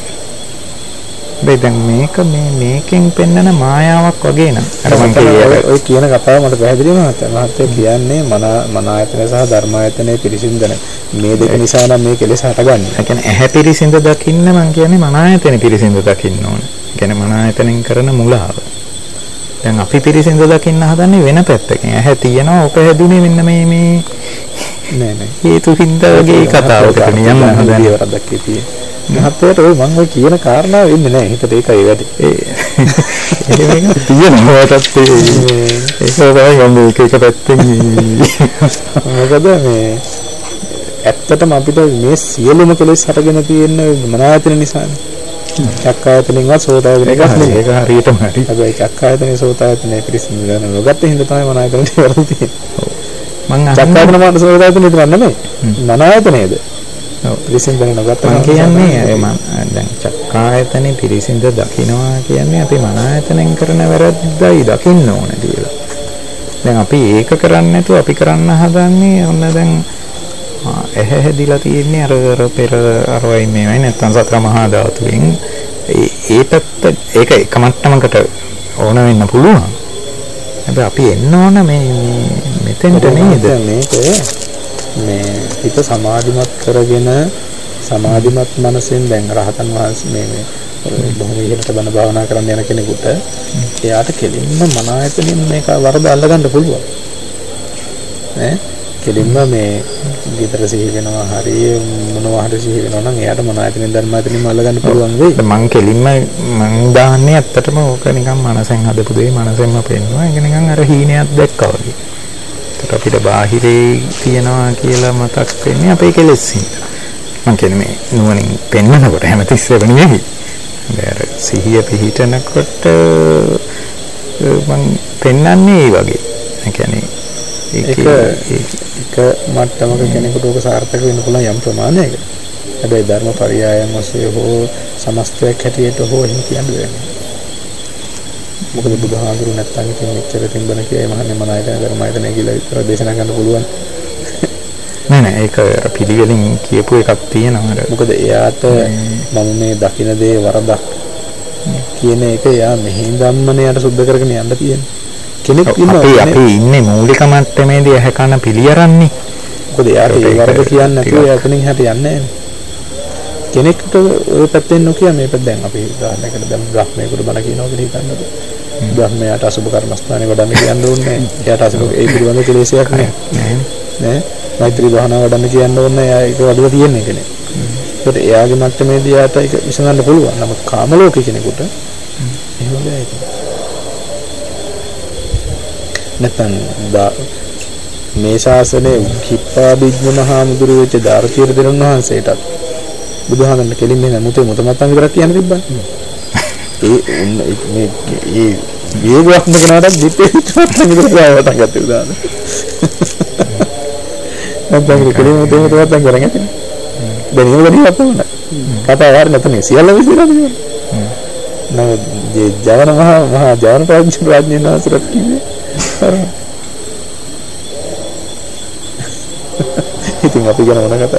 මේ දැන් මේක මේ මේකෙන් පෙන්නන මායාවක් වගේ නේද? අර මං කියන්නේ ඔය කියන කතාව මට පැහැදිලි මහත්තයා. මහත්තයා කියන්නේ මන මන ආයතන සහ ධර්ම ආයතනයේ පිරිසිදු දැන මේ දෙක නිසා නම් මේ කෙලෙස් හටගන්නේ. ඒ කියන්නේ ඇහැ පිරිසිදු දකින්න මං කියන්නේ මන ආයතන පිරිසිදු දකින්න ඕනේ. ඒ කියන්නේ මන ආයතනෙන් කරන මුලාව. දැන් අපි පිරිසිදු දකින්න හදන්නේ වෙන පැත්තකින්. ඇහැ තියෙනවා ඔක හැදුනේ මෙන්න මේ මේ නෑ නෑ හේතු හින්දා වගේ කතාවකට නියම හදන්නේ වරදක් කියේ. මහත්තයාට ඔය මම ඔය කියන කාරණාව වෙන්නේ නෑ. හිතට ඒකයි වැඩි. ඒ මේක තියෙනවටත් ඒ ඒක තමයි මම එක එක පැත්තෙන් මොකද මේ ඇත්තටම අපිට මේ සියලුම කෙලෙස් හටගෙන තියෙන මන ආයතන නිසානේ. චක්කායතනෙන්වත් සෝතායතනෙ එකක් නෙමෙයි. ඒක හරියටම හරි. හැබැයි චක්කායතනෙ සෝතායතනෙ පිරිසිදු ගන්න නොගත්ත හින්දා තමයි මන ආයතනෙට වරද තියෙන්නේ. මං චක්කායතන මාන සෝතායතනෙ විතර නෙමෙයි. මන ආයතනයේද? ඔව් පිරිසිදු ගන්න නොගත්ත මං කියන්නේ මම දැන් චක්කායතනෙ පිරිසිදු දකින්නවා කියන්නේ අපි මන ආයතනෙන් කරන වැරද්දයි දකින්න ඕන කියලා. දැන් අපි ඒක කරන්නේ නැතුව අපි කරන්න හදන්නේ ඔන්න දැන් ඇහැ හැදිලා තියෙන්නේ අර අර පෙර අර වයි මේවයි නැත්තම් සතර මහා ධාතුවෙන් ඒ ඒ පැත්ත ඒක එක මට්ටමකට ඕන වෙන්න පුළුවන්. හැබැයි අපි එන්න ඕන මේ මෙතෙන්ට නේද මේක මේ හිත සමාධිමත් කරගෙන සමාධිමත් මනසෙන් දැන් රහතන් වහන්සේ මේ මේ බොහොම ඉහළට බණ භාවනා කරන්න යන කෙනෙකුට එයාට කෙලින්ම මන ආයතනෙන් මේක වරද අල්ලගන්න පුළුවන්. ඈ කෙලින්ම මේ විතර සිහි වෙනවා හරිය මොනවා හරි සිහි වෙනවා නම් එයාට මන ආයතනෙන් ධර්ම ආයතනෙන් අල්ලගන්න පුළුවන් වෙයි. මං කෙලින්ම මං දාන්නේ ඇත්තටම ඕක නිකන් මනසෙන් හදපු දෙයි මනසෙන්ම පෙන්නවා. ඒක නිකන් අර හීනයක් දැක්කා වගේ. ඒකට අපිට බාහිරේ තියනවා කියලා මතක් වෙන්නේ අපේ කෙලෙස් හින්දා. මං කියන්නේ මේ නුවණින් පෙන්නනකොට හැමතිස්සෙම නෙවෙයි. අර සිහිය පිහිටනකොට මං පෙන්වන්නේ ඒ වගේ. ඒ කියන්නේ ඒක එක මට්ටමක කෙනෙකුට ඕක සාර්ථක වෙන්න පුළුවන් යම් ප්‍රමාණයකට. හැබැයි ධර්ම පරියායන් ඔස්සේ හෝ සමස්තයක් හැටියට හෝ එහෙම කියන්න බෑ. මොකද බුදුහාඳුරු නැත්තම් ඉතින් මෙච්චර තින්බන කියයි මහන්නේ මන ආයතන ධර්ම ආයතන කියලා විතර දේශනා කරන්න පුළුවන්. නෑ නෑ ඒක පිළිවෙලින් කියපු එකක් තියෙනවා. මොකද එයාට මම මේ දකින දේ වරදක් කියන එක එයා මෙහෙන් ධම්මනේ යට සුද්ධ කරගෙන යන්න තියෙනවා. කෙනෙක් ඉන්නවා අපි අපි ඉන්නේ මූලික මට්ටමේදී ඇහැ කන පිළියරන්නේ. මොකද එයාට ඒ වරද කියන්නේ නැතුව එතනින් හැට යන්නේ නැහැ. කෙනෙක්ට ඔය පැත්තෙන් නොකිය මේ පැත්ත දැන් අපි උදාහරණයකට දැන් බ්‍රහ්මයෙකුට බණ කියනවා කියලා හිතන්නද? බ්‍රහ්මයාට අසුබ කර්මස්ථානේ වඩන්න කියන්න ඕනේ නැහැ. එයාට අසුබ ඒ පිළිබඳ කෙලෙසයක් නැහැ. නෑ. මෛත්‍රී භාවනාව වඩන්න කියන්න ඕනේ. එයා ඒක වඩලා තියෙන කෙනෙක්. ඒකට එයාගේ මට්ටමේදී එයාට ඒක විසඳන්න පුළුවන්. නමුත් කාම ලෝකේ කෙනෙකුට එහෙම බෑ ඒක. නැත්නම් මේ ශාසනයේ කිප්පාබිජ්ජ මහා මුදුරු වෙච්ච ධාර්තියර දෙනුන් වහන්සේටත් බුදුහාමන්න කෙලින් මේ මුතේ මුතමත්තන් විතරක් කියන්න තිබ්බනේ. ඒ මේ ඒ වේගවත්ම කෙනාට දිත්තේ මුතමත්තන් විතරක් ගාවට ගත්තේ උදාන. නැත්නම් කෙලින් මුතේ මුතමත්තන් කරගෙන යන්නේ. දැන් ඒක දෙයක් තමයි. කතා වාර නැතනේ සියල්ල විසිරලා තියෙනවා. නේද? ජවන මහා මහා ජවන ප්‍රඥා ප්‍රඥා නාසරත් කිව්වේ. ඉතින් අපි ගැන මොන කතාවද?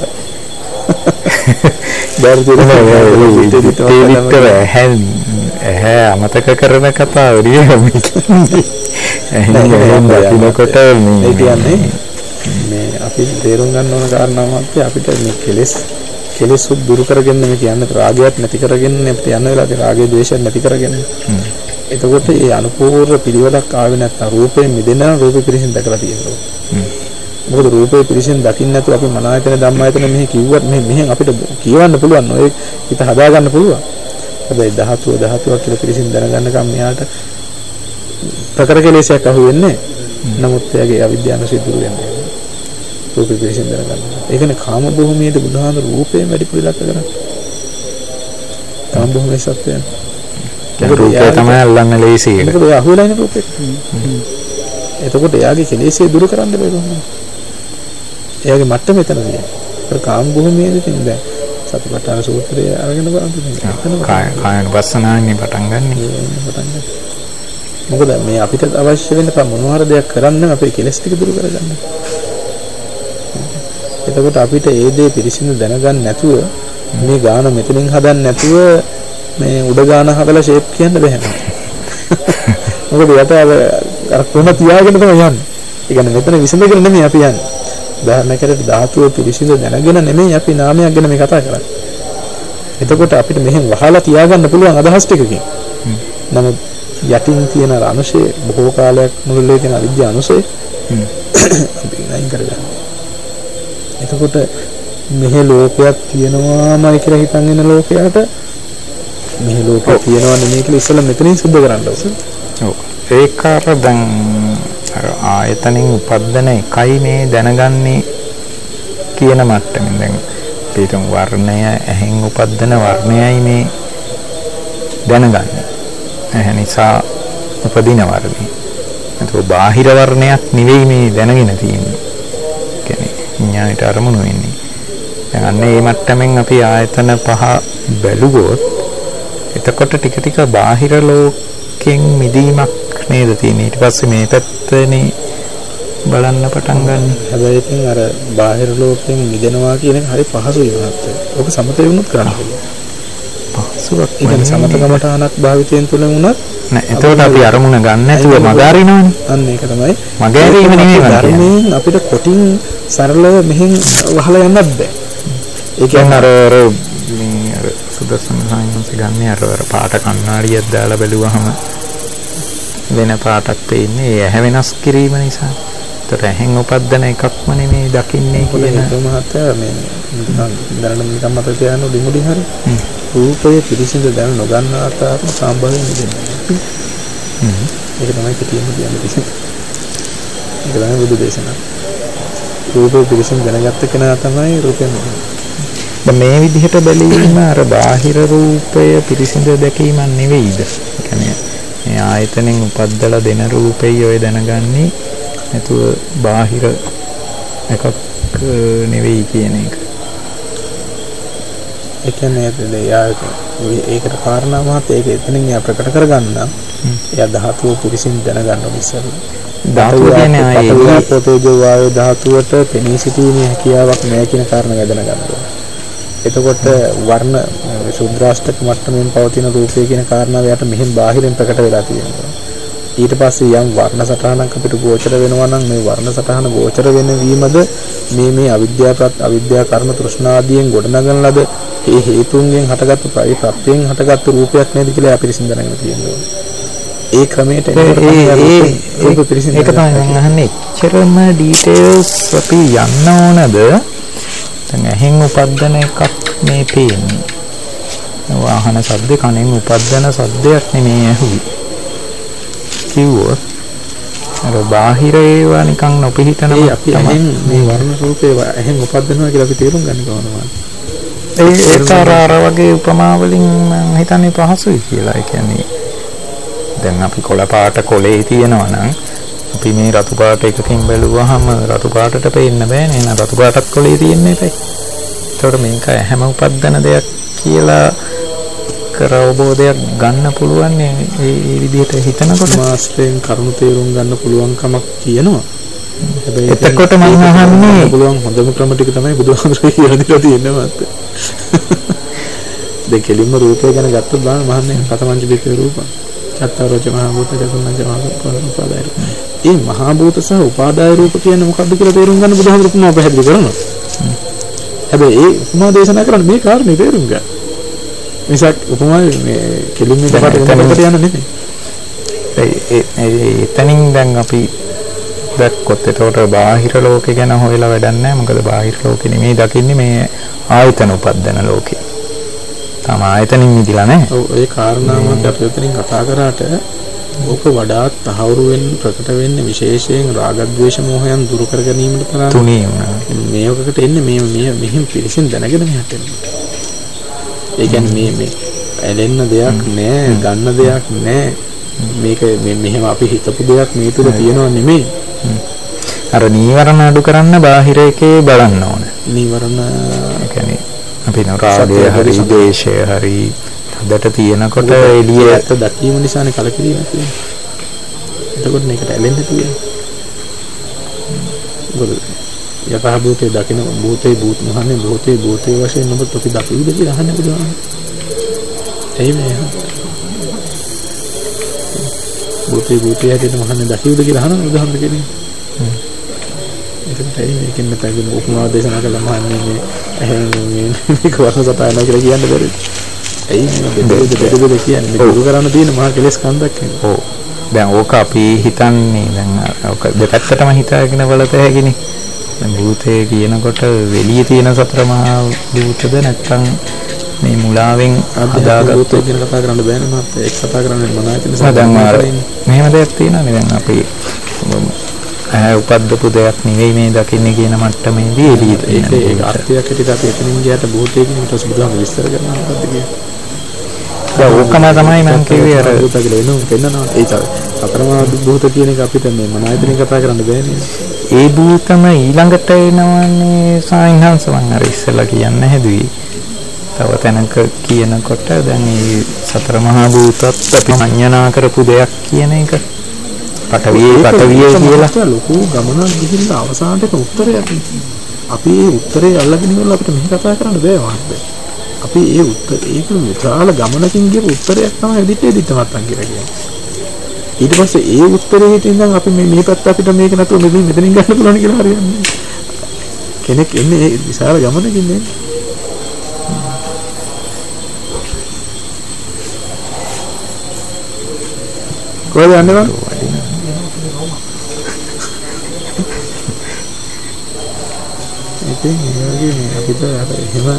ඇහැ අමතක කරන කතාව දකින්නකොට මේ කියන්නේ මේ අපි තේරුම් ගන්න ඕන කාරණාවක් අපිට මේ කෙලෙස් කෙලෙස් දුරු කරගෙන මේ කියන්නේ රාගයක් නැති කරගෙන අපිට යන වෙලාවේ රාගය ද්වේෂය නැති කරගෙන එතකොට ඒ අනුපූර්ව පිළිවෙලක් ආවේ නැත්නම් රූපයෙන් මිදෙනවා රූපේ පිරිසින් දැකලා තියෙනවා. මොකද රූපේ පිරිසින් දකින්න නැතුව අපි මනායතන ධම්මායතන මෙහි කිව්වත් මෙහි මෙහෙන් අපිට කියවන්න පුළුවන් ඔය හිත හදා ගන්න පුළුවන්. හැබැයි ධාතුව ධාතුවක් කියලා පිරිසින් දැනගන්නකම් මෙයාට ප්‍රකර කෙලෙසයක් අහු වෙන්නේ. නමුත් එයාගේ අවිද්‍යාවසිත දුරු වෙන්නේ. රූපේ පිරිසින් දැනගන්න. ඒ කියන්නේ කාම භූමියේ බුදුහාම රූපයෙන් වැඩි පිළිලක් කරනවා. කාම භූමියේ සත්‍යය. රූපය තමයි අල්ලන්න ලේසි එක. මොකද එයා අහු වෙලා ඉන්න රූපේ. එතකොට එයාගේ කෙලෙසේ දුරු කරන්න බෑ කොහොමද? එයාගේ මට්ටම එතනදී. ඒක කාම භූමියේදී තියෙන දැන් සතිපට්ඨාන සූත්‍රය අරගෙන බලන්න. කාය කායන වස්සනාන්නේ පටන් ගන්න. පටන් ගන්න. මොකද මේ අපිට අවශ්‍ය වෙන මොනවා හරි දෙයක් කරන්න අපේ කෙලෙස් ටික දුරු කරගන්න. එතකොට අපිට ඒ දේ පිරිසිදු දැනගන්න නැතුව මේ ගාන මෙතනින් හදන්න නැතුව මේ උඩ ගාන හදලා ෂේප් කියන්න බෑ. මොකද යට අර කොහොම තියාගෙන තමයි යන්නේ. ඒ කියන්නේ මෙතන විසඳගෙන නෙමෙයි අපි යන්නේ. උදාහරණයකට ධාතුව පිරිසිදු දැනගෙන නෙමෙයි අපි නාමයක් ගැන මේ කතා කරන්නේ. එතකොට අපිට මෙහෙන් වහලා තියාගන්න පුළුවන් අදහස් ටිකකින්. නමුත් යටින් තියෙන අනුශය බොහෝ කාලයක් මුළුල්ලේ තියෙන අවිද්‍යාව අනුශය අපි නයින් කරගන්න. එතකොට මෙහි ලෝකයක් තියෙනවාමයි කියලා හිතන් ඉන්න ලෝකයට මෙහි ලෝකයක් තියෙනවා නෙමෙයි කියලා ඉස්සෙල්ලා මෙතනින් සිද්ධ කරන්න ඕනේ. ඔව්. ඒක අර දැන් අර ආයතනෙන් උපදින එකයි මේ දැනගන්නේ කියන මට්ටමින් දැන් පිටුම් වර්ණය ඇහෙන් උපදින වර්ණයයි මේ දැනගන්නේ. ඇහැ නිසා උපදින වර්ණය. ඒක බාහිර වර්ණයක් නෙවෙයි මේ දැනගෙන තියෙන්නේ. කියන්නේ ඥානයට අරමුණු වෙන්නේ. දැන් අන්න මේ මට්ටමින් අපි ආයතන පහ බැලුවොත් එතකොට ටික ටික බාහිර ලෝකෙන් මිදීමක් නේද තියෙන්නේ. ඊට පස්සේ මේ පැත්තනේ බලන්න පටන් ගන්න. හැබැයි ඉතින් අර බාහිර ලෝකයෙන් මිදෙනවා කියන එක හරි පහසුයි මහත්තයා. ඔක සමතේ වුණොත් කරන්න පුළුවන්. පහසුවක්. ඒ කියන්නේ සමතකමටහනක් භාවිතයෙන් තුලින් වුණත් නෑ. එතකොට අපි අරමුණ ගන්න නැතුව මගහරිනවනේ. අන්න ඒක තමයි. මගහැරීම නෙමෙයි ධර්මයෙන් අපිට කොටින් සරලව මෙහෙන් වහලා යන්නත් බෑ. ඒ කියන්නේ අර අර මේ අර සුදස්සන සායනස ගන්න අර අර පාට කණ්ණාඩියක් දාලා බැලුවහම වෙන පාටක් පේන්නේ. ඒ ඇහැ වෙනස් කිරීම නිසා. ඒතර ඇහෙන් උපදින එකක්ම නෙමෙයි දකින්නේ කියන එක මහත්තයා මේ දැනන නිකම් මත තියාන උඩිමුඩින් හරි රූපයේ පිරිසිදු දැන නොගන්න ආකාරයට සම්බන්ධ වෙන්නේ. හ්ම්. ඒක තමයි කිටියෙම කියන්නේ. ඒක තමයි බුදු දේශනාව. රූපේ පිරිසිදු දැනගත්ත කෙනා තමයි රූපයෙන් දැන් මේ විදිහට බැලීම අර බාහිර රූපය පිරිසිදු දැකීම නෙවෙයිද? ඒ කියන්නේ මේ ආයතනෙන් උපද්දලා දෙන රූපය ඔය දැනගන්නේ නැතුව බාහිර එකක් නෙවෙයි කියන එක. ඒ කියන්නේ ඒකට කාරණා මහත් ඒක එතනින් යා ප්‍රකට කරගන්න එයා ධාතුව පිරිසින් දැනගන්න ඉස්සෙල්ලා. ධාතුව කියන්නේ ආයේ පොතේ වායු ධාතුවට පෙනී සිටීමේ හැකියාවක් නැහැ කියන කාරණා දැනගන්න ඕනේ. එතකොට වර්ණ සුද්‍රාෂ්ටක මට්ටමින් පවතින රූපය කියන කාරණාව යට මෙහෙන් බාහිරින් ප්‍රකට වෙලා තියෙනවා. ඊට පස්සේ යම් වර්ණ සටහනක් අපිට ගෝචර වෙනවා නම් මේ වර්ණ සටහන ගෝචර වෙන වීමද මේ මේ අවිද්‍යාවත් අවිද්‍යා කර්ම තෘෂ්ණා ආදියෙන් ගොඩනගන ලද ඒ හේතුන්ගෙන් හටගත්තු ප්‍රත්‍යයෙන් හටගත්තු රූපයක් නේද කියලා අපි පිරිසිදු දැනගෙන තියෙනවා. ඒ ක්‍රමයට ඒ ඒක පිරිසිදු ඒක තමයි මම අහන්නේ. එච්චරම ඩීටේල්ස් අපි යන්න ඕනද? දැන් ඇහෙන් උපදින එකක් මේ පේන්නේ. වාහන ශබ්ද කනෙන් උපදින ශබ්දයක් නෙමේ ඇහුවේ. කිව්වොත් අර බාහිර ඒවා නිකන් නොපිහිටන අපි ඇහෙන් මේ වර්ණ රූපේ ඇහෙන් උපදිනවා කියලා අපි තේරුම් ගන්න කොහොමද? ඒ ඒක අර වගේ උපමා වලින් මම හිතන්නේ පහසුයි කියලා. ඒ කියන්නේ දැන් අපි කොළ පාට කොලේ තියෙනවා නම් අපි මේ රතු පාට එකකින් බැලුවාම රතු පාටට පේන්න බෑනේ. නේද? රතු පාටත් කොලේ තියෙන්නේ නැතයි. ඒතකොට මේක හැම උපදින දෙයක් කියලා කර අවබෝධයක් ගන්න පුළුවන් මේ මේ විදිහට හිතනකොට මාස්ටරෙන් කරුණු තේරුම් ගන්න පුළුවන් කමක් තියෙනවා. එතකොට මම අහන්නේ පුළුවන් හොඳම ක්‍රම ටික තමයි බුදුහාමුදුරුවෝ කියලා දීලා තියෙන්නේ මාත්. දැන් කෙලින්ම රූපය ගැන ගත්තොත් බලන්න මහන්නේ කතමංච බිකේ රූප. චත්තාරෝච මහා භූත චතුර්ණංච මහා උපාදාය. මේ මහා භූත සහ උපාදාය රූප කියන්නේ මොකක්ද කියලා තේරුම් ගන්න බුදුහාමුදුරුවෝ පැහැදිලි කරනවා. හැබැයි ඒ උපමා දේශනා කරන්නේ මේ කාරණේ තේරුම් ගන්න. මිසක් උපමා මේ කෙලින්ම දෙකට වෙනකට යන්න නෙමෙයි. ඒ ඒ එතනින් දැන් අපි දැක්කොත් ඒතකොට බාහිර ලෝකේ ගැන හොයලා වැඩක් නැහැ. මොකද බාහිර ලෝකෙ නෙමෙයි දකින්නේ මේ ආයතන උපදින ලෝකේ. තම ආයතනින් මිදිලා නැහැ. ඔව් ඒ කාරණාවත් අපි උතනින් කතා කරාට ඕක වඩාත් තහවුරු වෙන්න ප්‍රකට වෙන්නේ විශේෂයෙන් රාග ద్వේෂ මොහයන් දුරු කර ගැනීමට තරම් තුනී වුණා. මේකකට එන්නේ මේ මේ මෙහින් පිළිසින් දැනගෙන මෙහාට එනවා. ඒ කියන්නේ මේ මේ ඇලෙන්න දෙයක් නැහැ, ගන්න දෙයක් නැහැ. මේක මෙහෙම අපි හිතපු දෙයක් මේ තුල තියෙනව නෙමෙයි. අර නීවරණ අඩු කරන්න බාහිර එකේ බලන්න ඕන. නීවරණ කියන්නේ අපි නෝ රාගය හරි දේශය හරි හදට තියෙනකොට එළිය ඇත්ත දැකීම නිසානේ කලකිරීම තියෙන්නේ. එතකොට මේකට ඇලෙන්න තියෙන්නේ. මොකද යතහ භූතේ දකින්න භූතේ භූත මහන්නේ භූතේ භූතේ වශයෙන් ඔබ අපි දකිවිද කියලා අහන්නේ බුදුහාම. එයි මේ භූතේ භූතේ හැටියට මහන්නේ දකිවිද කියලා අහන බුදුහාම කියන්නේ. ඒකට එයි මේකෙන් නැත්නම් උපමා දේශනා කළා මහන්නේ මේ එහෙම මේ මේක වර්ණ සටහන කියලා කියන්න බැරි. එයි මේ බෙදෙද බෙදෙද කියන්නේ මේ දුරු කරන්න තියෙන මහා කෙලෙස් කන්දක් නේ. ඔව්. දැන් ඕක අපි හිතන්නේ දැන් ඕක දෙපැත්තටම හිතාගෙන බලත හැකිනේ. දැන් භූතේ කියනකොට වෙලිය තියෙන සතර මහා භූතද නැත්නම් මේ මුලාවෙන් හදාගත්ත භූතය ගැන කතා කරන්න බෑනේ මහත්තයා. ඒක කතා කරන්නේ මොනවද කියන නිසා දැන් මෙහෙම දෙයක් තියෙනවානේ දැන් අපි ආ උපද්දපු දෙයක් නෙවෙයි මේ දකින්නේ කියන මට්ටමේදී එළියට ඒක ඒක අර්ථයක් හැටියට අපි එතනින් ගියාට භූතය කියන ඊට පස්සේ බුදුහාම විස්තර කරනවා මොකද්ද කියන්නේ. දැන් ඕකම තමයි මම කිව්වේ අර භූත කියලා එනවා පෙන්නනවා. ඒ සතරමා භූත කියන එක අපිට මේ මන ආයතනෙන් කතා කරන්න බෑනේ. ඒ භූතම ඊළඟට එනවන්නේ සායන්හංස මම අර ඉස්සෙල්ලා කියන්න හැදුවේ. තව තැනක කියනකොට දැන් මේ සතර මහා භූතත් අපි මඤ්ඤණා කරපු දෙයක් කියන එක පටවිය පටවිය කියලා ලොකු ගමනක් ගිහිල්ලා අවසානට උත්තරයක් අපි ඒ උත්තරේ අල්ලගෙන ඉවරලා අපිට මෙහි කතා කරන්න බෑ මහත්තයා. අපි ඒ උත්තර ඒක විශාල ගමනකින් ගියපු උත්තරයක් තමයි එදිට එදිට මත්තන් කියලා කියන්නේ. ඊට පස්සේ ඒ උත්තරේ හිටින් ඉඳන් අපි මේ මේ පැත්ත අපිට මේක නැතුව මෙතනින් මෙතනින් ගන්න පුළුවන් කියලා හරියන්නේ. කෙනෙක් එන්නේ ඒ විශාල ගමනකින් නේ. කොහෙද යන්නේ බං? ඉතින් ඒ වගේ අපිට අර එහෙම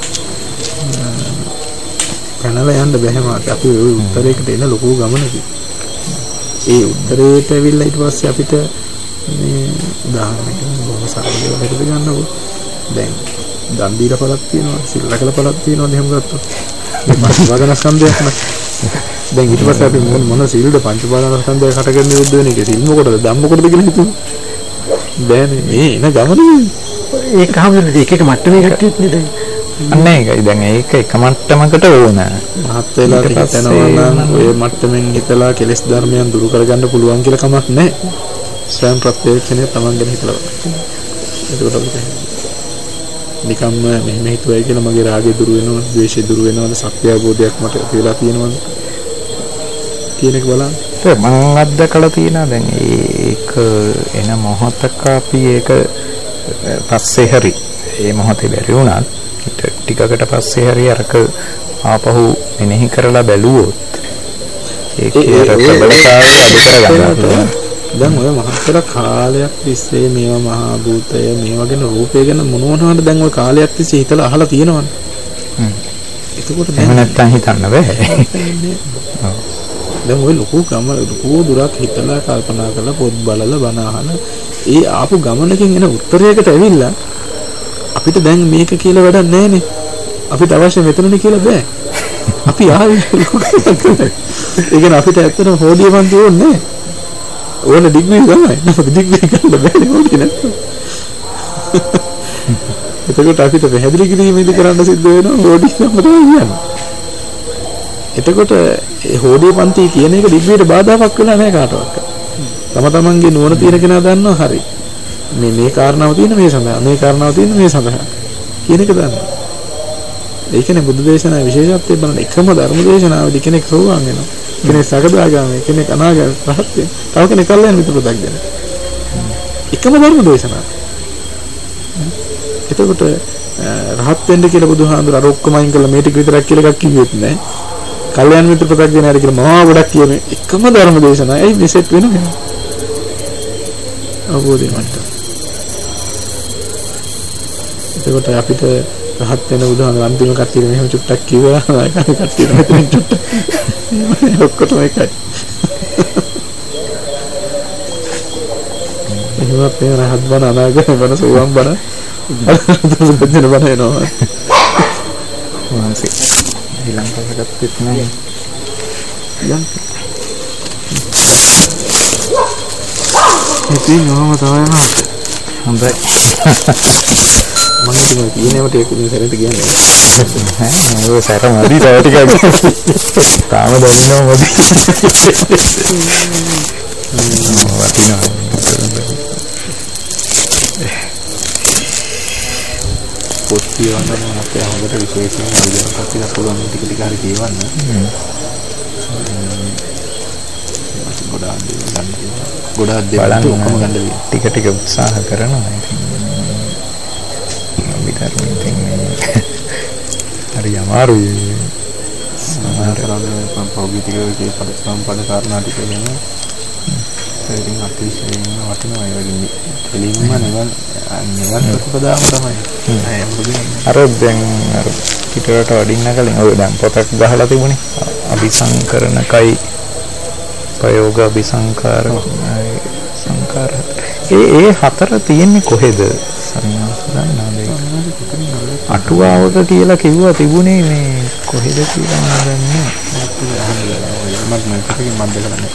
පැනලා යන්න බැහැ මාත්. අපි ওই උත්තරයකට එන ලොකු ගමනකින්. ඒ උත්තරේට ඇවිල්ලා ඊට පස්සේ අපිට මේ උදාහරණයක් බොහොම සරලව හිතට ගන්නකො. දැන් දන් දීලා පළක් තියෙනවා, සිල් රැකලා පළක් තියෙනවා එහෙම ගත්තොත්. මේ පංච උපාදානස්කන්ධයක් නේ. දැන් ඊට පස්සේ අපි මොන මොන සිල්ද පංච උපාදානස්කන්ධය කටගෙන යුද්ධ වෙන එක සිල් මොකටද ධම්ම මොකටද කියලා හිතුවා. බෑනේ මේ එන ගමනේ ඒක හැමෝටම එක එක මට්ටමේ කට්ටියත් නේ දැන්. අන්න ඒකයි දැන් ඒක එක මට්ටමකට ඕන. මහත් වෙලා හිතනවා නම් ඔය මට්ටමින් හිතලා කෙලෙස් ධර්මයන් දුරු කරගන්න පුළුවන් කියලා කමක් නැහැ. ස්වයං ප්‍රත්‍යක්ෂණය තමන් ගැන හිතලා. ඒකට අපිට නිකම්ම මෙහෙම හිතුවයි කියලා මගේ රාගය දුරු වෙනවද, ද්වේෂය දුරු වෙනවද, සත්‍ය අවබෝධයක් මට වෙලා තියෙනවද කියන එක බලන්න. ඒ මම අත්දකලා තියෙනවා දැන් ඒක එන මොහොතක අපි ඒක පස්සේ හරි ඒ මොහොතේ බැරි වුණත් ටිකකට පස්සේ හරි අරක ආපහු මෙනෙහි කරලා බැලුවොත් ඒකේ ප්‍රබලතාවය අඩු කරගන්න පුළුවන්. දැන් ඔය මහත්තර කාලයක් තිස්සේ මේවා මහා භූතය මේවා ගැන රූපය ගැන මොන මොනවද දැන් ඔය කාලයක් තිස්සේ හිතලා අහලා තියෙනවනේ. හ්ම්. එතකොට එහෙම නැත්තම් හිතන්න බෑ. ඔව්. දැන් ඔය ලොකු ගම ලොකු දුරක් හිතලා කල්පනා කරලා පොත් බලලා බණ අහලා ඒ ආපු ගමනකින් එන උත්තරයකට ඇවිල්ලා අපිට දැන් මේක කියලා වැඩක් නැහැනේ. අපිට අවශ්‍ය මෙතනනේ කියලා බෑ. අපි ආවේ ඒ කියන්නේ අපිට ඇත්තටම හොඩිය පන්ති ඕනේ නැහැ. ඕන ඩිග්‍රී තමයි. නමුත් ඩිග්‍රී ගන්න බැහැ හොඩිය නැත්නම්. එතකොට අපිට පැහැදිලි කිරීමේදී කරන්න සිද්ධ වෙනවා හොඩිය නම් තමයි කියන්නේ. එතකොට ඒ හොඩිය පන්ති කියන එක ඩිග්‍රීට බාධාවක් වෙලා නැහැ කාටවත්. තම තමන්ගේ නුවණ තියෙන කෙනා දන්නවා හරි. මේ මේ කාරණාව තියෙන මේ සඳහා මේ කාරණාව තියෙන මේ සඳහා කියන එක දන්න. ඒ කියන්නේ බුදු දේශනාවේ විශේෂත්වය බලන එකම ධර්ම දේශනාවේදී කෙනෙක් සෝවාන් වෙනවා. කෙනෙක් සකදාගාමී, කෙනෙක් අනාගාමී, රහත් වෙනවා. තව කෙනෙක් කල්යන මිත්‍ර ප්‍රත්‍යක්ෂ. එකම ධර්ම දේශනාව. එතකොට රහත් වෙන්න කියලා බුදුහාඳුර අර ඔක්කොම අයින් කළා මේ ටික විතරක් කියලා එකක් කිව්වෙත් නෑ. කල්යන මිත්‍ර ප්‍රත්‍යක්ෂ නෑර කියලා මහා ගොඩක් කියන එකම ධර්ම දේශනාව. ඇයි මෙසෙට් වෙන්නේ? අවබෝධය මට්ටම. එතකොට අපිට රහත් වෙන බුදුහාම අන්තිම කට්ටිය මෙහෙම චුට්ටක් කිව්වා ඒකයි කට්ටිය මෙතන චුට්ටක් ඔක්කොටම එකයි එහෙම අපේ රහත් බණ අනාගත බණ සෝවාන් බණ අද බණ එනවා වාසි ඊළඟට ගත්තෙත් නෑ යන් ඉතින් නෝම තමයි මාත් හොඳයි මම හිතුවා කියනවට ඒක මේ සැරේට කියන්නේ ඈ ඔය සැර මදි තව ටිකක් තාම දන්නවා මදි වටිනවා පොත් කියවන්න අපේ හොඳට විශේෂයෙන් විදිහට ටිකක් පුළුවන් ටික ටික හරි කියවන්න ගොඩාක් දේවල් ගන්න ගොඩාක් දේවල් ඔක්කොම ගන්න වෙයි ටික ටික උත්සාහ කරනවා ඉතින් විතරමින් හරි අමාරුයි සමහරවිට පෞද්ගලිකව පරිස්සම්පද කාරණා ටික ගැන ඉතින් අතිශයින්ම වටිනවා ඒ වගේ දෙලින්ම නිවන් නිවන් ප්‍රතිපදාව තමයි අර දැන් අර පිටරට වඩින්න කලින් ඔය දැන් පොතක් ගහලා තිබුණේ අபிසංකරණකයි ප්‍රයෝග අபிසංකාර සංකාර ඒ ඒ හතර තියෙන්නේ කොහෙද අටුවාවක කියලා කිව්වා තිබුණේ මේ කොහෙද කියලා මම දන්නේ මම මම කටේ මම දෙකලන්නේ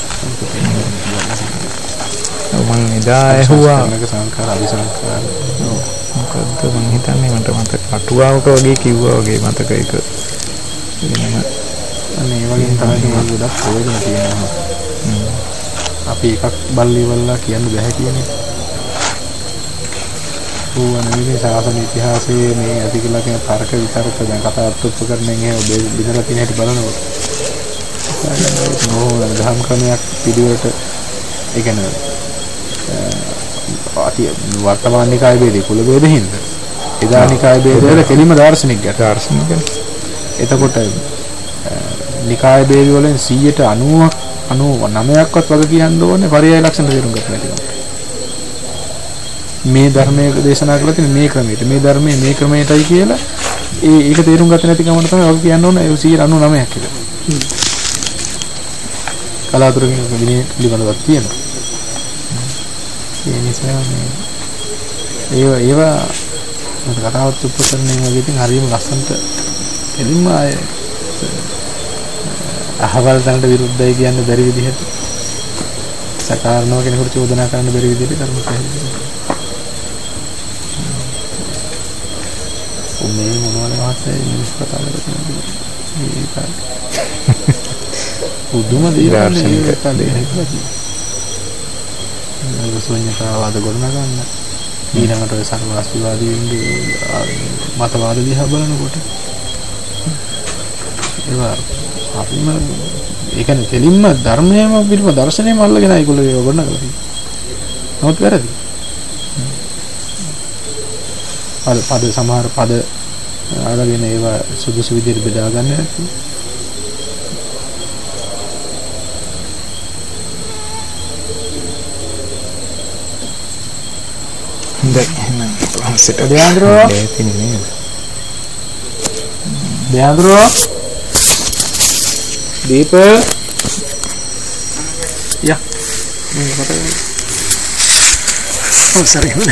මම එදා ඇහුවා සංකාර අபிසංකාර මොකද්ද මම හිතන්නේ මට මතක අටුවාවක වගේ කිව්වා වගේ මතක එක එනම අනේ ඒ වගේ තමයි මම ගොඩක් ප්‍රයෝජන තියෙනවා අපි එකක් බල්ලිවල්ලා කියන්න බෑ කියන්නේ ඕනෑම ශාසන ඉතිහාසයේ මේ ඇති කියලා කියන තර්ක විතර්ක දැන් කතා උපකරණයෙන් එහෙම බෙදලා තියෙන හැටි බලනකොට නෝ දහම් ක්‍රමයක් පිළිවෙලට ඒ කියන්නේ අති වර්තමාන නිකාය ભેදේ කුල ભેද හින්දා එදා නිකාය ભેදවල කෙලිම දාර්ශනික ගැට දාර්ශනික එතකොට නිකාය ભેද වලින් සීයට අනූවක් අනූනවයක්වත් වගේ කියන්න ඕනේ පරියාය ලක්ෂණ තේරුම් ගන්න නැතිනම් මේ ධර්මයේ දේශනා කරලා තියෙන මේ ක්‍රමයට මේ ධර්මයේ මේ ක්‍රමයටයි කියලා ඒ ඒක තේරුම් ගත නැති කමන තමයි ඔය කියන්න ඕනේ ඒ සීයට අනූනවයක් කියලා. කලාතුරකින් විනය පිළිබඳවක් තියෙනවා. ඒ නිසා මේ ඒව ඒවා මට කතාවත් උපකරණයෙන් වගේ ඉතින් හරියම ලස්සනට එදින්ම ආය අහවල් තැනට විරුද්ධයි කියන්න බැරි විදිහට සකාරණව කෙනෙකුට චෝදනා කරන්න බැරි විදිහට කර්ම පැහැදිලි මේ මොනවද මහත්තයා මිනිස් කතා කරන්නේ මේක උදුම දේවල් ඒක ශූන්‍යතාවාද ගොඩනගා ගන්න ඊළඟට ඔය සර්වස්තිවාදීන්ගේ මතවාද දිහා බලනකොට ඒවා අපිම ඒ කියන්නේ දෙලින්ම ධර්මයේම පිළිම දර්ශනයම අල්ලගෙන ඒගොල්ලෝ ඒව ගොඩනගලා තියෙනවා. නමුත් වැරදි. පද පද සමහර පද අරගෙන ඒවා සුදුසු විදිහට බෙදා ගන්න නැති. දැන් එහෙනම් සිට දෙයන්ද්‍රෝ දෙයන්ද්‍රෝ දීප යා මම කතා කරනවා. ඔව් සරි මම